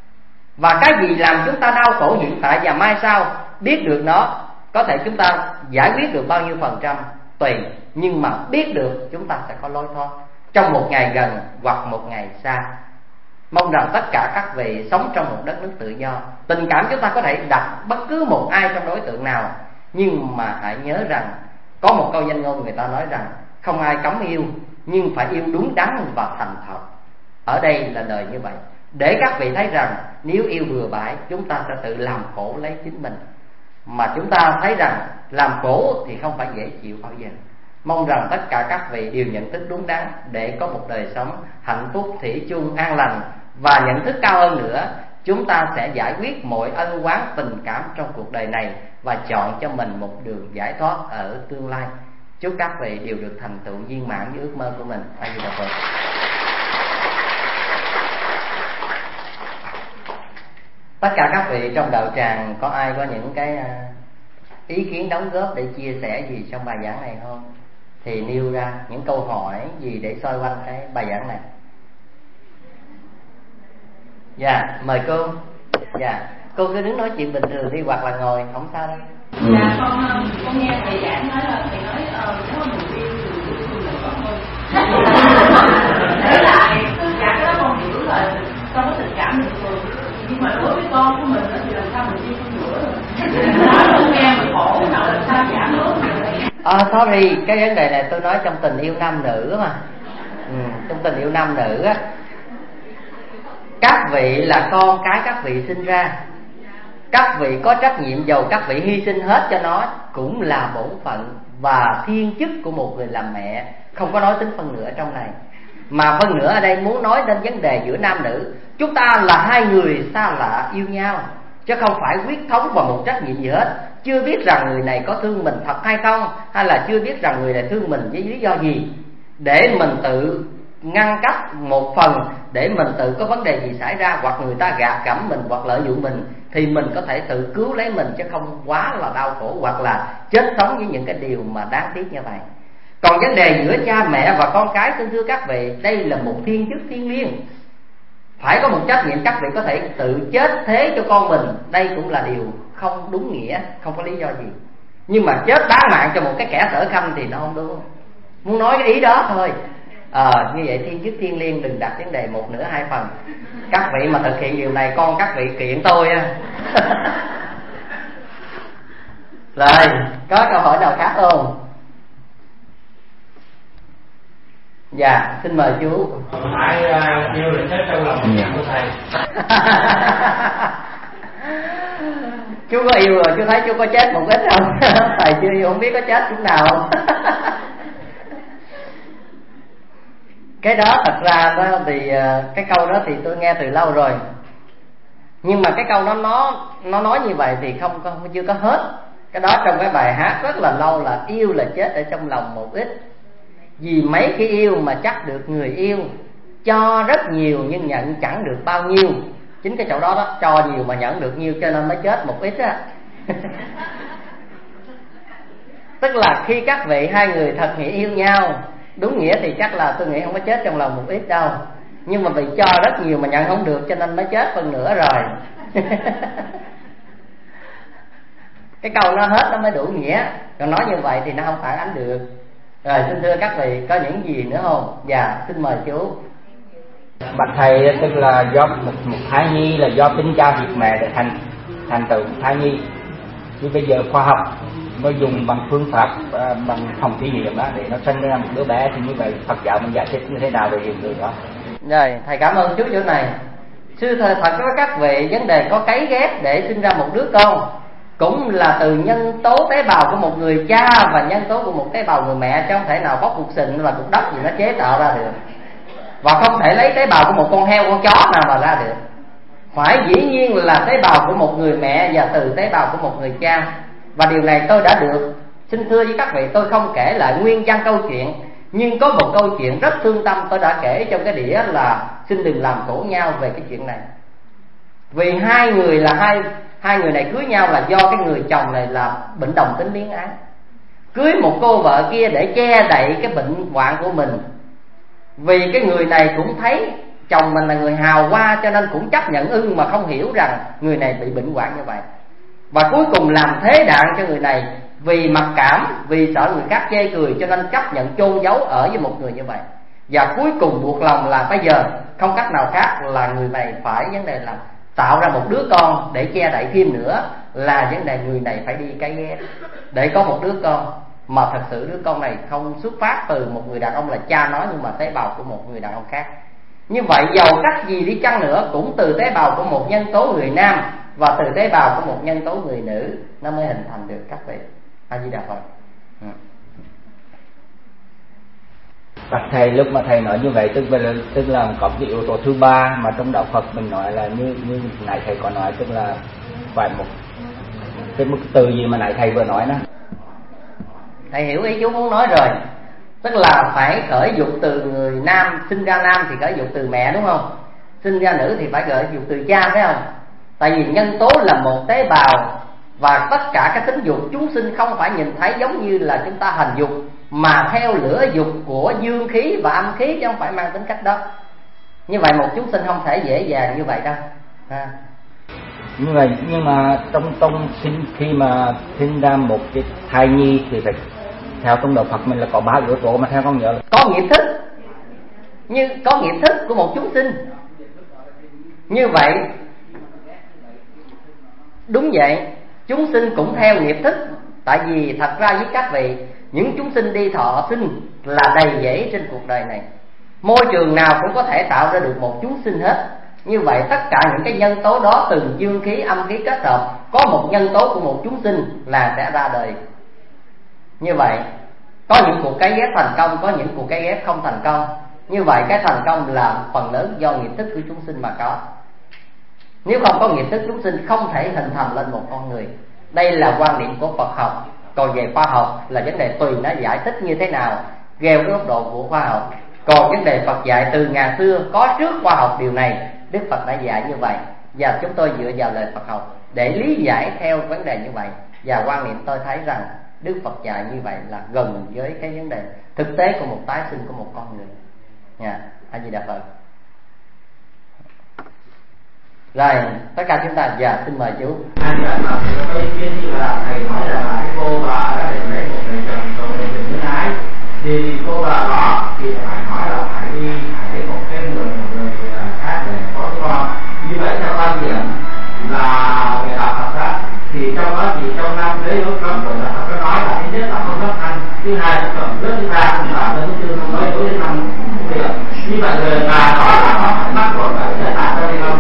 [SPEAKER 4] và cái gì làm chúng ta đau khổ hiện tại và mai sau, biết được nó, có thể chúng ta giải quyết được bao nhiêu phần trăm tùy. Nhưng mà biết được chúng ta sẽ có lối thoát trong một ngày gần hoặc một ngày xa. Mong rằng tất cả các vị sống trong một đất nước tự do. Tình cảm chúng ta có thể đặt bất cứ một ai trong đối tượng nào, nhưng mà hãy nhớ rằng có một câu danh ngôn người ta nói rằng không ai cấm yêu, nhưng phải yêu đúng đắn và thành thật. Ở đây là lời như vậy, để các vị thấy rằng nếu yêu bừa bãi, chúng ta sẽ tự làm khổ lấy chính mình. Mà chúng ta thấy rằng làm khổ thì không phải dễ chịu bao giờ. Mong rằng tất cả các vị đều nhận thức đúng đắn để có một đời sống hạnh phúc, thủy chung, an lành. Và nhận thức cao hơn nữa, chúng ta sẽ giải quyết mọi ân oán tình cảm trong cuộc đời này và chọn cho mình một đường giải thoát ở tương lai. Chúc các vị đều được thành tựu viên mãn với ước mơ của mình. A Di Đà Phật. Tất cả các vị trong đạo tràng có ai có những cái ý kiến đóng góp để chia sẻ gì trong bài giảng này không? Thì nêu ra những câu hỏi gì để xoay quanh cái bài giảng này. Dạ, mời cô. Dạ, cô cứ đứng nói chuyện bình thường đi, hoặc là ngồi, không sao đâu.
[SPEAKER 5] Dạ, con con nghe thầy giảng nói là thầy nói ờ nếu mà mình yêu thì yêu thương là tốt hơn. Đấy lại, dạ cái đó con hiểu là trong cái tình cảm bình thường, nhưng mà đối với con của mình thì làm sao mình yêu thương nữa rồi. Nói không nghe mình khổ nào làm sao giảm nữa.
[SPEAKER 4] À, sorry, cái vấn đề này tôi nói trong tình yêu nam nữ mà. Ừ, trong tình yêu nam nữ á, các vị là con cái các vị sinh ra, các vị có trách nhiệm, dầu các vị hy sinh hết cho nó cũng là bổn phận và thiên chức của một người làm mẹ. Không có nói tính phân nửa trong này. Mà phân nửa ở đây muốn nói đến vấn đề giữa nam nữ. Chúng ta là hai người xa lạ yêu nhau, chứ không phải quyết thống vào một trách nhiệm gì hết. Chưa biết rằng người này có thương mình thật hay không, hay là chưa biết rằng người này thương mình với lý do gì, để mình tự ngăn cách một phần, để mình tự có vấn đề gì xảy ra, hoặc người ta gạt gẫm mình hoặc lợi dụng mình, thì mình có thể tự cứu lấy mình, chứ không quá là đau khổ hoặc là chết sống với những cái điều mà đáng tiếc như vậy. Còn vấn đề giữa cha mẹ và con cái, xin thưa các vị, đây là một thiên chức thiêng liêng, phải có một trách nhiệm. Các vị có thể tự chết thế cho con mình, đây cũng là điều không đúng nghĩa, không có lý do gì. Nhưng mà chết bán mạng cho một cái kẻ sở khanh thì nó không đúng. Muốn nói cái ý đó thôi. Ờ à, như vậy thiên chức thiêng liêng, đừng đặt vấn đề một nửa hai phần. Các vị mà thực hiện điều này, con các vị kiện tôi á. Rồi, có câu hỏi nào khác không? Dạ, xin mời chú.
[SPEAKER 6] Phải uh, yêu là chết trong lòng nhận của thầy.
[SPEAKER 4] Chú có yêu rồi, chú thấy chú có chết một ít không? Thầy chưa yêu, không biết có chết chút nào không? Cái đó thật ra đó thì cái câu đó thì tôi nghe từ lâu rồi, nhưng mà cái câu đó nó nó nói như vậy thì không, không chưa có hết. Cái đó trong cái bài hát rất là lâu là yêu là chết ở trong lòng một ít. Vì mấy cái yêu mà chắc được người yêu, cho rất nhiều nhưng nhận chẳng được bao nhiêu. Chính cái chỗ đó đó, cho nhiều mà nhận được nhiều cho nên mới chết một ít á. Tức là khi các vị hai người thật nghĩa yêu nhau, đúng nghĩa thì chắc là tôi nghĩ không có chết trong lòng một ít đâu. Nhưng mà vì cho rất nhiều mà nhận không được cho nên mới chết phần nữa rồi. Cái câu nó hết nó mới đủ nghĩa, còn nói như vậy thì nó không phản ánh được. Rồi xin thưa các vị, có những gì nữa không? Dạ, xin mời chú.
[SPEAKER 7] Bạch thầy, tức là do một, một thai nhi là do tính cha việc mẹ để thành thành tựu thai nhi. Chứ bây giờ khoa học nó dùng bằng phương pháp uh, bằng phòng thí nghiệm đó để nó sinh ra một đứa bé, thì như vậy Phật giáo mình giải thích như thế nào về hiện tượng đó?
[SPEAKER 4] Rồi, thầy cảm ơn chú chỗ này. Sư thầy thật với các vị, vấn đề có cấy ghép để sinh ra một đứa con cũng là từ nhân tố tế bào của một người cha và nhân tố của một tế bào người mẹ, chứ không thể nào bóc cục sình và cục đất gì nó chế tạo ra được. Và không thể lấy tế bào của một con heo, con chó nào mà ra được. Phải dĩ nhiên là tế bào của một người mẹ và từ tế bào của một người cha. Và điều này tôi đã được, xin thưa với các vị, tôi không kể lại nguyên văn câu chuyện, nhưng có một câu chuyện rất thương tâm tôi đã kể trong cái đĩa là xin đừng làm khổ nhau về cái chuyện này. Vì hai người là hai hai người này cưới nhau là do cái người chồng này là bệnh đồng tính biến ái, cưới một cô vợ kia để che đậy cái bệnh hoạn của mình. Vì cái người này cũng thấy chồng mình là người hào hoa cho nên cũng chấp nhận ưng, mà không hiểu rằng người này bị bệnh hoạn như vậy. Và cuối cùng làm thế đạn cho người này, vì mặc cảm, vì sợ người khác chê cười cho nên chấp nhận chôn giấu ở với một người như vậy. Và cuối cùng buộc lòng là bây giờ không cách nào khác là người này phải vấn đề là tạo ra một đứa con để che đậy thêm nữa, là vấn đề người này phải đi cấy ghép để có một đứa con. Mà thật sự đứa con này không xuất phát từ một người đàn ông là cha nó, nhưng mà tế bào của một người đàn ông khác. Như vậy dầu cách gì đi chăng nữa cũng từ tế bào của một nhân tố người nam và từ tế bào của một nhân tố người nữ nó mới hình thành được các vị. A Di Đà Phật. Ừ.
[SPEAKER 7] Bạch thầy, lúc mà thầy nói như vậy tức là tức là có cái yếu tố thứ ba mà trong đạo Phật mình nói là như như nãy thầy có nói, tức là phải một cái mức từ gì mà nãy thầy vừa nói đó.
[SPEAKER 4] Thầy hiểu ý chú muốn nói rồi. Tức là phải khởi dục từ người nam, sinh ra nam thì khởi dục từ mẹ, đúng không? Sinh ra nữ thì phải khởi dục từ cha, phải không? Tại vì nhân tố là một tế bào, và tất cả các tính dục chúng sinh không phải nhìn thấy giống như là chúng ta hành dục, mà theo lửa dục của dương khí và âm khí, chứ không phải mang tính cách đó. Như vậy một chúng sinh không thể dễ dàng như vậy đâu. À.
[SPEAKER 7] Nhưng mà nhưng mà trong trong sinh khi mà sinh ra một cái thai nhi thì phải theo trong đạo Phật mình là có ba yếu tố, mà theo con nhớ là
[SPEAKER 4] có nghiệp thức, như có nghiệp thức của một chúng sinh. Như vậy đúng vậy, chúng sinh cũng theo nghiệp thức. Tại vì thật ra với các vị, những chúng sinh đi thọ sinh là đầy dẫy trên cuộc đời này. Môi trường nào cũng có thể tạo ra được một chúng sinh hết. Như vậy tất cả những cái nhân tố đó, từ dương khí âm khí kết hợp, có một nhân tố của một chúng sinh là sẽ ra đời. Như vậy có những cuộc cấy ghép thành công, có những cuộc cấy ghép không thành công. Như vậy cái thành công là phần lớn do nghiệp thức của chúng sinh mà có. Nếu không có nghiệp thức chúng sinh không thể hình thành lên một con người. Đây là quan điểm của Phật học. Còn về khoa học là vấn đề tùy nó giải thích như thế nào, theo cái góc độ của khoa học. Còn vấn đề Phật dạy từ ngàn xưa, có trước khoa học điều này, Đức Phật đã dạy như vậy, và chúng tôi dựa vào lời Phật học để lý giải theo vấn đề như vậy. Và quan niệm tôi thấy rằng Đức Phật dạy như vậy là gần với cái vấn đề thực tế của một tái sinh của một con người. Nha, A Di Đà Phật. Rồi, tất cả chúng ta giờ xin mời chú.
[SPEAKER 2] Anh đã làm thì có ý kiến như là thầy nói là cái cô bà đã định lấy một người chồng rồi để tình nhân ái, thì cô bà đó thì phải nói là phải đi phải lấy một cái người một người khác để có con. Như vậy theo quan điểm là về đạo Phật đó, thì trong đó thì trong năm giới ước cấm của đạo Phật có nói là thứ nhất là không thất thanh, thứ hai là phẩm rất thứ ba không bảo, thứ tư không nói dối đến năm việc. Như vậy người bà đó là họ phải bắt buộc phải giải答cho đi không?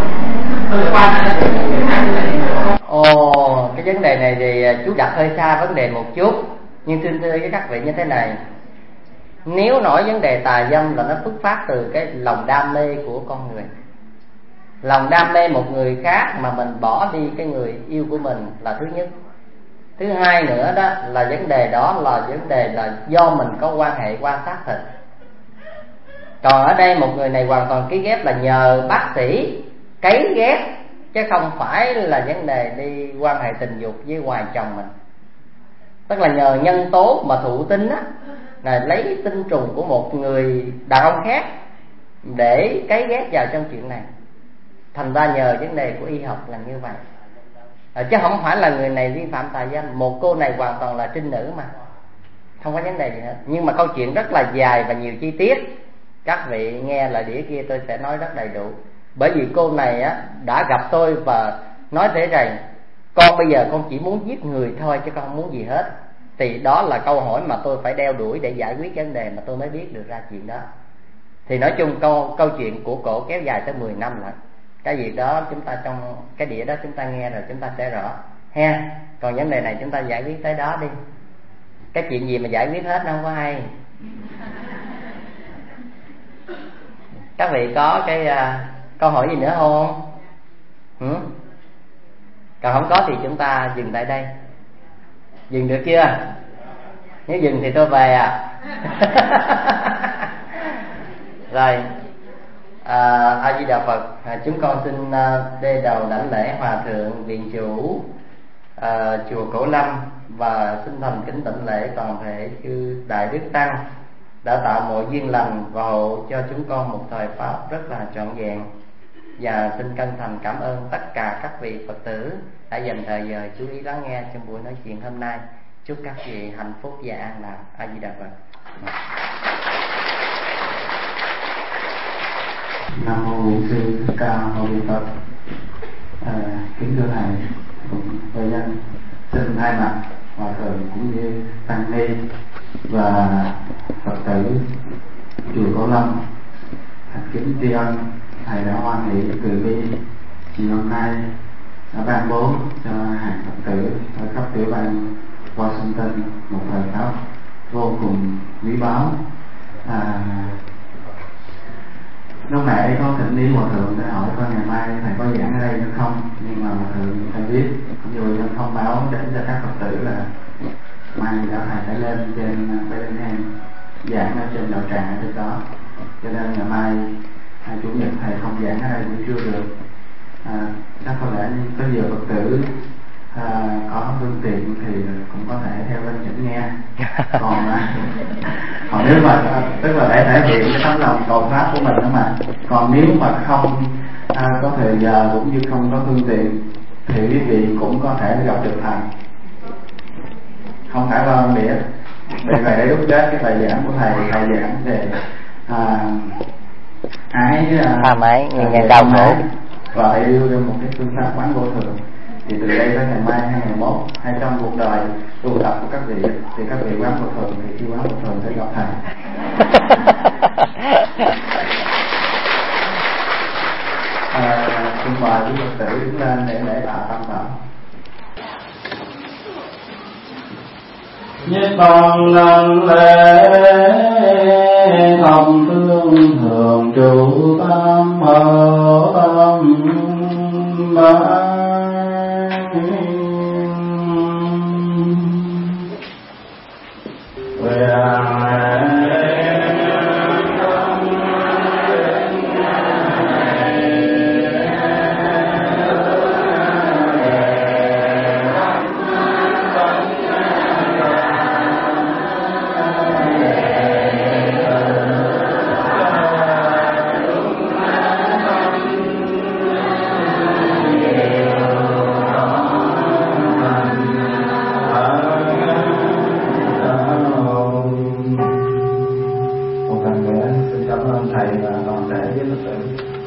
[SPEAKER 4] Ồ, cái vấn đề này thì chú đặt hơi xa vấn đề một chút. Nhưng xin thưa với các vị như thế này, nếu nói vấn đề tà dâm là nó xuất phát từ cái lòng đam mê của con người. Lòng đam mê một người khác mà mình bỏ đi cái người yêu của mình là thứ nhất. Thứ hai nữa đó là vấn đề đó là vấn đề là do mình có quan hệ qua xác thịt. Còn ở đây một người này hoàn toàn ký ghép là nhờ bác sĩ cấy ghép, chứ không phải là vấn đề đi quan hệ tình dục với ngoài chồng mình. Tức là nhờ nhân tố mà thụ tinh á, là lấy tinh trùng của một người đàn ông khác để cấy ghép vào trong chuyện này. Thành ra nhờ vấn đề của y học là như vậy, à, chứ không phải là người này vi phạm tà dâm. Một cô này hoàn toàn là trinh nữ mà, không có vấn đề gì hết. Nhưng mà câu chuyện rất là dài và nhiều chi tiết, các vị nghe lại đĩa kia tôi sẽ nói rất đầy đủ. Bởi vì cô này á đã gặp tôi và nói thế rằng con bây giờ con chỉ muốn giết người thôi chứ con không muốn gì hết. Thì đó là câu hỏi mà tôi phải đeo đuổi để giải quyết vấn đề mà tôi mới biết được ra chuyện đó. Thì nói chung câu câu chuyện của cổ kéo dài tới mười năm lận. Cái việc đó chúng ta trong cái đĩa đó chúng ta nghe rồi chúng ta sẽ rõ ha. Còn vấn đề này chúng ta giải quyết tới đó đi. Cái chuyện gì mà giải quyết hết nó không có hay. Các vị có cái uh, câu hỏi gì nữa không? Ừ? Còn không có thì chúng ta dừng tại đây. Dừng được chưa? Nếu dừng thì tôi về à. Rồi, à, A Di Đà Phật, à, chúng con xin uh, đê đầu đảnh lễ Hòa thượng Viện chủ uh, chùa Cổ Lâm và xin thành kính tịnh lễ toàn thể chư Đại Đức Tăng đã tạo mọi duyên lành và hộ cho chúng con một thời pháp rất là trọn vẹn. Và xin chân thành cảm ơn tất cả các vị Phật tử đã dành thời giờ chú ý lắng nghe trong buổi nói chuyện hôm nay. Chúc các vị hạnh phúc và an lạc. A Di Đà Phật.
[SPEAKER 2] Nam mô Bổn Sư Thích Ca Mâu Ni Phật. À, kính thưa thầy cùng với dân, xin thay mặt Hòa thượng cũng như tăng ni và Phật tử chùa Cổ Lâm thành kính tri ân thầy đã hoan hỷ từ bi chiều hôm nay đã ban bố cho hàng Phật tử ở khắp tiểu bang Washington một thời pháp vô cùng quý báu. À, lúc nãy có thỉnh lý Hòa thượng để hỏi coi ngày mai thầy có giảng ở đây nữa không, nhưng mà Hòa thượng thầy biết cũng như dân thông báo đến cho các Phật tử là mai đã thầy sẽ lên trên Birmingham giảng ở trên đạo tràng ở trên đó, cho nên ngày mai hai chủ nhật thầy không giảng ở đây cũng chưa được. À, chắc có lẽ có nhiều Phật tử à, có phương tiện thì cũng có thể theo bên chỉnh nghe. Còn à, còn nếu mà tức là để thể hiện cái tấm lòng cầu pháp của mình đó mà. Còn nếu mà không à, có thời giờ cũng như không có phương tiện thì quý vị cũng có thể gặp được thầy, không phải lo đĩa. Vì vậy để đúc kết cái bài giảng của thầy, thầy giảng về à, ái
[SPEAKER 4] à, máy nguyên nhân đau khổ
[SPEAKER 2] và yêu một cái phương pháp quán vô thường. Thì từ đây tới ngày mai hai ngày mốt hay trong cuộc đời tu tập của các vị thì các vị quán vô thường, thì khi quán vô thường sẽ gặp thầy. À, xin mời quý Phật tử đứng lên để lễ tạ tam phẩm. Nhất con năng lễ thông thương thường trụ tam mơ tâm Một lần nữa xin cảm ơn thầy và toàn thể với Phật tử.